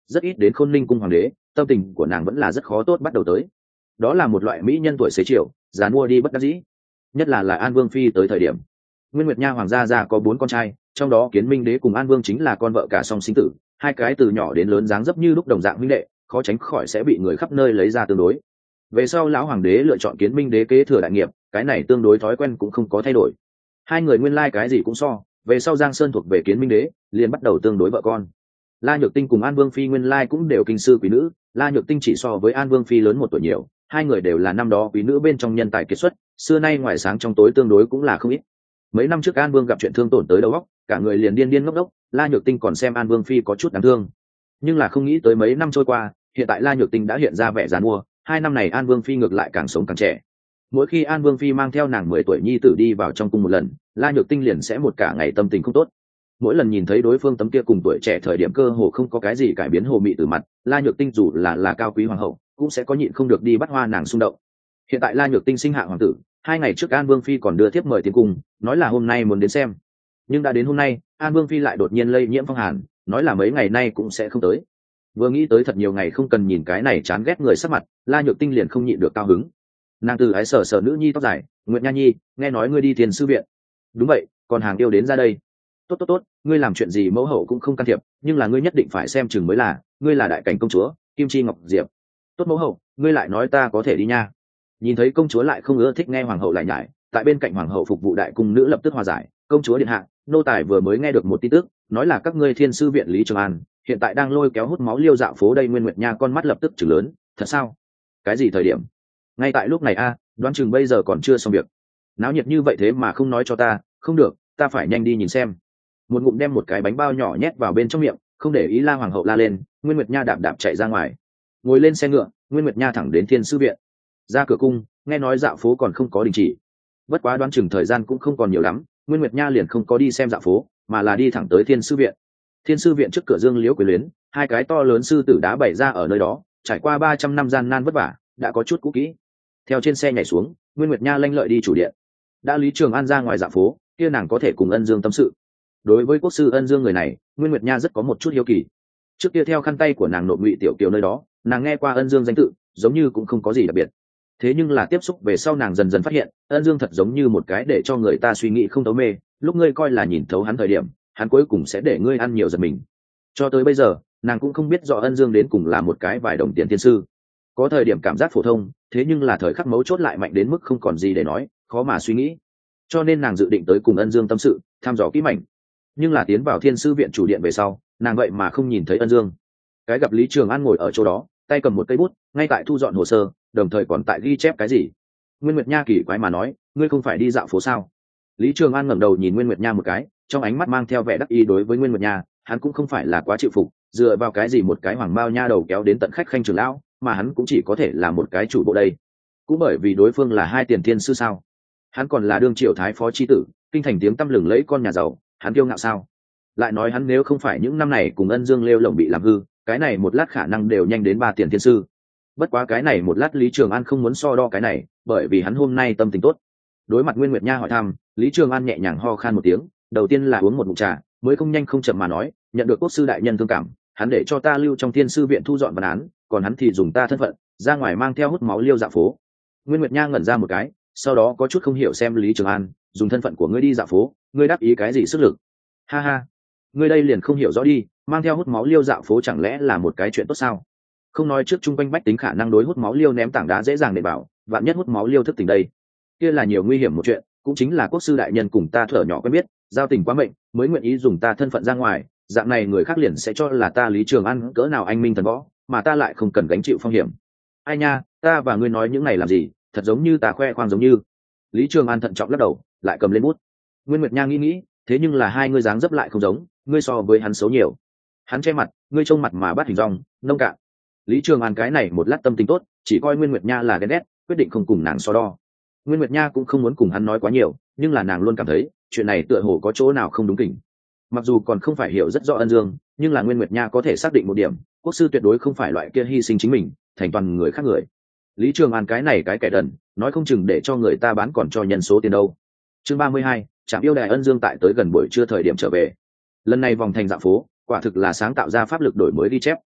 rất ít đến Khôn Ninh cung hoàng đế, tâm tình của nàng vẫn là rất khó tốt bắt đầu tới. Đó là một loại mỹ nhân tuổi xế chiều, già mua đi bất đắc dĩ. Nhất là An Vương phi tới thời điểm. Nguyên Nguyệt Nha hoàng gia có 4 con trai, trong đó Kiến Minh đế cùng An Vương chính là con vợ cả song sinh tử, hai cái từ nhỏ đến lớn dáng dấp như lúc đồng dạng huynh đệ, khó tránh khỏi sẽ bị người khắp nơi lấy ra tương đối. Về sau lão hoàng đế lựa chọn Kiến Minh đế kế thừa đại nghiệp, cái này tương đối thói quen cũng không có thay đổi. Hai người nguyên lai cái gì cũng so, về sau Giang Sơn thuộc về Kiến Minh đế, liền bắt đầu tương đối vợ con. La Nhược Tinh cùng An Vương phi nguyên lai cũng đều kinh sư quý nữ, La Nhược Tinh chỉ so với An Vương phi lớn 1 tuổi nhiều, hai người đều là năm đó quý nữ bên trong nhân tài kiệt xuất, xưa nay ngoài sáng trong tối tương đối cũng là không ít. Mấy năm trước An Vương gặp chuyện thương tổn tới đầu óc, cả người liền điên điên ngốc ngốc, La Nhược Tinh còn xem An Vương phi có chút đáng thương. Nhưng là không nghĩ tới mấy năm trôi qua, hiện tại La Nhược Tinh đã hiện ra vẻ già mua, 2 năm này An Vương phi ngược lại càng sống càng trẻ. Mỗi khi An Vương phi mang theo nàng 10 tuổi nhi tử đi vào trong cung một lần, La Nhược Tinh liền sẽ một cả ngày tâm tình không tốt. Mỗi lần nhìn thấy đối phương tấm kia cùng tuổi trẻ thời điểm cơ hồ không có cái gì cải biến hồ mị từ mặt, La Nhược Tinh dù là cao quý hoàng hậu, cũng sẽ có nhịn không được đi bắt hoa nàng xung động. Hiện tại La Nhược Tinh sinh hạ hoàng tử, 2 ngày trước An Vương phi còn đưa thiếp mời tiến cung, nói là hôm nay muốn đến xem. Nhưng đã đến hôm nay, An Vương phi lại đột nhiên lây nhiễm phong hàn, nói là mấy ngày nay cũng sẽ không tới. Vừa nghĩ tới thật nhiều ngày không cần nhìn cái này chán ghét người sắc mặt, La Nhược Tinh liền không nhịn được cao hứng. Nàng từ ái sờ nữ nhi tóc dài, Nguyệt Nha nhi, nghe nói ngươi đi Tiền sư viện. Đúng vậy, còn hàng yêu đến ra đây. Tốt, ngươi làm chuyện gì mẫu hậu cũng không can thiệp, nhưng là ngươi nhất định phải xem chừng mới là, ngươi là đại cảnh công chúa Kim Chi Ngọc Diệp. Tốt mẫu hậu, ngươi lại nói ta có thể đi nha. Nhìn thấy công chúa lại không ưa thích nghe hoàng hậu lại nhải, tại bên cạnh hoàng hậu phục vụ đại cung nữ lập tức hòa giải. Công chúa điện hạ, nô tài vừa mới nghe được một tin tức, nói là các ngươi Thiên sư viện Lý Trường An hiện tại đang lôi kéo hút máu liêu dạo phố đây. Nguyên Nguyệt Nha con mắt lập tức chừng lớn, thật sao? Cái gì thời điểm? Ngay tại lúc này a, đoán chừng bây giờ còn chưa xong việc. Náo nhiệt như vậy thế mà không nói cho ta, không được, ta phải nhanh đi nhìn xem. Một ngụm đem một cái bánh bao nhỏ nhét vào bên trong miệng, không để ý La hoàng hậu la lên. Nguyên Nguyệt Nha đạp đạp chạy ra ngoài, ngồi lên xe ngựa. Nguyên Nguyệt Nha thẳng đến Thiên sư viện. Ra cửa cung, nghe nói dạo phố còn không có đình chỉ, bất quá đoán chừng thời gian cũng không còn nhiều lắm. Nguyên Nguyệt Nha liền không có đi xem dạo phố, mà là đi thẳng tới Thiên sư viện. Thiên sư viện trước cửa dương liễu quyền luyến, hai cái to lớn sư tử đá bày ra ở nơi đó, trải qua 300 năm gian nan vất vả, đã có chút cũ kỹ. Theo trên xe nhảy xuống, Nguyên Nguyệt Nha lanh lợi đi chủ điện. Đã Lý Trường An ra ngoài dạo phố, kia nàng có thể cùng Ân Dương tâm sự. Đối với quốc sư Ân Dương người này, Nguyên Nguyệt Nha rất có một chút hiếu kỳ. Trước kia theo khăn tay của nàng nộp Ngụy Tiểu Kiều nơi đó, nàng nghe qua Ân Dương danh tự, giống như cũng không có gì đặc biệt. Thế nhưng là tiếp xúc về sau nàng dần dần phát hiện, Ân Dương thật giống như một cái để cho người ta suy nghĩ không thấu mê, lúc ngươi coi là nhìn thấu hắn thời điểm, hắn cuối cùng sẽ để ngươi ăn nhiều giật mình. Cho tới bây giờ, nàng cũng không biết rõ Ân Dương đến cùng là một cái vài đồng tiền tiên sư. Có thời điểm cảm giác phổ thông, thế nhưng là thời khắc mấu chốt lại mạnh đến mức không còn gì để nói, khó mà suy nghĩ. Cho nên nàng dự định tới cùng Ân Dương tâm sự, thăm dò kỹ mảnh. Nhưng là tiến vào Thiên sư viện chủ điện về sau, nàng vậy mà không nhìn thấy Ân Dương. Cái gặp Lý Trường An ngồi ở chỗ đó, tay cầm một cây bút, ngay tại thu dọn hồ sơ, đồng thời còn tại ghi chép cái gì. Nguyên Nguyệt Nha kỳ quái mà nói, ngươi không phải đi dạo phố sao? Lý Trường An ngẩng đầu nhìn Nguyên Nguyệt Nha một cái, trong ánh mắt mang theo vẻ đắc ý. Đối với Nguyên Nguyệt Nha, hắn cũng không phải là quá chịu phục, dựa vào cái gì một cái hoàng mao nha đầu kéo đến tận khách khanh trưởng lão, mà hắn cũng chỉ có thể là một cái chủ bộ đây. Cũng bởi vì đối phương là hai tiền thiên sư sao? Hắn còn là đương triều thái phó chi tử, kinh thành tiếng tăm lừng lẫy con nhà giàu, hắn kiêu ngạo sao? Lại nói hắn nếu không phải những năm này cùng Ân Dương lêu lổng bị làm hư, cái này một lát khả năng đều nhanh đến 3 tiền thiên sư. Bất quá cái này một lát Lý Trường An không muốn so đo cái này, bởi vì hắn hôm nay tâm tình tốt. Đối mặt Nguyên Nguyệt Nha hỏi thăm, Lý Trường An nhẹ nhàng ho khan một tiếng, đầu tiên là uống một ngụm trà, mới không nhanh không chậm mà nói, nhận được quốc sư đại nhân thương cảm, hắn để cho ta lưu trong Thiên sư viện thu dọn bản án, còn hắn thì dùng ta thân phận ra ngoài mang theo hút máu liêu dạo phố. Nguyên Nguyệt Nha ngẩn ra một cái, sau đó có chút không hiểu xem Lý Trường An, dùng thân phận của ngươi đi dạo phố, ngươi đáp ý cái gì sức lực? Ha ha, ngươi đây liền không hiểu rõ đi, mang theo hút máu liêu dạo phố chẳng lẽ là một cái chuyện tốt sao? Không nói trước chung quanh bách tính khả năng đối hút máu liêu ném tảng đá dễ dàng để bảo, vạn nhất hút máu liêu thức tỉnh đây, kia là nhiều nguy hiểm một chuyện. Cũng chính là quốc sư đại nhân cùng ta thở nhỏ quen biết, giao tình quá mệnh, mới nguyện ý dùng ta thân phận ra ngoài, dạng này người khác liền sẽ cho là ta Lý Trường An cỡ nào anh minh thần võ, mà ta lại không cần gánh chịu phong hiểm. Ai nha, ta và ngươi nói những này làm gì, thật giống như ta khoe khoang giống như. Lý Trường An thận trọng lắc đầu, lại cầm lên bút. Nguyên Nguyệt Nha nghĩ, thế nhưng là hai ngươi dáng dấp lại không giống, ngươi so với hắn xấu nhiều. Hắn che mặt, ngươi trông mặt mà bắt hình dong, nông cạn. Lý Trường An cái này một lát tâm tình tốt, chỉ coi Nguyên Nguyệt Nha là ghen ghét, quyết định không cùng nàng so đo. Nguyên Nguyệt Nha cũng không muốn cùng hắn nói quá nhiều, nhưng là nàng luôn cảm thấy chuyện này tựa hồ có chỗ nào không đúng kỉnh. Mặc dù còn không phải hiểu rất rõ Ân Dương, nhưng là Nguyên Nguyệt Nha có thể xác định một điểm, quốc sư tuyệt đối không phải loại kia hy sinh chính mình thành toàn người khác người. Lý Trường An cái này cái kẻ đần, nói không chừng để cho người ta bán còn cho nhân số tiền đâu. Chương 32, Trạm yêu đài Ân Dương tại tới gần buổi trưa thời điểm trở về. Lần này vòng thành dạo phố, quả thực là sáng tạo ra pháp lực đổi mới ghi chép.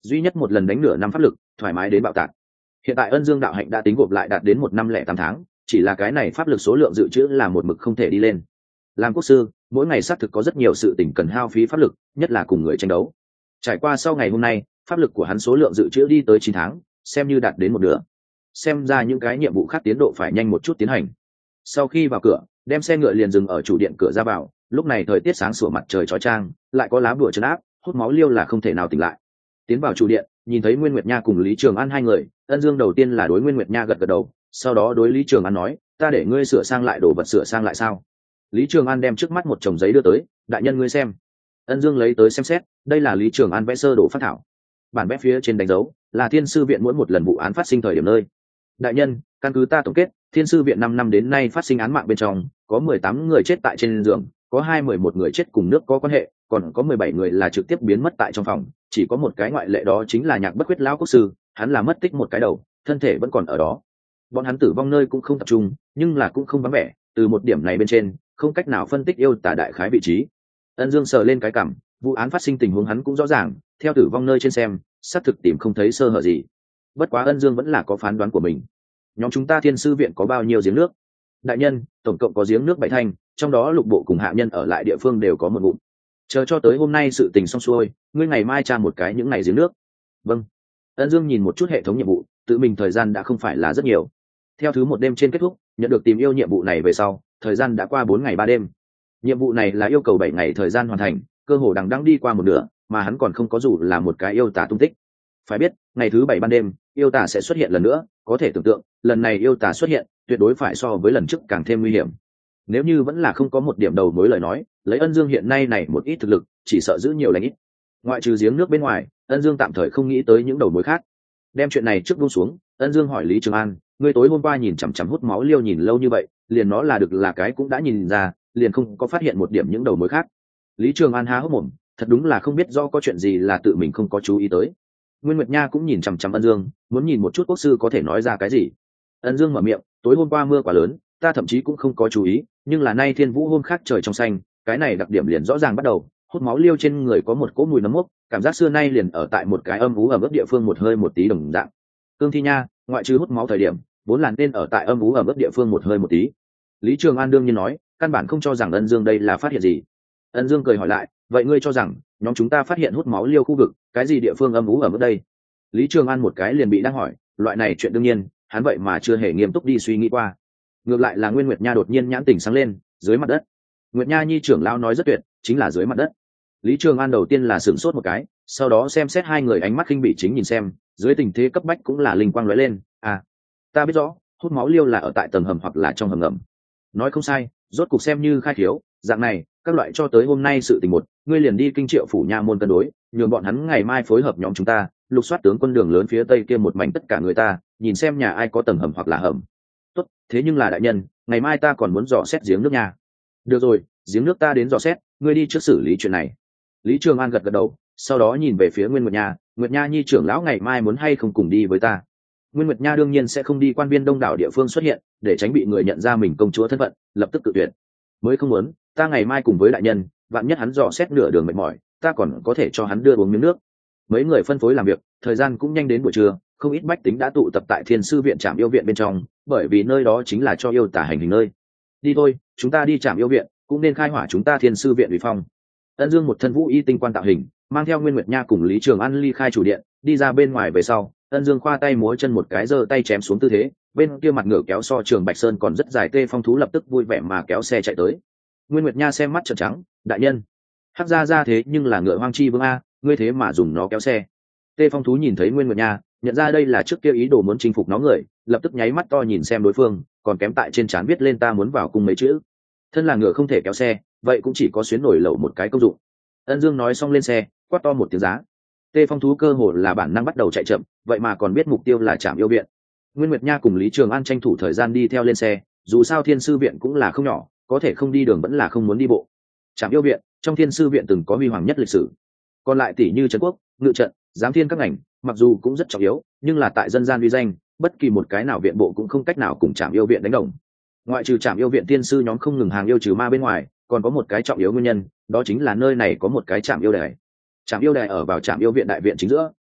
duy nhất một lần đánh nửa năm pháp lực thoải mái đến bạo tạc. Hiện tại Ân Dương đạo hạnh đã tính gộp lại đạt đến 1 năm 0 8 tháng, chỉ là cái này pháp lực số lượng dự trữ là một mực không thể đi lên. Làm quốc sư, mỗi ngày xác thực có rất nhiều sự tình cần hao phí pháp lực, nhất là cùng người tranh đấu. Trải qua sau ngày hôm nay, pháp lực của hắn số lượng dự trữ đi tới 9 tháng, xem như đạt đến 1 nửa. Xem ra những cái nhiệm vụ khác tiến độ phải nhanh một chút tiến hành. Sau khi vào cửa, đem xe ngựa liền dừng ở chủ điện cửa ra vào. Lúc này thời tiết sáng sủa, mặt trời chói chang, lại có lá bùa trấn áp, hút máu Liêu là không thể nào tỉnh lại. Tiến vào chủ điện, nhìn thấy Nguyên Nguyệt Nha cùng Lý Trường An hai người, Ân Dương đầu tiên là đối Nguyên Nguyệt Nha gật gật đầu, sau đó đối Lý Trường An nói, ta để ngươi sửa sang lại đồ vật sửa sang lại sao? Lý Trường An đem trước mắt một chồng giấy đưa tới, đại nhân ngươi xem. Ân Dương lấy tới xem xét, đây là Lý Trường An vẽ sơ đồ phát thảo. Bản vẽ phía trên đánh dấu là Thiên sư viện mỗi một lần vụ án phát sinh thời điểm nơi. Đại nhân, căn cứ ta tổng kết, Thiên sư viện 5 năm đến nay phát sinh án mạng bên trong, có 18 người chết tại trên giường, có 11 người chết cùng nước có quan hệ, còn có 17 người là trực tiếp biến mất tại trong phòng, chỉ có một cái ngoại lệ, đó chính là Nhạc Bất Khuyết lão quốc sư, hắn là mất tích một cái đầu, thân thể vẫn còn ở đó. Bọn hắn tử vong nơi cũng không tập trung, nhưng là cũng không vắng vẻ, từ một điểm này bên trên, không cách nào phân tích yêu tả đại khái vị trí. Ân Dương sờ lên cái cằm, vụ án phát sinh tình huống hắn cũng rõ ràng, theo tử vong nơi trên xem, xác thực tìm không thấy sơ hở gì. Bất quá Ân Dương vẫn là có phán đoán của mình. Nhóm chúng ta Thiên sư viện có bao nhiêu giếng nước? Đại nhân, tổng cộng có giếng nước 7 thanh, trong đó lục bộ cùng hạ nhân ở lại địa phương đều có một ngụm. Chờ cho tới hôm nay sự tình xong xuôi, ngươi ngày mai tra một cái những ngày giếng nước. Vâng. Ân Dương nhìn một chút hệ thống nhiệm vụ, tự mình thời gian đã không phải là rất nhiều. Theo thứ 1 đêm trên kết thúc, nhận được tìm yêu nhiệm vụ này về sau, thời gian đã qua 4 ngày 3 đêm. Nhiệm vụ này là yêu cầu 7 ngày thời gian hoàn thành, cơ hồ đằng đang đi qua một nửa, mà hắn còn không có dù là một cái yêu tả tung tích. Phải biết, ngày thứ 7 ban đêm, yêu tả sẽ xuất hiện lần nữa, có thể tưởng tượng, lần này yêu tả xuất hiện, tuyệt đối phải so với lần trước càng thêm nguy hiểm. Nếu như vẫn là không có một điểm đầu mối lời nói, lấy Ân Dương hiện nay này một ít thực lực, chỉ sợ giữ nhiều lành ít. Ngoại trừ giếng nước bên ngoài, Ân Dương tạm thời không nghĩ tới những đầu mối khác. Đem chuyện này trước buông xuống, Ân Dương hỏi Lý Trường An, ngươi tối hôm qua nhìn chằm chằm hút máu Liêu nhìn lâu như vậy, liền nó là được là cái cũng đã nhìn ra, liền không có phát hiện một điểm những đầu mối khác. Lý Trường An há hốc mồm, thật đúng là không biết do có chuyện gì là tự mình không có chú ý tới. Nguyên Nguyệt Nha cũng nhìn chằm chằm Ân Dương, muốn nhìn một chút quốc sư có thể nói ra cái gì. Ân Dương mở miệng, tối hôm qua mưa quá lớn, ta thậm chí cũng không có chú ý, nhưng là nay Thiên Vũ hôm khác trời trong xanh, cái này đặc điểm liền rõ ràng bắt đầu. Hút máu Liêu trên người có một cỗ mùi nấm mốc, cảm giác xưa nay liền ở tại một cái âm ú ẩm ướt địa phương một hơi một tí đồng dạng. Cương Thi Nha, ngoại trừ hút máu thời điểm, vốn là nên ở tại âm ú ẩm ướt địa phương một hơi một tí. Lý Trường An đương nhiên nói, căn bản không cho rằng Ân Dương đây là phát hiện gì. Ân Dương cười hỏi lại, vậy ngươi cho rằng nhóm chúng ta phát hiện hút máu Liêu khu vực, cái gì địa phương âm ú ẩm ướt đây? Lý Trường An một cái liền bị đang hỏi, loại này chuyện đương nhiên, hắn vậy mà chưa hề nghiêm túc đi suy nghĩ qua. Ngược lại là Nguyên Nguyệt Nha đột nhiên nhãn tỉnh sáng lên, dưới mặt đất. Nguyệt Nha nhi trưởng lão nói rất tuyệt, chính là dưới mặt đất. Lý Trường An đầu tiên là sửng sốt một cái, sau đó xem xét hai người ánh mắt khinh bỉ chính nhìn xem, dưới tình thế cấp bách cũng là linh quang lóe lên, à, ta biết rõ, hút máu Liêu là ở tại tầng hầm hoặc là trong hầm ngầm. Nói không sai, rốt cục xem như khai khiếu, dạng này, các loại cho tới hôm nay sự tình một, ngươi liền đi kinh Triệu phủ nha môn cân đối, nhường bọn hắn ngày mai phối hợp nhóm chúng ta, lục soát tướng quân đường lớn phía tây kia một mảnh tất cả người ta, nhìn xem nhà ai có tầng hầm hoặc là hầm. Tốt, thế nhưng là đại nhân, ngày mai ta còn muốn dò xét giếng nước nha. Được rồi, giếng nước ta đến dò xét, ngươi đi trước xử lý chuyện này. Lý Trường An gật gật đầu, sau đó nhìn về phía Nguyên Nguyệt Nha, Nguyệt Nha nhi trưởng lão ngày mai muốn hay không cùng đi với ta? Nguyên Nguyệt Nha đương nhiên sẽ không đi quan viên đông đảo địa phương xuất hiện, để tránh bị người nhận ra mình công chúa thân phận, lập tức cự tuyệt. Mới không muốn, ta ngày mai cùng với đại nhân, vạn nhất hắn dò xét nửa đường mệt mỏi, ta còn có thể cho hắn đưa uống miếng nước. Mấy người phân phối làm việc, thời gian cũng nhanh đến buổi trưa, không ít bách tính đã tụ tập tại Thiên sư viện Trạm Yêu viện bên trong, bởi vì nơi đó chính là cho yêu tả hành hình nơi. Đi thôi, chúng ta đi Trạm Yêu viện, cũng nên khai hỏa chúng ta Thiên sư viện uy phong. Ân Dương một thân vũ y tinh quan tạo hình, mang theo Nguyên Nguyệt Nha cùng Lý Trường An ly khai chủ điện, đi ra bên ngoài về sau, Ân Dương khoa tay múa chân một cái giơ tay chém xuống tư thế, bên kia mặt ngựa kéo so Trường Bạch Sơn còn rất dài Tê Phong thú lập tức vui vẻ mà kéo xe chạy tới. Nguyên Nguyệt Nha xem mắt trợn trắng, đại nhân, hắc ra thế nhưng là ngựa hoang chi vương a, ngươi thế mà dùng nó kéo xe. Tê Phong thú nhìn thấy Nguyên Nguyệt Nha, nhận ra đây là trước kia ý đồ muốn chinh phục nó người, lập tức nháy mắt to nhìn xem đối phương, còn kém tại trên trán viết lên ta muốn vào cung mấy chữ. Thân là ngựa không thể kéo xe, vậy cũng chỉ có xuyến nổi lẩu một cái công dụng. Ân Dương nói xong lên xe, quát to một tiếng giá. Tê Phong thú cơ hồ là bản năng bắt đầu chạy chậm, vậy mà còn biết mục tiêu là Trạm Yêu viện. Nguyên Nguyệt Nha cùng Lý Trường An tranh thủ thời gian đi theo lên xe, dù sao Thiên sư viện cũng là không nhỏ, có thể không đi đường vẫn là không muốn đi bộ. Trạm Yêu viện, trong Thiên sư viện từng có huy hoàng nhất lịch sử. Còn lại tỷ như trấn quốc, ngự trận, giám thiên các ngành, mặc dù cũng rất trọng yếu, nhưng là tại dân gian uy danh, bất kỳ một cái nào viện bộ cũng không cách nào cùng Trạm Yêu viện đánh đồng. Ngoại trừ Trạm Yêu viện tiên sư nhóm không ngừng hàng yêu trừ ma bên ngoài, còn có một cái trọng yếu nguyên nhân, đó chính là nơi này có một cái Trạm Yêu đài. Trạm Yêu đài ở vào Trạm Yêu viện đại viện chính giữa,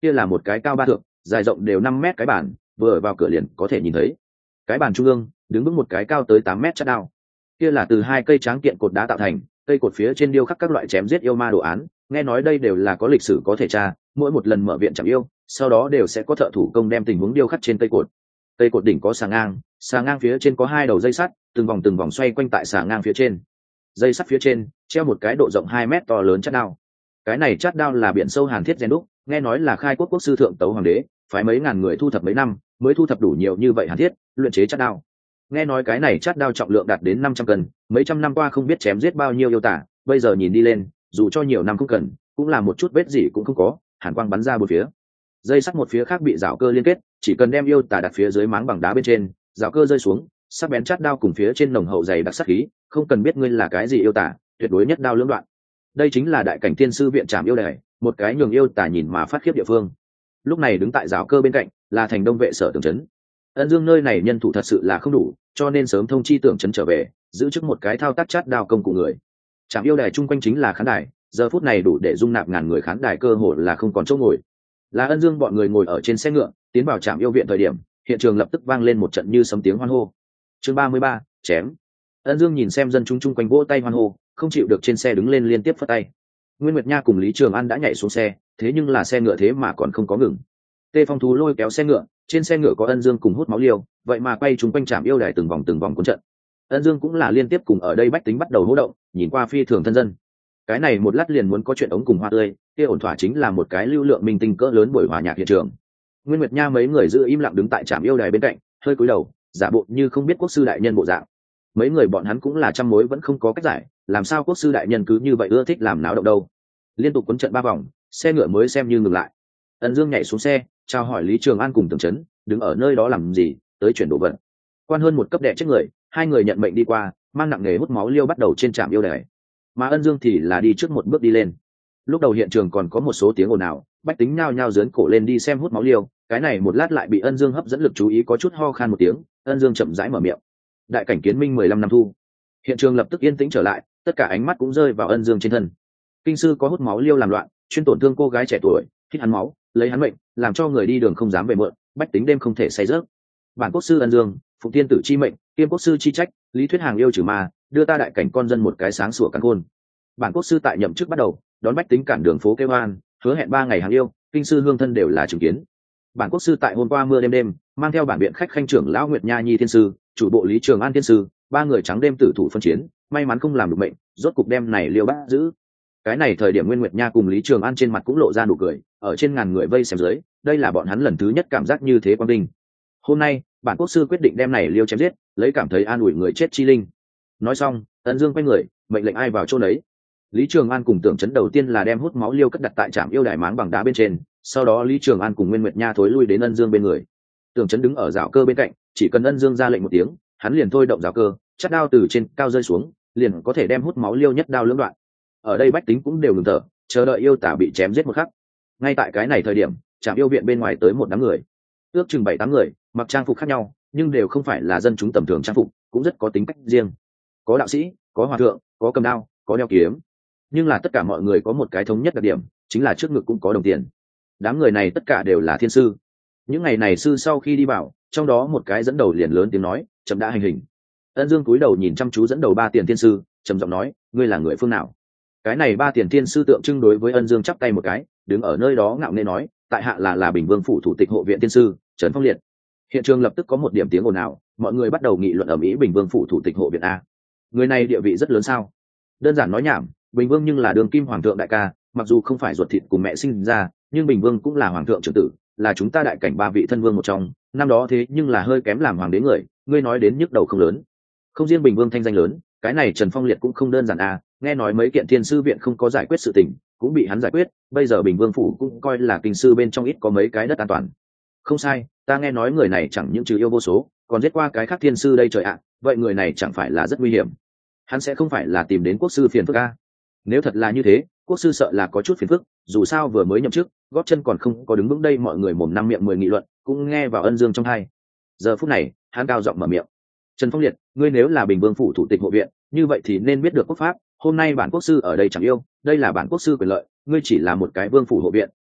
kia là một cái cao 3 thượng, dài rộng đều 5 mét cái bàn, vừa vào cửa liền có thể nhìn thấy. Cái bàn trung ương đứng vững một cái cao tới 8 mét chát đao, kia là từ 2 cây tráng kiện cột đá tạo thành, cây cột phía trên điêu khắc các loại chém giết yêu ma đồ án, nghe nói đây đều là có lịch sử có thể tra, mỗi một lần mở viện chạm yêu, sau đó đều sẽ có thợ thủ công đem tình huống điêu khắc trên cây cột. Cây cột đỉnh có xà ngang phía trên có 2 đầu dây sắt, từng vòng xoay quanh tại xà ngang phía trên. Dây sắt phía trên treo một cái độ rộng 2 mét to lớn chát đao. Cái này chát đao là biển sâu hàn thiết rèn đúc, nghe nói là khai quốc quốc sư thượng tấu hoàng đế, phải mấy ngàn người thu thập mấy năm mới thu thập đủ nhiều như vậy hàn thiết, luyện chế chát đao. Nghe nói cái này chát đao trọng lượng đạt đến 500 cân, mấy trăm năm qua không biết chém giết bao nhiêu yêu tả, bây giờ nhìn đi lên, dù cho nhiều năm không cần, cũng là một chút vết gì cũng không có, hàn quang bắn ra bốn phía. Dây sắt một phía khác bị rào cơ liên kết, chỉ cần đem yêu tả đặt phía dưới máng bằng đá bên trên, rào cơ rơi xuống, sắc bén chát đao cùng phía trên nồng hậu dày đặc sắc khí, không cần biết ngươi là cái gì yêu tả, tuyệt đối nhất đao lưỡng đoạn. Đây chính là đại cảnh tiên sư viện trảm yêu đài, một cái nhường yêu tả nhìn mà phát khiếp địa phương. Lúc này đứng tại rào cơ bên cạnh là thành đông vệ sở Tưởng Trấn. Ân Dương nơi này nhân thủ thật sự là không đủ, cho nên sớm thông chi Tưởng Trấn trở về, giữ chức một cái thao tác chát đao công cụ người. Trạm yêu đài chung quanh chính là khán đài, giờ phút này đủ để dung nạp ngàn người, khán đài cơ hội là không còn chỗ ngồi. Là Ân Dương bọn người ngồi ở trên xe ngựa tiến vào trạm yêu viện thời điểm, hiện trường lập tức vang lên một trận như sấm tiếng hoan hô. Chương 33, chém. Ân Dương nhìn xem dân chúng chung quanh vỗ tay hoan hô, không chịu được trên xe đứng lên liên tiếp phất tay. Nguyên Nguyệt Nha cùng Lý Trường An đã nhảy xuống xe, thế nhưng là xe ngựa thế mà còn không có ngừng. Tê Phong Thú lôi kéo xe ngựa, trên xe ngựa có Ân Dương cùng Hút Máu Liêu, vậy mà quay chúng quanh trạm yêu đài từng vòng cuốn trận. Ân Dương cũng là liên tiếp cùng ở đây bách tính bắt đầu hô động, nhìn qua phi thường thân dân. Cái này một lát liền muốn có chuyện ống cùng hoa tươi, kia ổn thỏa chính là một cái lưu lượng minh tinh cỡ lớn buổi hòa nhạc hiện trường. Nguyên Nguyệt Nha mấy người giữ im lặng đứng tại trạm yêu đài bên cạnh, hơi cúi đầu, giả bộ như không biết quốc sư đại nhân bộ dạng. Mấy người bọn hắn cũng là trăm mối vẫn không có cách giải, làm sao quốc sư đại nhân cứ như vậy ưa thích làm náo động đâu. Liên tục cuốn trận 3 vòng, xe ngựa mới xem như ngừng lại. Ân Dương nhảy xuống xe, chào hỏi Lý Trường An cùng Tưởng Trấn, đứng ở nơi đó làm gì, tới chuyển đồ vật. Quan hơn một cấp đệ chết người, hai người nhận mệnh đi qua, mang nặng nghề Hút Máu Liêu bắt đầu trên trạm yêu đài. Mà Ân Dương thì là đi trước một bước đi lên. Lúc đầu hiện trường còn có một số tiếng ồn ào, bách tính nhao nhao giớn cổ lên đi xem Hút Máu Liêu, cái này một lát lại bị Ân Dương hấp dẫn lực chú ý, có chút ho khan một tiếng, Ân Dương chậm rãi mở miệng. Đại cảnh kiến minh 15 năm thu. Hiện trường lập tức yên tĩnh trở lại, tất cả ánh mắt cũng rơi vào Ân Dương trên thân. Kinh sư có Hút Máu Liêu làm loạn, chuyên tổn thương cô gái trẻ tuổi, hít hắn máu, lấy hắn mệnh, làm cho người đi đường không dám về mượn, bách tính đêm không thể say giấc. Bản quốc sư Ân Dương, phụng thiên tử chi mệnh, kiêm quốc sư chi trách, lý thuyết hàng yêu trừ ma, đưa ta đại cảnh con dân một cái sáng sủa căn khôn. Bản quốc sư tại nhậm chức bắt đầu, đón bách tính cản đường phố kêu oan, hứa hẹn 3 ngày hàng yêu, kinh sư hương thân đều là chứng kiến. Bản quốc sư tại hôm qua mưa đêm mang theo bản biện khách khanh trưởng lão Nguyệt Nha Nhi thiên sư, chủ bộ Lý Trường An thiên sư, 3 người trắng đêm tử thủ phân chiến, may mắn không làm được mệnh, rốt cục đem này liêu bắt giữ. Cái này thời điểm Nguyên Nguyệt Nha cùng Lý Trường An trên mặt cũng lộ ra nụ cười, ở trên ngàn người vây xem dưới, đây là bọn hắn lần thứ nhất cảm giác như thế quang vinh. Hôm nay, bản quốc sư quyết định đem này liêu chém giết, lấy cảm thấy an ủi người chết chi linh. Nói xong, Ân Dương quay người, mệnh lệnh ai vào chỗ đấy. Lý Trường An cùng Tưởng Trấn đầu tiên là đem Hút Máu Liêu cất đặt tại trạm yêu đài máng bằng đá bên trên, sau đó Lý Trường An cùng Nguyên Nguyệt Nha thối lui đến Ân Dương bên người. Tưởng Trấn đứng ở rào cơ bên cạnh, chỉ cần Ân Dương ra lệnh một tiếng, hắn liền thôi động rào cơ, chát đao từ trên cao rơi xuống, liền có thể đem Hút Máu Liêu nhất đao lưỡng đoạn. Ở đây bách tính cũng đều ngừng thở, chờ đợi yêu tả bị chém giết một khắc. Ngay tại cái này thời điểm, trạm yêu viện bên ngoài tới một đám người, ước chừng 7-8 người, mặc trang phục khác nhau, nhưng đều không phải là dân chúng tầm thường trang phục, cũng rất có tính cách riêng. Có đạo sĩ, có hòa thượng, có cầm đao, có đeo kiếm, nhưng là tất cả mọi người có một cái thống nhất đặc điểm, chính là trước ngực cũng có đồng tiền. Đám người này tất cả đều là thiên sư. Những ngày này sư sau khi đi vào, trong đó một cái dẫn đầu liền lớn tiếng nói, chậm đã hành hình. Ân Dương cúi đầu nhìn chăm chú dẫn đầu 3 tiền thiên sư, trầm giọng nói, ngươi là người phương nào? Cái này 3 tiền thiên sư tượng trưng đối với Ân Dương chắp tay một cái, đứng ở nơi đó ngạo nghễ nói, tại hạ là Bình Vương phủ thủ tịch hộ viện thiên sư Trấn Phong Liệt. Hiện trường lập tức có một điểm tiếng ồn ào, mọi người bắt đầu nghị luận ầm ĩ Bình Vương phủ thủ tịch hộ viện a. Người này địa vị rất lớn sao? Đơn giản nói nhảm, Bình Vương nhưng là đường kim hoàng thượng đại ca, mặc dù không phải ruột thịt cùng mẹ sinh ra, nhưng Bình Vương cũng là hoàng thượng trưởng tử, là chúng ta đại cảnh 3 vị thân vương một trong, năm đó thế nhưng là hơi kém làm hoàng đế người, ngươi nói đến nhức đầu không lớn. Không riêng Bình Vương thanh danh lớn, cái này Trần Phong Liệt cũng không đơn giản a, nghe nói mấy kiện thiên sư viện không có giải quyết sự tình, cũng bị hắn giải quyết, bây giờ Bình Vương phủ cũng coi là kinh sư bên trong ít có mấy cái đất an toàn. Không sai, ta nghe nói người này chẳng những trừ yêu vô số, còn giết qua cái khác thiên sư đây trời ạ, vậy người này chẳng phải là rất nguy hiểm. Hắn sẽ không phải là tìm đến quốc sư phiền phức a? Nếu thật là như thế, quốc sư sợ là có chút phiền phức, dù sao vừa mới nhậm chức, gót chân còn không có đứng vững đây, mọi người mồm năm miệng 10 nghị luận, cũng nghe vào Ân Dương trong tai. Giờ phút này, hắn cao giọng mở miệng. Trần Phong Liệt, ngươi nếu là Bình Vương phủ thủ tịch hộ viện, như vậy thì nên biết được quốc pháp, hôm nay bản quốc sư ở đây chẳng yêu, đây là bản quốc sư quyền lợi, ngươi chỉ là một cái vương phủ hộ viện,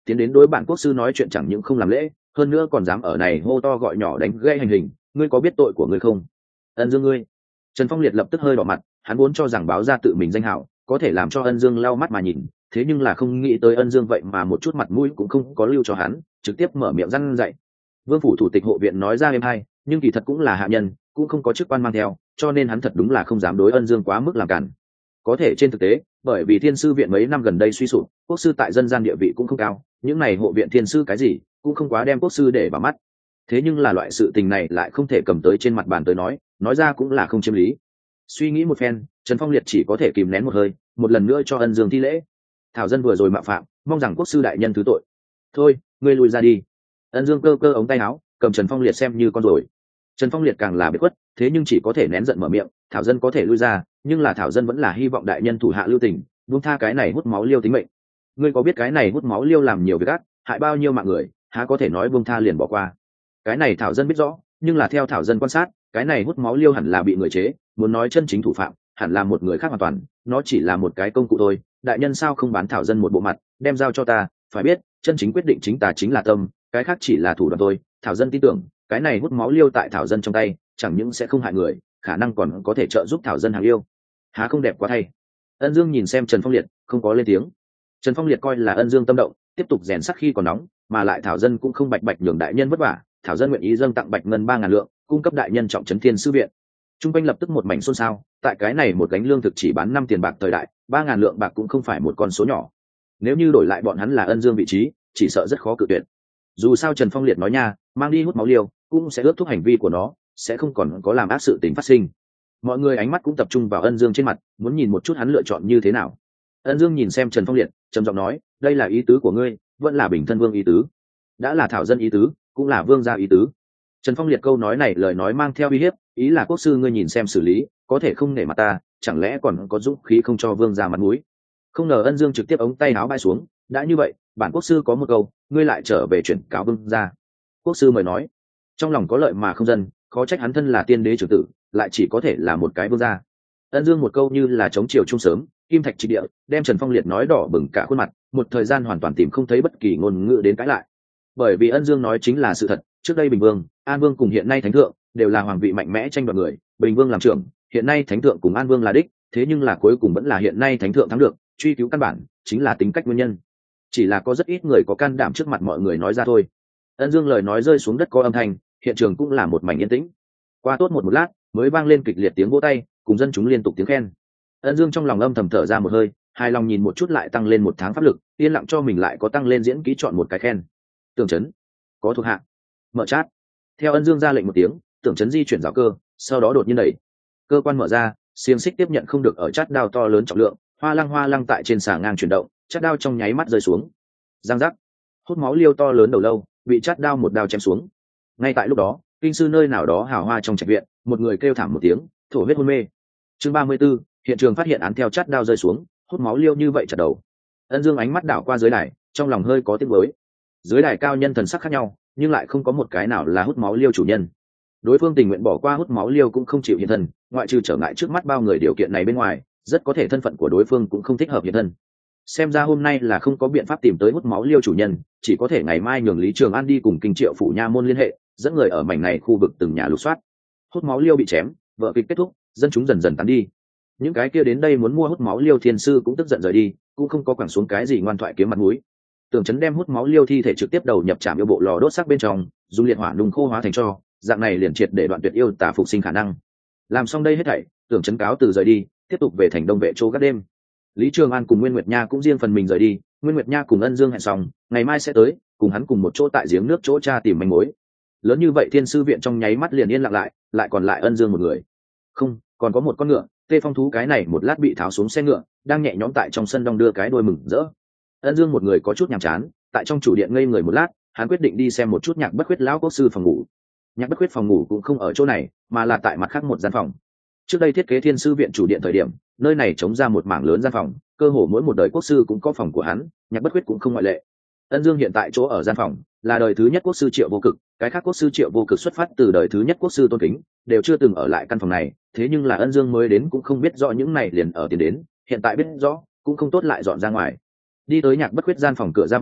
tiến đến đối bản quốc sư nói chuyện chẳng những không làm lễ, hơn nữa còn dám ở này hô to gọi nhỏ đánh gây hành hình, ngươi có biết tội của ngươi không? Ân Dương ngươi. Trần Phong Liệt lập tức hơi đỏ mặt, hắn vốn cho rằng báo ra tự mình danh hảo có thể làm cho Ân Dương lau mắt mà nhìn, thế nhưng là không nghĩ tới Ân Dương vậy mà một chút mặt mũi cũng không có lưu cho hắn, trực tiếp mở miệng răn dạy. Vương phủ thủ tịch hộ viện nói ra êm hay, nhưng kỳ thật cũng là hạ nhân, cũng không có chức quan mang theo, cho nên hắn thật đúng là không dám đối Ân Dương quá mức làm cản. Có thể trên thực tế, bởi vì thiên sư viện mấy năm gần đây suy sụp, quốc sư tại dân gian địa vị cũng không cao, những này hộ viện thiên sư cái gì cũng không quá đem quốc sư để vào mắt. Thế nhưng là loại sự tình này lại không thể cầm tới trên mặt bàn tới nói ra cũng là không chiếm lý. Suy nghĩ một phen, Trần Phong Liệt chỉ có thể kìm nén một hơi, một lần nữa cho Ân Dương thi lễ. Thảo dân vừa rồi mạo phạm, mong rằng quốc sư đại nhân thứ tội. Thôi, ngươi lui ra đi. Ân Dương cơ cơ ống tay áo, cầm Trần Phong Liệt xem như con rồi. Trần Phong Liệt càng là biết quất, thế nhưng chỉ có thể nén giận mở miệng, Thảo dân có thể lui ra, nhưng là Thảo dân vẫn là hy vọng đại nhân thủ hạ lưu tình, buông tha cái này hút máu liêu tính mệnh. Ngươi có biết cái này hút máu liêu làm nhiều việc ác, hại bao nhiêu mạng người, há có thể nói buông tha liền bỏ qua. Cái này Thảo dân biết rõ, nhưng là theo Thảo dân quan sát, cái này hút máu liêu hẳn là bị người chế, muốn nói chân chính thủ phạm hẳn là một người khác hoàn toàn, nó chỉ là một cái công cụ thôi. Đại nhân sao không bán Thảo dân một bộ mặt, đem giao cho ta, phải biết chân chính quyết định chính tà chính là tâm, cái khác chỉ là thủ đoạn thôi. Thảo dân tin tưởng cái này hút máu liêu tại Thảo dân trong tay chẳng những sẽ không hại người, khả năng còn có thể trợ giúp Thảo dân hàng yêu, há không đẹp quá thay. Ân Dương nhìn xem Trần Phong Liệt, không có lên tiếng. Trần Phong Liệt coi là Ân Dương tâm động, tiếp tục rèn sắc khi còn nóng, mà lại Thảo dân cũng không bạch bạch nhường đại nhân vất vả, Thảo dân nguyện ý dâng tặng bạch ngân 3.000 lượng, cung cấp đại nhân trọng trấn thiên sư viện. Trung quanh lập tức một mảnh xôn xao, tại cái này một gánh lương thực chỉ bán 5 tiền bạc thời đại, 3.000 lượng bạc cũng không phải một con số nhỏ. Nếu như đổi lại bọn hắn là Ân Dương vị trí, chỉ sợ rất khó cự tuyệt. Dù sao Trần Phong Liệt nói nha, mang đi hút máu liều, cũng sẽ ước thúc hành vi của nó, sẽ không còn có làm ác sự tình phát sinh. Mọi người ánh mắt cũng tập trung vào Ân Dương trên mặt, muốn nhìn một chút hắn lựa chọn như thế nào. Ân Dương nhìn xem Trần Phong Liệt, trầm giọng nói, đây là ý tứ của ngươi, vẫn là Bình Thân Vương ý tứ, đã là Thảo dân ý tứ, cũng là Vương gia ý tứ. Trần Phong Liệt câu nói này lời nói mang theo uy hiếp, ý là quốc sư ngươi nhìn xem xử lý, có thể không nể mặt ta, chẳng lẽ còn có dũng khí không cho Vương gia mặt mũi. Không ngờ Ân Dương trực tiếp ống tay áo bay xuống, đã như vậy, bản quốc sư có một câu, ngươi lại trở về chuyển cáo Vương gia. Quốc sư mời nói. Trong lòng có lợi mà không dân, khó trách hắn thân là tiên đế trưởng tử, lại chỉ có thể là một cái vương gia. Ân Dương một câu như là chống chiều trung sớm, kim thạch trịch địa, đem Trần Phong Liệt nói đỏ bừng cả khuôn mặt, một thời gian hoàn toàn tìm không thấy bất kỳ ngôn ngữ đến cãi lại. Bởi vì Ân Dương nói chính là sự thật, trước đây Bình Vương, An Vương cùng hiện nay Thánh thượng đều là hoàng vị mạnh mẽ tranh đoạt người, Bình Vương làm trưởng, hiện nay Thánh thượng cùng An Vương là đích, thế nhưng là cuối cùng vẫn là hiện nay Thánh thượng thắng được, truy cứu căn bản chính là tính cách nguyên nhân. Chỉ là có rất ít người có can đảm trước mặt mọi người nói ra thôi. Ân Dương lời nói rơi xuống đất có âm thanh, hiện trường cũng là một mảnh yên tĩnh. Qua tốt một lát mới vang lên kịch liệt tiếng vỗ tay, cùng dân chúng liên tục tiếng khen. Ân Dương trong lòng âm thầm thở ra một hơi, hài lòng nhìn một chút lại tăng lên 1 tháng pháp lực, yên lặng cho mình lại có tăng lên diễn kỹ chọn một cái khen. Tưởng Chấn có thuộc hạ, mở chat. Theo Ân Dương ra lệnh một tiếng, Tưởng Chấn di chuyển rào cơ, sau đó đột nhiên đẩy cơ quan mở ra, xiềng xích tiếp nhận không được ở chát đao to lớn trọng lượng, hoa lăng tại trên xà ngang chuyển động, chát đao trong nháy mắt rơi xuống. Giang giác, hút máu liêu to lớn đầu lâu bị chát đao một đao chém xuống. Ngay tại lúc đó, kinh sư nơi nào đó hào hoa trong trạch viện, một người kêu thảm một tiếng, thổ huyết hôn mê. Chương 34, hiện trường phát hiện án theo chát đao rơi xuống, hút máu liêu như vậy chặt đầu. Ân Dương ánh mắt đảo qua dưới đài, trong lòng hơi có tiếc nuối. Dưới đài cao nhân thần sắc khác nhau, nhưng lại không có một cái nào là hút máu liêu chủ nhân. Đối phương tình nguyện bỏ qua hút máu liêu cũng không chịu hiện thân, ngoại trừ trở ngại trước mắt bao người điều kiện này bên ngoài, rất có thể thân phận của đối phương cũng không thích hợp hiện thân. Xem ra hôm nay là không có biện pháp tìm tới hút máu liêu chủ nhân, chỉ có thể ngày mai nhường Lý Trường An đi cùng Kinh Triệu phủ nha môn liên hệ, dẫn người ở mảnh này khu vực từng nhà lục soát. Hút máu liêu bị chém, vở kịch kết thúc, dân chúng dần dần tán đi. Những cái kia đến đây muốn mua hút máu liêu thiên sư cũng tức giận rời đi, cũng không có quẳng xuống cái gì ngoan thoại kiếm mặt mũi. Tưởng Chấn đem hút máu liêu thi thể trực tiếp đầu nhập trảm yêu bộ lò đốt xác bên trong, dùng liệt hỏa nung khô hóa thành tro, dạng này liền triệt để đoạn tuyệt yêu tả phục sinh khả năng. Làm xong đây hết thảy, Tưởng Chấn cáo từ rời đi, tiếp tục về thành Đông Vệ chỗ gác đêm. Lý Trường An cùng Nguyên Nguyệt Nha cũng riêng phần mình rời đi, Nguyên Nguyệt Nha cùng Ân Dương hẹn xong, ngày mai sẽ tới, cùng hắn cùng một chỗ tại giếng nước chỗ tra tìm manh mối. Lớn như vậy thiên sư viện trong nháy mắt liền yên lặng lại còn lại Ân Dương một người. Không, còn có một con ngựa, Tê Phong thú cái này một lát bị tháo xuống xe ngựa, đang nhẹ nhõm tại trong sân đong đưa cái đuôi mừng rỡ. Ân Dương một người có chút nhàm chán, tại trong chủ điện ngây người một lát, hắn quyết định đi xem một chút Nhạc Bất Khuyết lão quốc sư phòng ngủ. Nhạc Bất Khuyết phòng ngủ cũng không ở chỗ này, mà là tại mặt khác một gian phòng. Trước đây thiết kế thiên sư viện chủ điện thời điểm, nơi này chống ra một mảng lớn gian phòng, cơ hồ mỗi một đời quốc sư cũng có phòng của hắn, Nhạc Bất Khuyết cũng không ngoại lệ. Ân Dương hiện tại chỗ ở gian phòng là đời thứ nhất quốc sư Triệu Vô Cực, cái khác quốc sư Triệu Vô Cực xuất phát từ đời thứ nhất quốc sư Tôn Kính, đều chưa từng ở lại căn phòng này, thế nhưng là Ân Dương mới đến cũng không biết rõ những này liền ở tiền đến, hiện tại biết rõ cũng không tốt lại dọn ra ngoài. Đi tới Nhạc Bất Khuyết gian phòng cửa ra vào,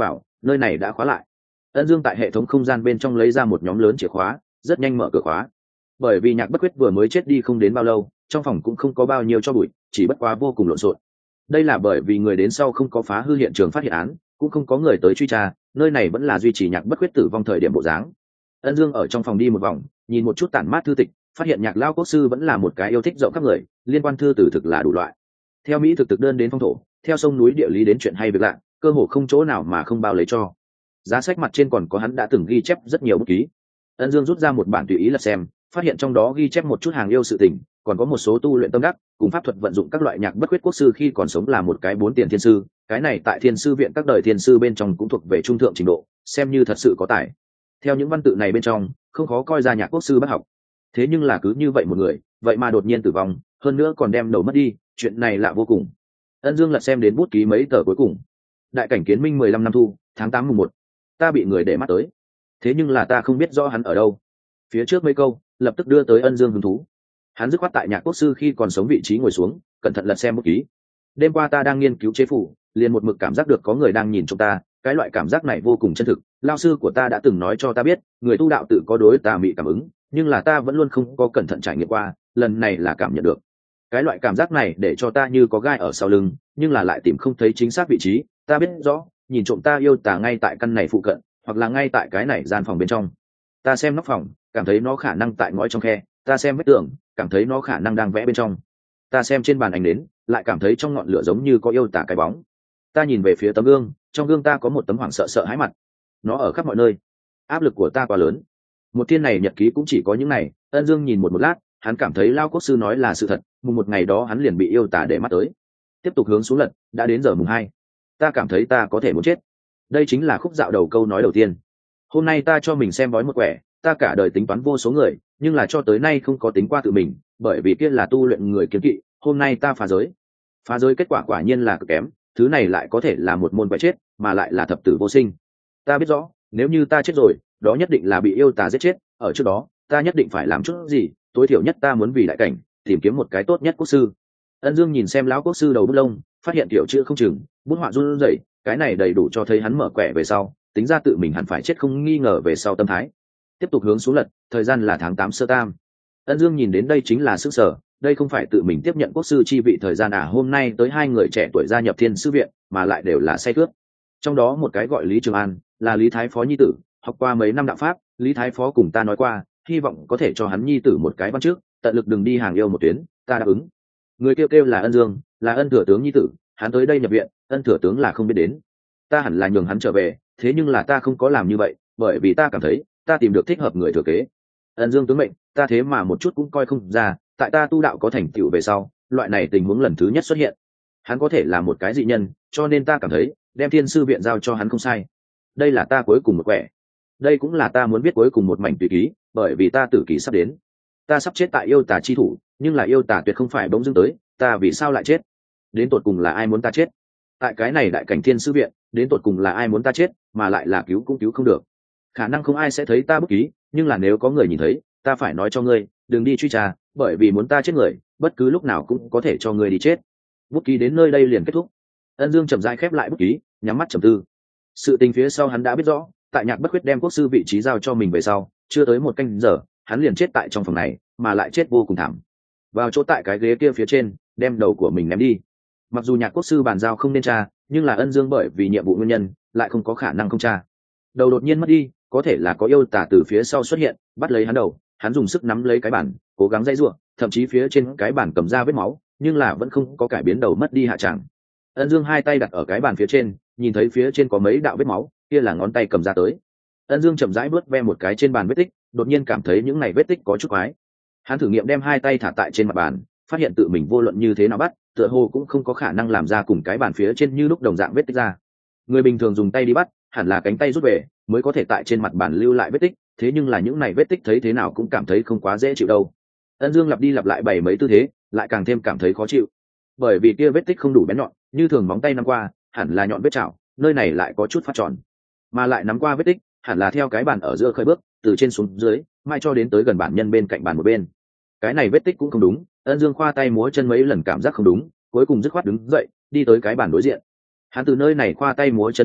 nơi này đã khóa lại. Ân Dương tại hệ thống không gian bên trong lấy ra một nhóm lớn chìa khóa, rất nhanh mở cửa khóa. Bởi vì Nhạc Bất Khuyết vừa mới chết đi không đến bao lâu, trong phòng cũng không có bao nhiêu cho bụi, chỉ bất quá vô cùng lộn xộn. Đây là bởi vì người đến sau không có phá hư hiện trường phát hiện án, cũng không có người tới truy tra, nơi này vẫn là duy trì Nhạc Bất Khuyết tử vong thời điểm bộ dáng. Ân Dương ở trong phòng đi một vòng, nhìn một chút tản mát thư tịch, phát hiện Nhạc Lao quốc sư vẫn là một cái yêu thích rộng khắp người, liên quan thư từ thực là đủ loại. Theo Mỹ thực đơn đến phong thổ, theo sông núi địa lý đến chuyện hay việc lạ, cơ hồ không chỗ nào mà không bao lấy cho. Giá sách mặt trên còn có hắn đã từng ghi chép rất nhiều bút ký. Ân Dương rút ra một bản tùy ý lật xem, phát hiện trong đó ghi chép một chút hàng yêu sự tình, còn có một số tu luyện tâm đắc cùng pháp thuật vận dụng các loại Nhạc Bất Khuyết quốc sư khi còn sống là một cái 4 tiền thiên sư, cái này tại thiên sư viện các đời thiên sư bên trong cũng thuộc về trung thượng trình độ, xem như thật sự có tài. Theo những văn tự này bên trong, không khó coi ra Nhạc quốc sư bác học. Thế nhưng là cứ như vậy một người, vậy mà đột nhiên tử vong, hơn nữa còn đem đầu mất đi, chuyện này lạ vô cùng. Ân Dương lật xem đến bút ký mấy tờ cuối cùng. Đại cảnh kiến minh 15 năm thu, tháng 8 mùng 1. Ta bị người để mắt tới. Thế nhưng là ta không biết rõ hắn ở đâu. Phía trước mấy câu, lập tức đưa tới Ân Dương hứng thú. Hắn dứt khoát tại Nhạc quốc sư khi còn sống vị trí ngồi xuống, cẩn thận lật xem bút ký. Đêm qua ta đang nghiên cứu chế phủ, liền một mực cảm giác được có người đang nhìn chúng ta, cái loại cảm giác này vô cùng chân thực. Lao sư của ta đã từng nói cho ta biết, người tu đạo tự có đối tà mị cảm ứng, nhưng là ta vẫn luôn không có cẩn thận trải nghiệm qua, lần này là cảm nhận được. Cái loại cảm giác này để cho ta như có gai ở sau lưng, nhưng là lại tìm không thấy chính xác vị trí. Ta biết rõ, nhìn trộm ta yêu tà ngay tại căn này phụ cận, hoặc là ngay tại cái này gian phòng bên trong. Ta xem nóc phòng, cảm thấy nó khả năng tại ngõ trong khe. Ta xem vết tường, cảm thấy nó khả năng đang vẽ bên trong. Ta xem trên bàn ánh nến, lại cảm thấy trong ngọn lửa giống như có yêu tà cái bóng. Ta nhìn về phía tấm gương, trong gương ta có một tấm hoảng sợ sợ hãi mặt. Nó ở khắp mọi nơi. Áp lực của ta quá lớn. Một thiên này nhật ký cũng chỉ có những này. Ân Dương nhìn một lát, hắn cảm thấy Lao quốc sư nói là sự thật. Mùng một ngày đó hắn liền bị yêu tà để mắt tới. Tiếp tục hướng xuống lật, đã đến giờ mùng 2. Ta cảm thấy ta có thể muốn chết. Đây chính là khúc dạo đầu câu nói đầu tiên. Hôm nay ta cho mình xem bói một quẻ, ta cả đời tính toán vô số người, nhưng là cho tới nay không có tính qua tự mình, bởi vì kia là tu luyện người kiếm kỵ. Hôm nay ta phá giới. Phá giới kết quả quả nhiên là cực kém, thứ này lại có thể là một môn quẻ chết, mà lại là thập tử vô sinh. Ta biết rõ, nếu như ta chết rồi, đó nhất định là bị yêu tà giết chết, ở trước đó, ta nhất định phải làm chút gì, tối thiểu nhất ta muốn vì đại cảnh, tìm kiếm một cái tốt nhất quốc sư. Ân Dương nhìn xem lão quốc sư đầu bút lông, phát hiện tiểu chữ không chừng, bút họa run rẩy, cái này đầy đủ cho thấy hắn mở quẻ về sau, tính ra tự mình hẳn phải chết không nghi ngờ về sau tâm thái. Tiếp tục hướng xuống lật, thời gian là tháng 8 sơ tam. Ân Dương nhìn đến đây chính là sức sở, đây không phải tự mình tiếp nhận quốc sư chi vị thời gian hôm nay tới 2 người trẻ tuổi gia nhập thiên sư viện, mà lại đều là say cướp. Trong đó một cái gọi Lý Trường An, là Lý Thái Phó nhi tử, học qua mấy năm đạo pháp, Lý Thái Phó cùng ta nói qua, hy vọng có thể cho hắn nhi tử một cái văn trước, tận lực đừng đi hàng yêu một tuyến, ta đáp ứng. Người kêu là Ân Dương, là Ân thừa tướng nhi tử, hắn tới đây nhập viện, Ân thừa tướng là không biết đến. Ta hẳn là nhường hắn trở về, thế nhưng là ta không có làm như vậy, bởi vì ta cảm thấy ta tìm được thích hợp người thừa kế. Ân Dương tướng mệnh, ta thế mà một chút cũng coi không ra, tại ta tu đạo có thành tựu về sau, loại này tình huống lần thứ nhất xuất hiện. Hắn có thể là một cái dị nhân, cho nên ta cảm thấy đem thiên sư viện giao cho hắn không sai. Đây là ta cuối cùng một quẻ, đây cũng là ta muốn biết cuối cùng một mảnh tùy ký, bởi vì ta tử kỳ sắp đến. Ta sắp chết tại yêu tà chi thủ, nhưng là yêu tà tuyệt không phải bỗng dưng tới, ta vì sao lại chết? Đến tột cùng là ai muốn ta chết? Tại cái này đại cảnh thiên sư viện, đến tột cùng là ai muốn ta chết, mà lại là cứu cũng cứu không được. Khả năng không ai sẽ thấy ta bút ký, nhưng là nếu có người nhìn thấy, ta phải nói cho ngươi, đừng đi truy tra, bởi vì muốn ta chết người, bất cứ lúc nào cũng có thể cho ngươi đi chết. Bút ký đến nơi đây liền kết thúc. Ân Dương chậm rãi khép lại bút ký, nhắm mắt trầm tư. Sự tình phía sau hắn đã biết rõ, tại Nhạc Bất Khuyết đem quốc sư vị trí giao cho mình về sau, chưa tới 1 canh giờ, hắn liền chết tại trong phòng này, mà lại chết vô cùng thảm. Vào chỗ tại cái ghế kia phía trên, đem đầu của mình ném đi. Mặc dù Nhạc quốc sư bàn giao không nên tra, nhưng là Ân Dương bởi vì nhiệm vụ nguyên nhân, lại không có khả năng không tra. Đầu đột nhiên mất đi, có thể là có yêu tà từ phía sau xuất hiện, bắt lấy hắn đầu, hắn dùng sức nắm lấy cái bàn, cố gắng dãy giụa, thậm chí phía trên cái bàn cầm ra vết máu, nhưng là vẫn không có cải biến đầu mất đi hạ trạng. Ân Dương 2 tay đặt ở cái bàn phía trên, nhìn thấy phía trên có mấy đạo vết máu, kia là ngón tay cầm ra tới. Ân Dương chậm rãi bước ve một cái trên bàn vết tích, đột nhiên cảm thấy những này vết tích có chút quái. Hắn thử nghiệm đem 2 tay thả tại trên mặt bàn, phát hiện tự mình vô luận như thế nào bắt, tựa hồ cũng không có khả năng làm ra cùng cái bàn phía trên như lúc đồng dạng vết tích ra. Người bình thường dùng tay đi bắt, hẳn là cánh tay rút về mới có thể tại trên mặt bàn lưu lại vết tích, thế nhưng là những này vết tích thấy thế nào cũng cảm thấy không quá dễ chịu đâu. Ân Dương lặp đi lặp lại 7 mấy tư thế, lại càng thêm cảm thấy khó chịu. Bởi vì kia vết tích không đủ bén nhọn, như thường móng tay nắm qua, hẳn là nhọn vết chảo, nơi này lại có chút phát tròn, mà lại nắm qua vết tích, hẳn là theo cái bàn ở giữa khởi bước, từ trên xuống dưới, mai cho đến tới gần bản nhân bên cạnh bàn một bên. Cái này vết tích cũng không đúng. Ân Dương khoa tay múa chân mấy lần cảm giác không đúng, cuối cùng dứt khoát đứng dậy, đi tới cái bàn đối diện. Hắn từ nơi này khoa tay múa chân một cái,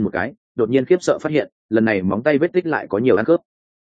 đột nhiên khiếp sợ phát hiện lần này móng tay vết tích lại có nhiều ăn khớp.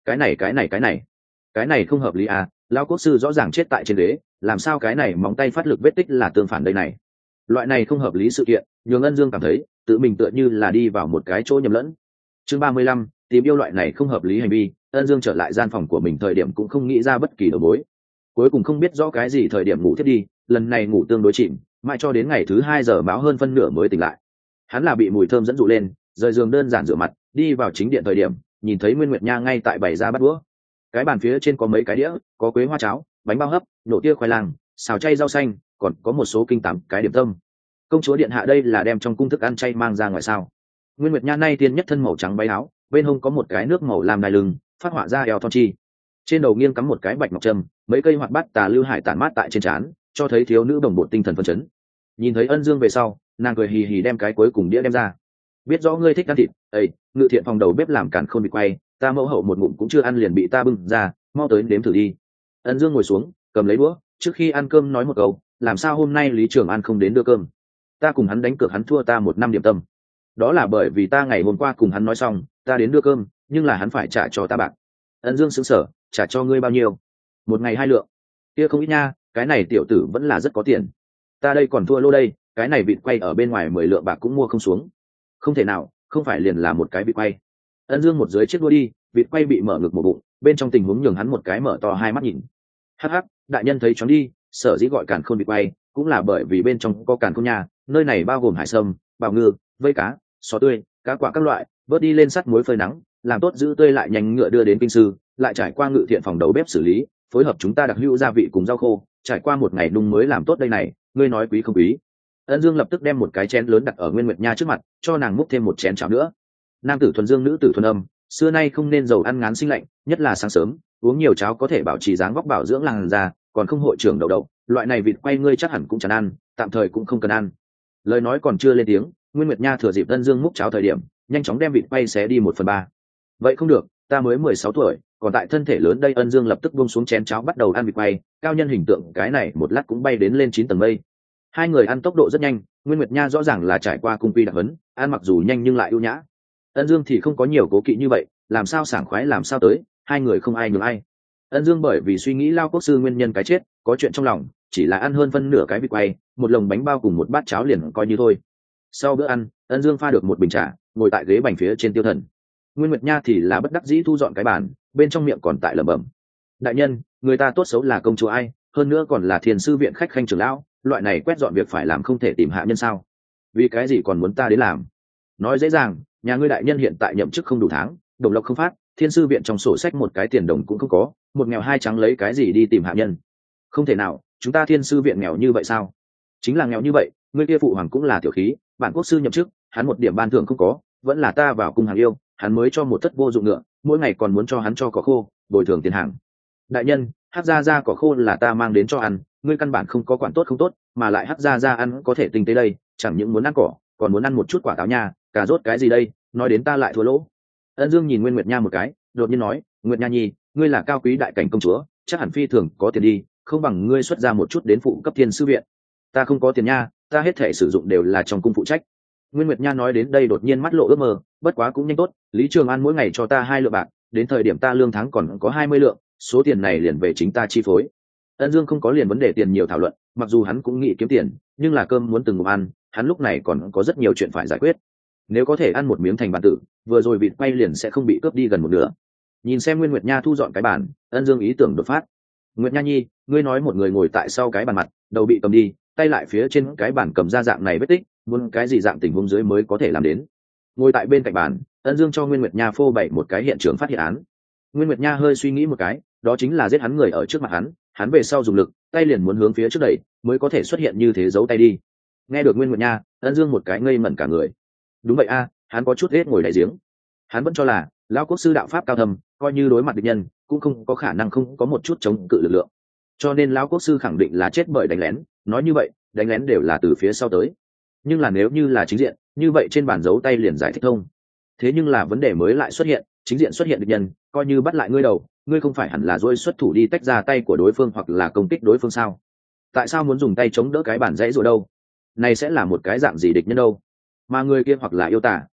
Cái này không hợp lý à, lão quốc sư rõ ràng chết tại trên ghế, làm sao cái này móng tay phát lực vết tích là tương phản đây này. Loại này không hợp lý sự kiện nhường Ân Dương cảm thấy tự mình tựa như là đi vào một cái chỗ nhầm lẫn. Chương 35, tìm yêu loại này không hợp lý hành vi. Ân Dương trở lại gian phòng của mình thời điểm cũng không nghĩ ra bất kỳ đầu mối, cuối cùng không biết rõ cái gì thời điểm ngủ thiết đi, lần này ngủ tương đối chìm, mãi cho đến ngày thứ 2 giờ báo hơn phân nửa mới tỉnh lại. Hắn là bị mùi thơm dẫn dụ lên, rời giường đơn giản rửa mặt, đi vào chính điện thời điểm nhìn thấy Nguyên Nguyệt Nha ngay tại bày ra bát đũa. Cái bàn phía trên có mấy cái đĩa, có quế hoa cháo, bánh bao hấp, nổ tia khoai lang, xào chay rau xanh, còn có một số kinh tắm cái điểm tâm. Công chúa điện hạ đây là đem trong cung thức ăn chay mang ra ngoài sao? Nguyên Nguyệt Nha nay tiên nhất thân màu trắng váy áo, bên hông có một cái nước màu làm đai lưng, phát họa ra eo thon chi, trên đầu nghiêng cắm một cái bạch ngọc trâm, mấy cây hoạt bát tà lưu hải tản mát tại trên trán, cho thấy thiếu nữ đồng bộ tinh thần phấn chấn. Nhìn thấy Ân Dương về sau, nàng cười hì hì đem cái cuối cùng đĩa đem ra. Biết rõ ngươi thích ăn thịt, ây, Ngự Thiện phòng đầu bếp làm cản khôn bị quay, ta mẫu hậu một ngụm cũng chưa ăn liền bị ta bưng ra, mau tới nếm thử đi. Ân Dương ngồi xuống, cầm lấy đũa, trước khi ăn cơm nói một câu, làm sao hôm nay Lý Trường An không đến đưa cơm? Ta cùng hắn đánh cược hắn thua ta 1 năm điểm tâm. Đó là bởi vì ta ngày hôm qua cùng hắn nói xong, ta đến đưa cơm, nhưng là hắn phải trả cho ta bạc. Ân Dương sững sờ, trả cho ngươi bao nhiêu? 1 ngày 2 lượng. Kia không ít nha, cái này tiểu tử vẫn là rất có tiền. Ta đây còn thua lô đây, cái này vịt quay ở bên ngoài 10 lượng bạc cũng mua không xuống. Không thể nào, không phải liền là một cái vịt quay. Ân Dương một dưới chiếc đua đi, vịt quay bị mở ngực một bụng, bên trong tình huống nhường hắn một cái mở to hai mắt nhìn. Hắc hắc, đại nhân thấy chóng đi, sở dĩ gọi càn khôn vịt quay, cũng là bởi vì bên trong có càn khôn nha, nơi này bao gồm hải sâm, bào ngư, vây cá, sò tươi, cá quả các loại, vớt đi lên sắt muối phơi nắng, làm tốt giữ tươi lại nhanh ngựa đưa đến kinh sư, lại trải qua Ngự Thiện phòng đầu bếp xử lý, phối hợp chúng ta đặc hữu gia vị cùng rau khô, trải qua 1 ngày nung mới làm tốt đây này, ngươi nói quý không quý? Ân Dương lập tức đem một cái chén lớn đặt ở Nguyên Nguyệt Nha trước mặt, cho nàng múc thêm một chén cháo nữa. Nam tử thuần dương, nữ tử thuần âm, xưa nay không nên dầu ăn ngán sinh lạnh, nhất là sáng sớm, uống nhiều cháo có thể bảo trì dáng vóc bảo dưỡng làn da, còn không hội trưởng đậu, loại này vịt quay ngươi chắc hẳn cũng chẳng ăn, tạm thời cũng không cần ăn. Lời nói còn chưa lên tiếng, Nguyên Nguyệt Nha thừa dịp Ân Dương múc cháo thời điểm, nhanh chóng đem vịt quay xé đi 1/3. Vậy không được, ta mới 16 tuổi, còn tại thân thể lớn đây. Ân Dương lập tức buông xuống chén cháo bắt đầu ăn vịt quay, cao nhân hình tượng cái này một lát cũng bay đến lên 9 tầng mây. Hai người ăn tốc độ rất nhanh, Nguyên Nguyệt Nha rõ ràng là trải qua cung quy đặc huấn, ăn mặc dù nhanh nhưng lại ưu nhã. Ân Dương thì không có nhiều cố kỵ như vậy, làm sao sảng khoái làm sao tới, hai người không ai nhường ai. Ân Dương bởi vì suy nghĩ Lao quốc sư nguyên nhân cái chết, có chuyện trong lòng, chỉ là ăn hơn phân nửa cái vịt quay, một lồng bánh bao cùng một bát cháo liền coi như thôi. Sau bữa ăn, Ân Dương pha được một bình trà, ngồi tại ghế bành phía trên tiêu thần. Nguyên Nguyệt Nha thì là bất đắc dĩ thu dọn cái bàn, bên trong miệng còn tại lẩm bẩm: đại nhân, người ta tốt xấu là công chúa ai, hơn nữa còn là Thiền sư viện khách khanh trưởng lão, loại này quét dọn việc phải làm không thể tìm hạ nhân sao? Vì cái gì còn muốn ta đến làm? Nói dễ dàng, nhà ngươi đại nhân hiện tại nhậm chức không đủ tháng, đồng lộc không phát, Thiên sư viện trong sổ sách một cái tiền đồng cũng không có, một nghèo hai trắng lấy cái gì đi tìm hạ nhân? Không thể nào, chúng ta Thiên sư viện nghèo như vậy sao? Chính là nghèo như vậy, ngươi kia phụ hoàng cũng là tiểu khí, bản quốc sư nhậm chức, hắn một điểm ban thưởng không có, vẫn là ta vào cung hàng yêu, hắn mới cho một thất vô dụng ngựa, mỗi ngày còn muốn cho hắn cho cỏ khô, bồi thường tiền hàng. Đại nhân, hắc gia gia cỏ khô là ta mang đến cho ăn, ngươi căn bản không có quản tốt không tốt, mà lại hắc gia gia ăn có thể tinh tế đây, chẳng những muốn ăn cỏ, còn muốn ăn một chút quả táo nha, cà rốt cái gì đây, nói đến ta lại thua lỗ. Ân Dương nhìn Nguyên Nguyệt Nha một cái, đột nhiên nói: Nguyệt Nha nhi, ngươi là cao quý đại cảnh công chúa, chắc hẳn phi thường có tiền đi, không bằng ngươi xuất ra một chút đến phụ cấp Thiên sư viện. Ta không có tiền nha, ta hết thể sử dụng đều là trong cung phụ trách. Nguyên Nguyệt Nha nói đến đây đột nhiên mắt lộ ước mơ, bất quá cũng nhanh tốt, Lý Trường An mỗi ngày cho ta 2 lượng bạc, đến thời điểm ta lương tháng còn có 20 lượng, số tiền này liền về chính ta chi phối. Ân Dương không có liền vấn đề tiền nhiều thảo luận, mặc dù hắn cũng nghĩ kiếm tiền, nhưng là cơm muốn từng ngụm ăn, hắn lúc này còn có rất nhiều chuyện phải giải quyết. Nếu có thể ăn một miếng thành bản tử, vừa rồi vịt quay liền sẽ không bị cướp đi gần một nửa. Nhìn xem Nguyên Nguyệt Nha thu dọn cái bàn, Ân Dương ý tưởng đột phát: Nguyệt Nha nhi, ngươi nói một người ngồi tại sau cái bàn mặt, đầu bị cầm đi, tay lại phía trên cái bàn cầm ra dạng này vết tích, muốn cái gì dạng tình huống dưới mới có thể làm đến. Ngồi tại bên cạnh bàn, Ân Dương cho Nguyên Nguyệt Nha phô bày một cái hiện trường phát hiện án. Nguyên Nguyệt Nha hơi suy nghĩ một cái, đó chính là giết hắn người ở trước mặt hắn về sau dùng lực, tay liền muốn hướng phía trước đẩy, mới có thể xuất hiện như thế giấu tay đi. Nghe được Nguyên Nguyệt Nha, Ân Dương một cái ngây mẩn cả người. Đúng vậy a, hắn có chút hết ngồi đại giếng. Hắn vẫn cho là lão quốc sư đạo pháp cao thâm, coi như đối mặt địch nhân, cũng không có khả năng không có một chút chống cự lực lượng. Cho nên lão quốc sư khẳng định là chết bởi đánh lén, nói như vậy, đánh lén đều là từ phía sau tới. Nhưng là nếu như là chính diện, như vậy trên bàn giấu tay liền giải thích thông. Thế nhưng là vấn đề mới lại xuất hiện, chính diện xuất hiện địch nhân, coi như bắt lại ngươi đầu, ngươi không phải hẳn là dôi xuất thủ đi tách ra tay của đối phương hoặc là công kích đối phương sao? Tại sao muốn dùng tay chống đỡ cái bàn dãy rồi đâu? Này sẽ là một cái dạng gì địch nhân đâu? Mà người kia hoặc là yêu tả,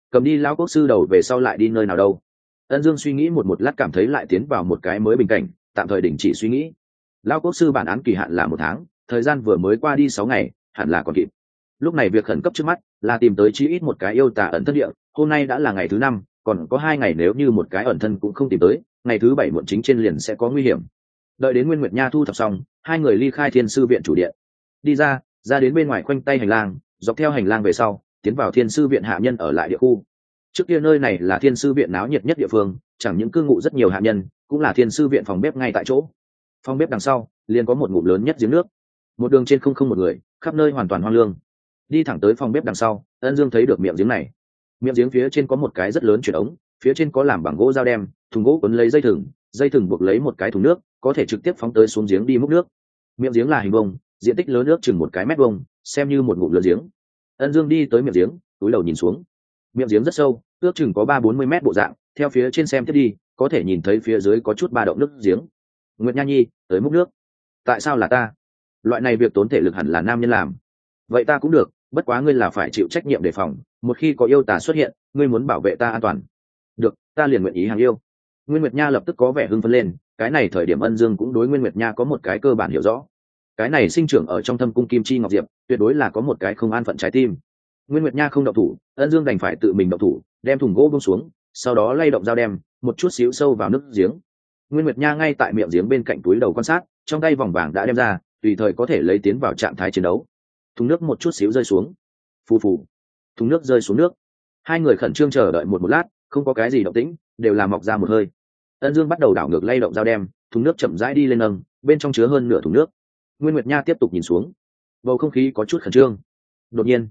cầm đi lão quốc sư đầu về sau lại đi nơi nào đâu? Ân Dương suy nghĩ một lát cảm thấy lại tiến vào một cái mới bình cảnh, tạm thời đình chỉ suy nghĩ. Lão quốc sư bản án kỳ hạn là 1 tháng, thời gian vừa mới qua đi 6 ngày, hẳn là còn kịp. Lúc này việc khẩn cấp trước mắt là tìm tới chí ít một cái yêu tà ẩn thân địa. Hôm nay đã là ngày thứ 5, còn có 2 ngày, nếu như một cái ẩn thân cũng không tìm tới, ngày thứ 7 muộn chính trên liền sẽ có nguy hiểm. Đợi đến Nguyên Nguyệt Nha thu thập xong, hai người ly khai Thiên Sư viện chủ điện, đi ra đến bên ngoài khoanh tay hành lang, dọc theo hành lang về sau, tiến vào Thiên Sư viện hạ nhân ở lại địa khu. Trước kia nơi này là Thiên Sư viện náo nhiệt nhất địa phương, chẳng những cư ngụ rất nhiều hạ nhân, cũng là Thiên Sư viện phòng bếp ngay tại chỗ. Phòng bếp đằng sau liền có một ngụm lớn nhất giếng nước. Một đường trên không một người, khắp nơi hoàn toàn hoang lương. Đi thẳng tới phòng bếp đằng sau, Ân Dương thấy được miệng giếng này. Miệng giếng phía trên có một cái rất lớn chuyển ống, phía trên có làm bằng gỗ dao đem, thùng gỗ quấn lấy dây thừng buộc lấy một cái thùng nước, có thể trực tiếp phóng tới xuống giếng đi múc nước. Miệng giếng là hình vuông, diện tích lớn nước chừng 1 mét vuông, xem như một ngụm lớn giếng. Ân Dương đi tới miệng giếng, túi đầu nhìn xuống. Miệng giếng rất sâu, ước chừng có 30-40 mét bộ dạng, theo phía trên xem tiếp đi, có thể nhìn thấy phía dưới có chút ba động nước giếng. Nguyệt Nha Nhi, tới múc nước. Tại sao là ta? Loại này việc tốn thể lực hẳn là nam nhân làm. Vậy ta cũng được, bất quá ngươi là phải chịu trách nhiệm đề phòng, một khi có yêu tà xuất hiện, ngươi muốn bảo vệ ta an toàn. Được, ta liền nguyện ý hàng yêu. Nguyên Nguyệt Nha lập tức có vẻ hưng phấn lên, cái này thời điểm Ân Dương cũng đối Nguyên Nguyệt Nha có một cái cơ bản hiểu rõ. Cái này sinh trưởng ở trong thâm cung kim chi ngọc diệp, tuyệt đối là có một cái không an phận trái tim. Nguyên Nguyệt Nha không động thủ, Ân Dương đành phải tự mình động thủ, đem thùng gỗ buông xuống, sau đó lay động dao đem, một chút xíu sâu vào nước giếng. Nguyên Nguyệt Nha ngay tại miệng giếng bên cạnh túi đầu quan sát, trong tay vòng vàng đã đem ra, tùy thời có thể lấy tiến vào trạng thái chiến đấu. Thùng nước một chút xíu rơi xuống, phù phù, thùng nước rơi xuống nước. Hai người khẩn trương chờ đợi một lát, không có cái gì động tĩnh, đều là mọc ra một hơi. Ân Dương bắt đầu đảo ngược lay động dao đem, thùng nước chậm rãi đi lên nâng, bên trong chứa hơn nửa thùng nước. Nguyên Nguyệt Nha tiếp tục nhìn xuống, bầu không khí có chút khẩn trương. Đột nhiên,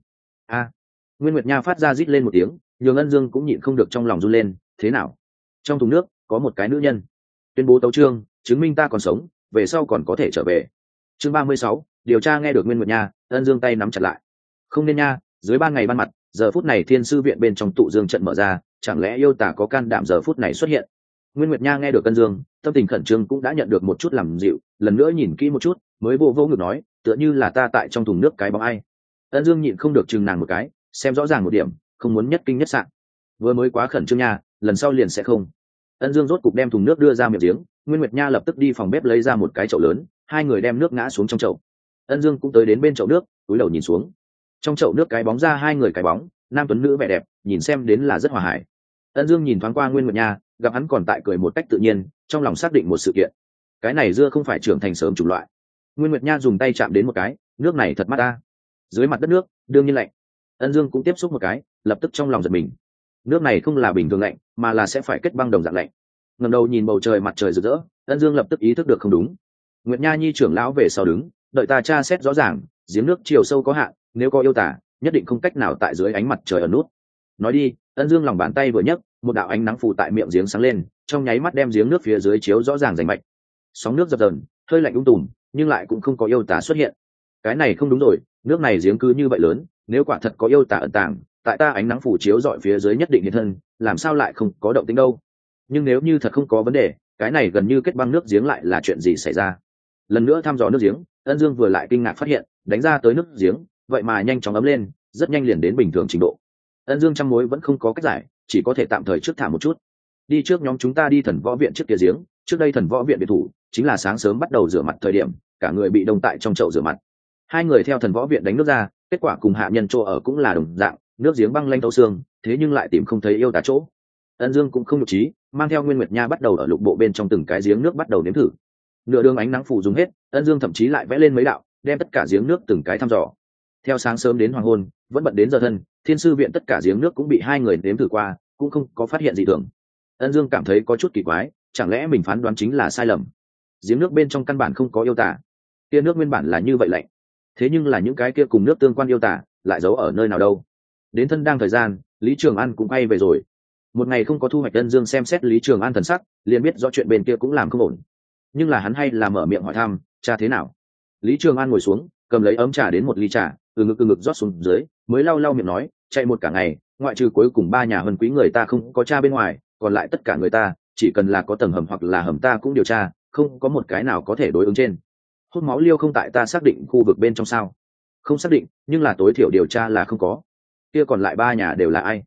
Nguyên Nguyệt Nha phát ra rít lên một tiếng, nhường Ân Dương cũng nhịn không được trong lòng run lên. Thế nào? Trong thùng nước có một cái nữ nhân. Tuyên bố tấu chương, chứng minh ta còn sống, về sau còn có thể trở về. Chương 36, điều tra. Nghe được Nguyên Nguyệt Nha, Ân Dương tay nắm chặt lại. Không nên nha, dưới ban ngày ban mặt, giờ phút này Thiên Sư viện bên trong tụ dương trận mở ra, chẳng lẽ yêu tà có can đảm giờ phút này xuất hiện? Nguyên Nguyệt Nha nghe được Ân Dương, tâm tình khẩn trương cũng đã nhận được một chút làm dịu, lần nữa nhìn kỹ một chút, mới vô ngực nói, tựa như là ta tại trong thùng nước cái bóng ai. Ân Dương nhịn không được chừng nàng một cái, xem rõ ràng một điểm, không muốn nhất kinh nhất sạn. Vừa mới quá khẩn trương nha, lần sau liền sẽ không. Ân Dương rốt cục đem thùng nước đưa ra miệng giếng, Nguyên Nguyệt Nha lập tức đi phòng bếp lấy ra một cái chậu lớn, hai người đem nước ngã xuống trong chậu. Ân Dương cũng tới đến bên chậu nước, cúi đầu nhìn xuống. Trong chậu nước cái bóng ra hai người cái bóng, nam tuấn nữ vẻ đẹp, nhìn xem đến là rất hòa hải. Ân Dương nhìn thoáng qua Nguyên Nguyệt Nha, gặp hắn còn tại cười một cách tự nhiên, trong lòng xác định một sự kiện. Cái này dưa không phải trưởng thành sớm chủng loại. Nguyên Nguyệt Nha dùng tay chạm đến một cái, nước này thật mát ta. Dưới mặt đất nước, đương nhiên lạnh. Ân Dương cũng tiếp xúc một cái, lập tức trong lòng giật mình. Nước này không là bình thường lạnh, mà là sẽ phải kết băng đồng dạng lạnh. Ngẩng đầu nhìn bầu trời mặt trời rực rỡ, Ân Dương lập tức ý thức được không đúng. Nguyệt Nha Nhi trưởng lão về sau đứng, đợi ta tra xét rõ ràng, giếng nước chiều sâu có hạn, nếu có yêu tả, nhất định không cách nào tại dưới ánh mặt trời ở nút. Nói đi, Ân Dương lòng bàn tay vừa nhấc, một đạo ánh nắng phủ tại miệng giếng sáng lên, trong nháy mắt đem giếng nước phía dưới chiếu rõ ràng rành mạch. Sóng nước dập dờn, hơi lạnh tùm, nhưng lại cũng không có yêu tả xuất hiện. Cái này không đúng rồi, nước này giếng cứ như vậy lớn, nếu quả thật có yêu tả ẩn tàng, tại ta ánh nắng phủ chiếu dọi phía dưới nhất định hiện thân, làm sao lại không có động tĩnh đâu? Nhưng nếu như thật không có vấn đề, cái này gần như kết băng nước giếng lại là chuyện gì xảy ra? Lần nữa thăm dò nước giếng, Ân Dương vừa lại kinh ngạc phát hiện, đánh ra tới nước giếng, vậy mà nhanh chóng ấm lên, rất nhanh liền đến bình thường trình độ. Ân Dương trăm mối vẫn không có cách giải, chỉ có thể tạm thời trước thả một chút. Đi trước, nhóm chúng ta đi thần võ viện trước kia giếng, trước đây thần võ viện biệt thủ, chính là sáng sớm bắt đầu rửa mặt thời điểm, cả người bị đông tại trong chậu rửa mặt. Hai người theo thần võ viện đánh nước ra, kết quả cùng hạ nhân chỗ ở cũng là đồng dạng, nước giếng băng lanh thấu xương, thế nhưng lại tìm không thấy yêu tà chỗ. Ân Dương cũng không nhục trí, mang theo Nguyên Nguyệt Nha bắt đầu ở lục bộ bên trong từng cái giếng nước bắt đầu nếm thử. Nửa đường ánh nắng phủ dùng hết, Ân Dương thậm chí lại vẽ lên mấy đạo, đem tất cả giếng nước từng cái thăm dò. Theo sáng sớm đến hoàng hôn, vẫn bận đến giờ thân, Thiên Sư viện tất cả giếng nước cũng bị hai người nếm thử qua, cũng không có phát hiện gì thường. Ân Dương cảm thấy có chút kỳ quái, chẳng lẽ mình phán đoán chính là sai lầm? Giếng nước bên trong căn bản không có yêu tà, kia nước nguyên bản là như vậy lạnh, thế nhưng là những cái kia cùng nước tương quan yêu tà lại giấu ở nơi nào đâu? Đến thân đang thời gian, Lý Trường An cũng quay về rồi. Một ngày không có thu hoạch, Ân Dương xem xét Lý Trường An thần sắc, liền biết rõ chuyện bên kia cũng làm không ổn. Nhưng là hắn hay là mở miệng hỏi thăm, cha thế nào? Lý Trường An ngồi xuống, cầm lấy ấm trà đến một ly trà, từ ngực rót xuống dưới, mới lau miệng nói, chạy một cả ngày, ngoại trừ cuối cùng 3 nhà hân quý người ta không có cha bên ngoài, còn lại tất cả người ta, chỉ cần là có tầng hầm hoặc là hầm ta cũng điều tra, không có một cái nào có thể đối ứng trên. Hút máu liêu không tại ta xác định khu vực bên trong sao? Không xác định, nhưng là tối thiểu điều tra là không có. Kia còn lại 3 nhà đều là ai?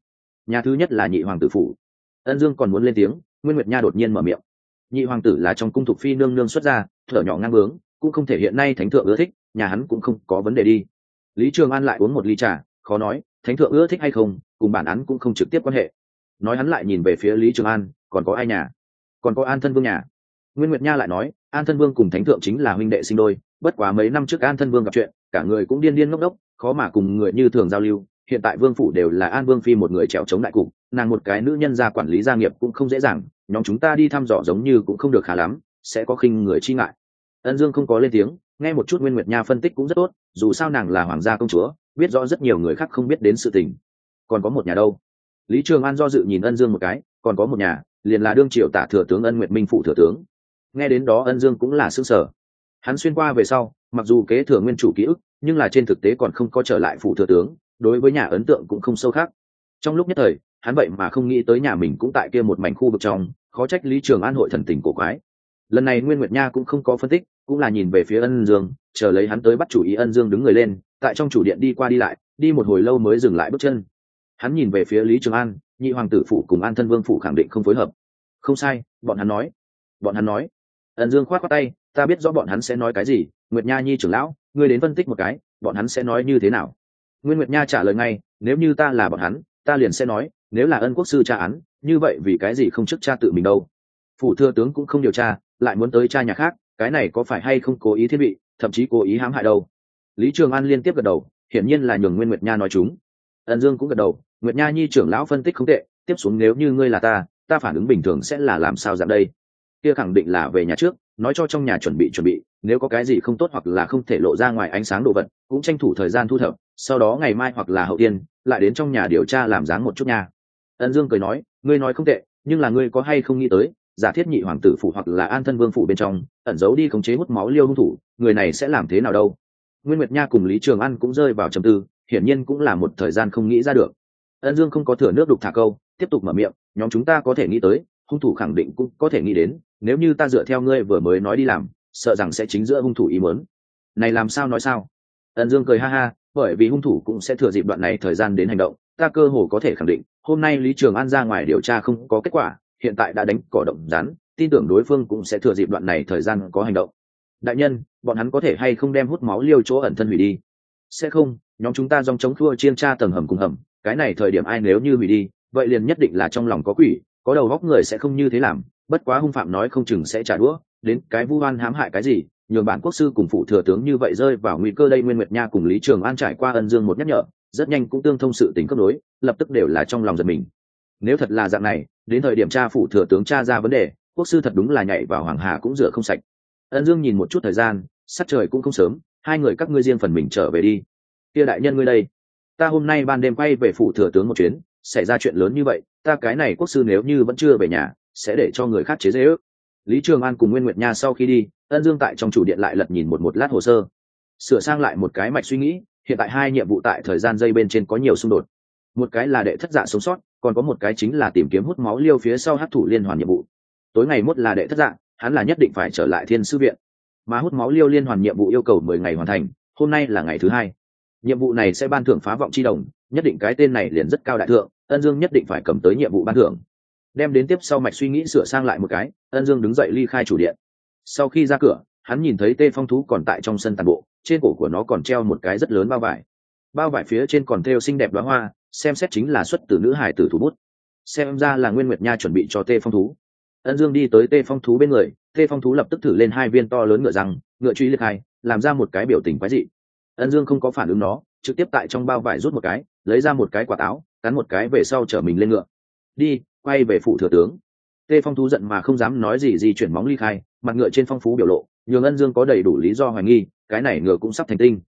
Nhà thứ nhất là nhị hoàng tử phủ. Ân Dương còn muốn lên tiếng, Nguyên Nguyệt Nha đột nhiên mở miệng. Nhị hoàng tử là trong cung thục phi nương nương xuất ra, thở nhỏ ngang bướng, cũng không thể hiện nay thánh thượng ưa thích, nhà hắn cũng không có vấn đề đi. Lý Trường An lại uống một ly trà, khó nói, thánh thượng ưa thích hay không, cùng bản án cũng không trực tiếp quan hệ. Nói hắn lại nhìn về phía Lý Trường An, còn có ai nhà? Còn có An thân vương nhà. Nguyên Nguyệt Nha lại nói, An thân vương cùng thánh thượng chính là huynh đệ sinh đôi, bất quá mấy năm trước An thân vương gặp chuyện, cả người cũng điên điên ngốc ngốc, khó mà cùng người như thường giao lưu. Hiện tại vương phủ đều là An vương phi một người trèo chống đại cục, nàng một cái nữ nhân gia quản lý gia nghiệp cũng không dễ dàng, nhóm chúng ta đi thăm dò giống như cũng không được khá lắm, sẽ có khinh người chi ngại. Ân Dương không có lên tiếng, nghe một chút Nguyên Nguyệt Nha phân tích cũng rất tốt, dù sao nàng là hoàng gia công chúa, biết rõ rất nhiều người khác không biết đến sự tình. Còn có một nhà đâu? Lý Trường An do dự nhìn Ân Dương một cái, còn có một nhà, liền là đương triều tả thừa tướng Ân Nguyệt Minh phụ thừa tướng. Nghe đến đó Ân Dương cũng là sửng sở. Hắn xuyên qua về sau, mặc dù kế thừa nguyên chủ ký ức, nhưng là trên thực tế còn không có trở lại phụ thừa tướng, đối với nhà ấn tượng cũng không sâu khác. Trong lúc nhất thời, hắn vậy mà không nghĩ tới nhà mình cũng tại kia một mảnh khu vực trong, khó trách Lý Trường An hội thần tình cổ quái. Lần này Nguyên Nguyệt Nha cũng không có phân tích, cũng là nhìn về phía Ân Dương, chờ lấy hắn tới bắt chủ ý. Ân Dương đứng người lên, tại trong chủ điện đi qua đi lại, đi một hồi lâu mới dừng lại bước chân. Hắn nhìn về phía Lý Trường An, nhị hoàng tử phủ cùng An thân vương phủ khẳng định không phối hợp. Không sai, bọn hắn nói. Ân Dương khoát khoát tay, ta biết rõ bọn hắn sẽ nói cái gì. Nguyệt Nha nhi trưởng lão, ngươi đến phân tích một cái, bọn hắn sẽ nói như thế nào? Nguyên Nguyệt Nha trả lời ngay, nếu như ta là bọn hắn, ta liền sẽ nói, nếu là Ân quốc sư tra án, như vậy vì cái gì không trước tra tự mình đâu? Phủ thừa tướng cũng không điều tra, lại muốn tới tra nhà khác, cái này có phải hay không cố ý thiết bị, thậm chí cố ý hãm hại đâu? Lý Trường An liên tiếp gật đầu, hiển nhiên là nhường Nguyên Nguyệt Nha nói chúng. Ân Dương cũng gật đầu, Nguyệt Nha nhi trưởng lão phân tích không tệ, tiếp xuống nếu như ngươi là ta phản ứng bình thường sẽ là làm sao dạng đây? Kia khẳng định là về nhà trước, nói cho trong nhà chuẩn bị, nếu có cái gì không tốt hoặc là không thể lộ ra ngoài ánh sáng đồ vật, cũng tranh thủ thời gian thu thập, sau đó ngày mai hoặc là hậu tiên lại đến trong nhà điều tra làm dáng một chút nha. Ân Dương cười nói, ngươi nói không tệ, nhưng là ngươi có hay không nghĩ tới, giả thiết nhị hoàng tử phủ hoặc là An thân vương phủ bên trong ẩn giấu đi khống chế hút máu liêu hung thủ, người này sẽ làm thế nào đâu? Nguyên Nguyệt Nha cùng Lý Trường An cũng rơi vào trầm tư, hiển nhiên cũng là một thời gian không nghĩ ra được. Ân Dương không có thừa nước đục thả câu, tiếp tục mở miệng, nhóm chúng ta có thể nghĩ tới, hung thủ khẳng định cũng có thể nghĩ đến, nếu như ta dựa theo ngươi vừa mới nói đi làm, sợ rằng sẽ chính giữa hung thủ ý muốn. Này làm sao nói sao? Ân Dương cười ha ha, bởi vì hung thủ cũng sẽ thừa dịp đoạn này thời gian đến hành động, ta cơ hồ có thể khẳng định, hôm nay Lý Trường An ra ngoài điều tra không có kết quả, hiện tại đã đánh cỏ động rắn, tin tưởng đối phương cũng sẽ thừa dịp đoạn này thời gian có hành động. Đại nhân, bọn hắn có thể hay không đem hút máu liêu chỗ ẩn thân hủy đi? Sẽ không, nhóm chúng ta dòng chống khua chiên tra tầng hầm cùng hầm, cái này thời điểm ai nếu như hủy đi, vậy liền nhất định là trong lòng có quỷ, có đầu óc người sẽ không như thế làm, bất quá hung phạm nói không chừng sẽ trả đũa, đến cái vu oan hãm hại cái gì, nhường bản quốc sư cùng phụ thừa tướng như vậy rơi vào nguy cơ đây. Nguyên Nguyệt Nha cùng Lý Trường An trải qua Ân Dương một nhắc nhở, rất nhanh cũng tương thông sự tình cấp đối, lập tức đều là trong lòng giật mình. Nếu thật là dạng này, đến thời điểm tra phụ thừa tướng tra ra vấn đề, quốc sư thật đúng là nhảy vào hoàng hà cũng rửa không sạch. Ân Dương nhìn một chút thời gian, sắc trời cũng không sớm, hai người các ngươi riêng phần mình trở về đi. Kia đại nhân ngươi đây, ta hôm nay ban đêm quay về phụ thừa tướng một chuyến, xảy ra chuyện lớn như vậy, ta cái này quốc sư nếu như vẫn chưa về nhà, sẽ để cho người khác chế giễu. Lý Trường An cùng Nguyên Nguyệt Nha sau khi đi, Ân Dương tại trong chủ điện lại lật nhìn một lát hồ sơ, sửa sang lại một cái mạch suy nghĩ. Hiện tại hai nhiệm vụ tại thời gian dây bên trên có nhiều xung đột, một cái là đệ thất dạ sống sót, còn có một cái chính là tìm kiếm hút máu liêu phía sau hắc thủ liên hoàn nhiệm vụ. Tối ngày mốt là đệ thất dạ, hắn là nhất định phải trở lại Thiên Sư viện, mà hút máu liêu liên hoàn nhiệm vụ yêu cầu 10 ngày hoàn thành, hôm nay là ngày thứ 2. Nhiệm vụ này sẽ ban thưởng phá vọng chi đồng, nhất định cái tên này liền rất cao đại thượng, Ân Dương nhất định phải cầm tới nhiệm vụ ban thưởng. Đem đến tiếp sau mạch suy nghĩ sửa sang lại một cái, Ân Dương đứng dậy ly khai chủ điện. Sau khi ra cửa, hắn nhìn thấy Tê Phong thú còn tại trong sân tàn bộ, trên cổ của nó còn treo một cái rất lớn bao vải phía trên còn thêu xinh đẹp đóa hoa, xem xét chính là xuất từ nữ hải tử thủ bút, xem ra là Nguyên Nguyệt Nha chuẩn bị cho Tê Phong thú. Ân Dương đi tới Tê Phong thú bên người, Tê Phong thú lập tức thử lên 2 viên to lớn ngựa răng, ngựa truy liệt hai, làm ra một cái biểu tình quái dị. Ân Dương không có phản ứng nó, trực tiếp tại trong bao vải rút một cái, lấy ra một cái quả táo, cắn một cái về sau chở mình lên ngựa. Đi, quay về phủ thừa tướng. Tê Phong thú giận mà không dám nói gì, di chuyển móng ly khai, mặt ngựa trên phong phú biểu lộ, nhường Ân Dương có đầy đủ lý do hoài nghi, cái này ngựa cũng sắp thành tinh.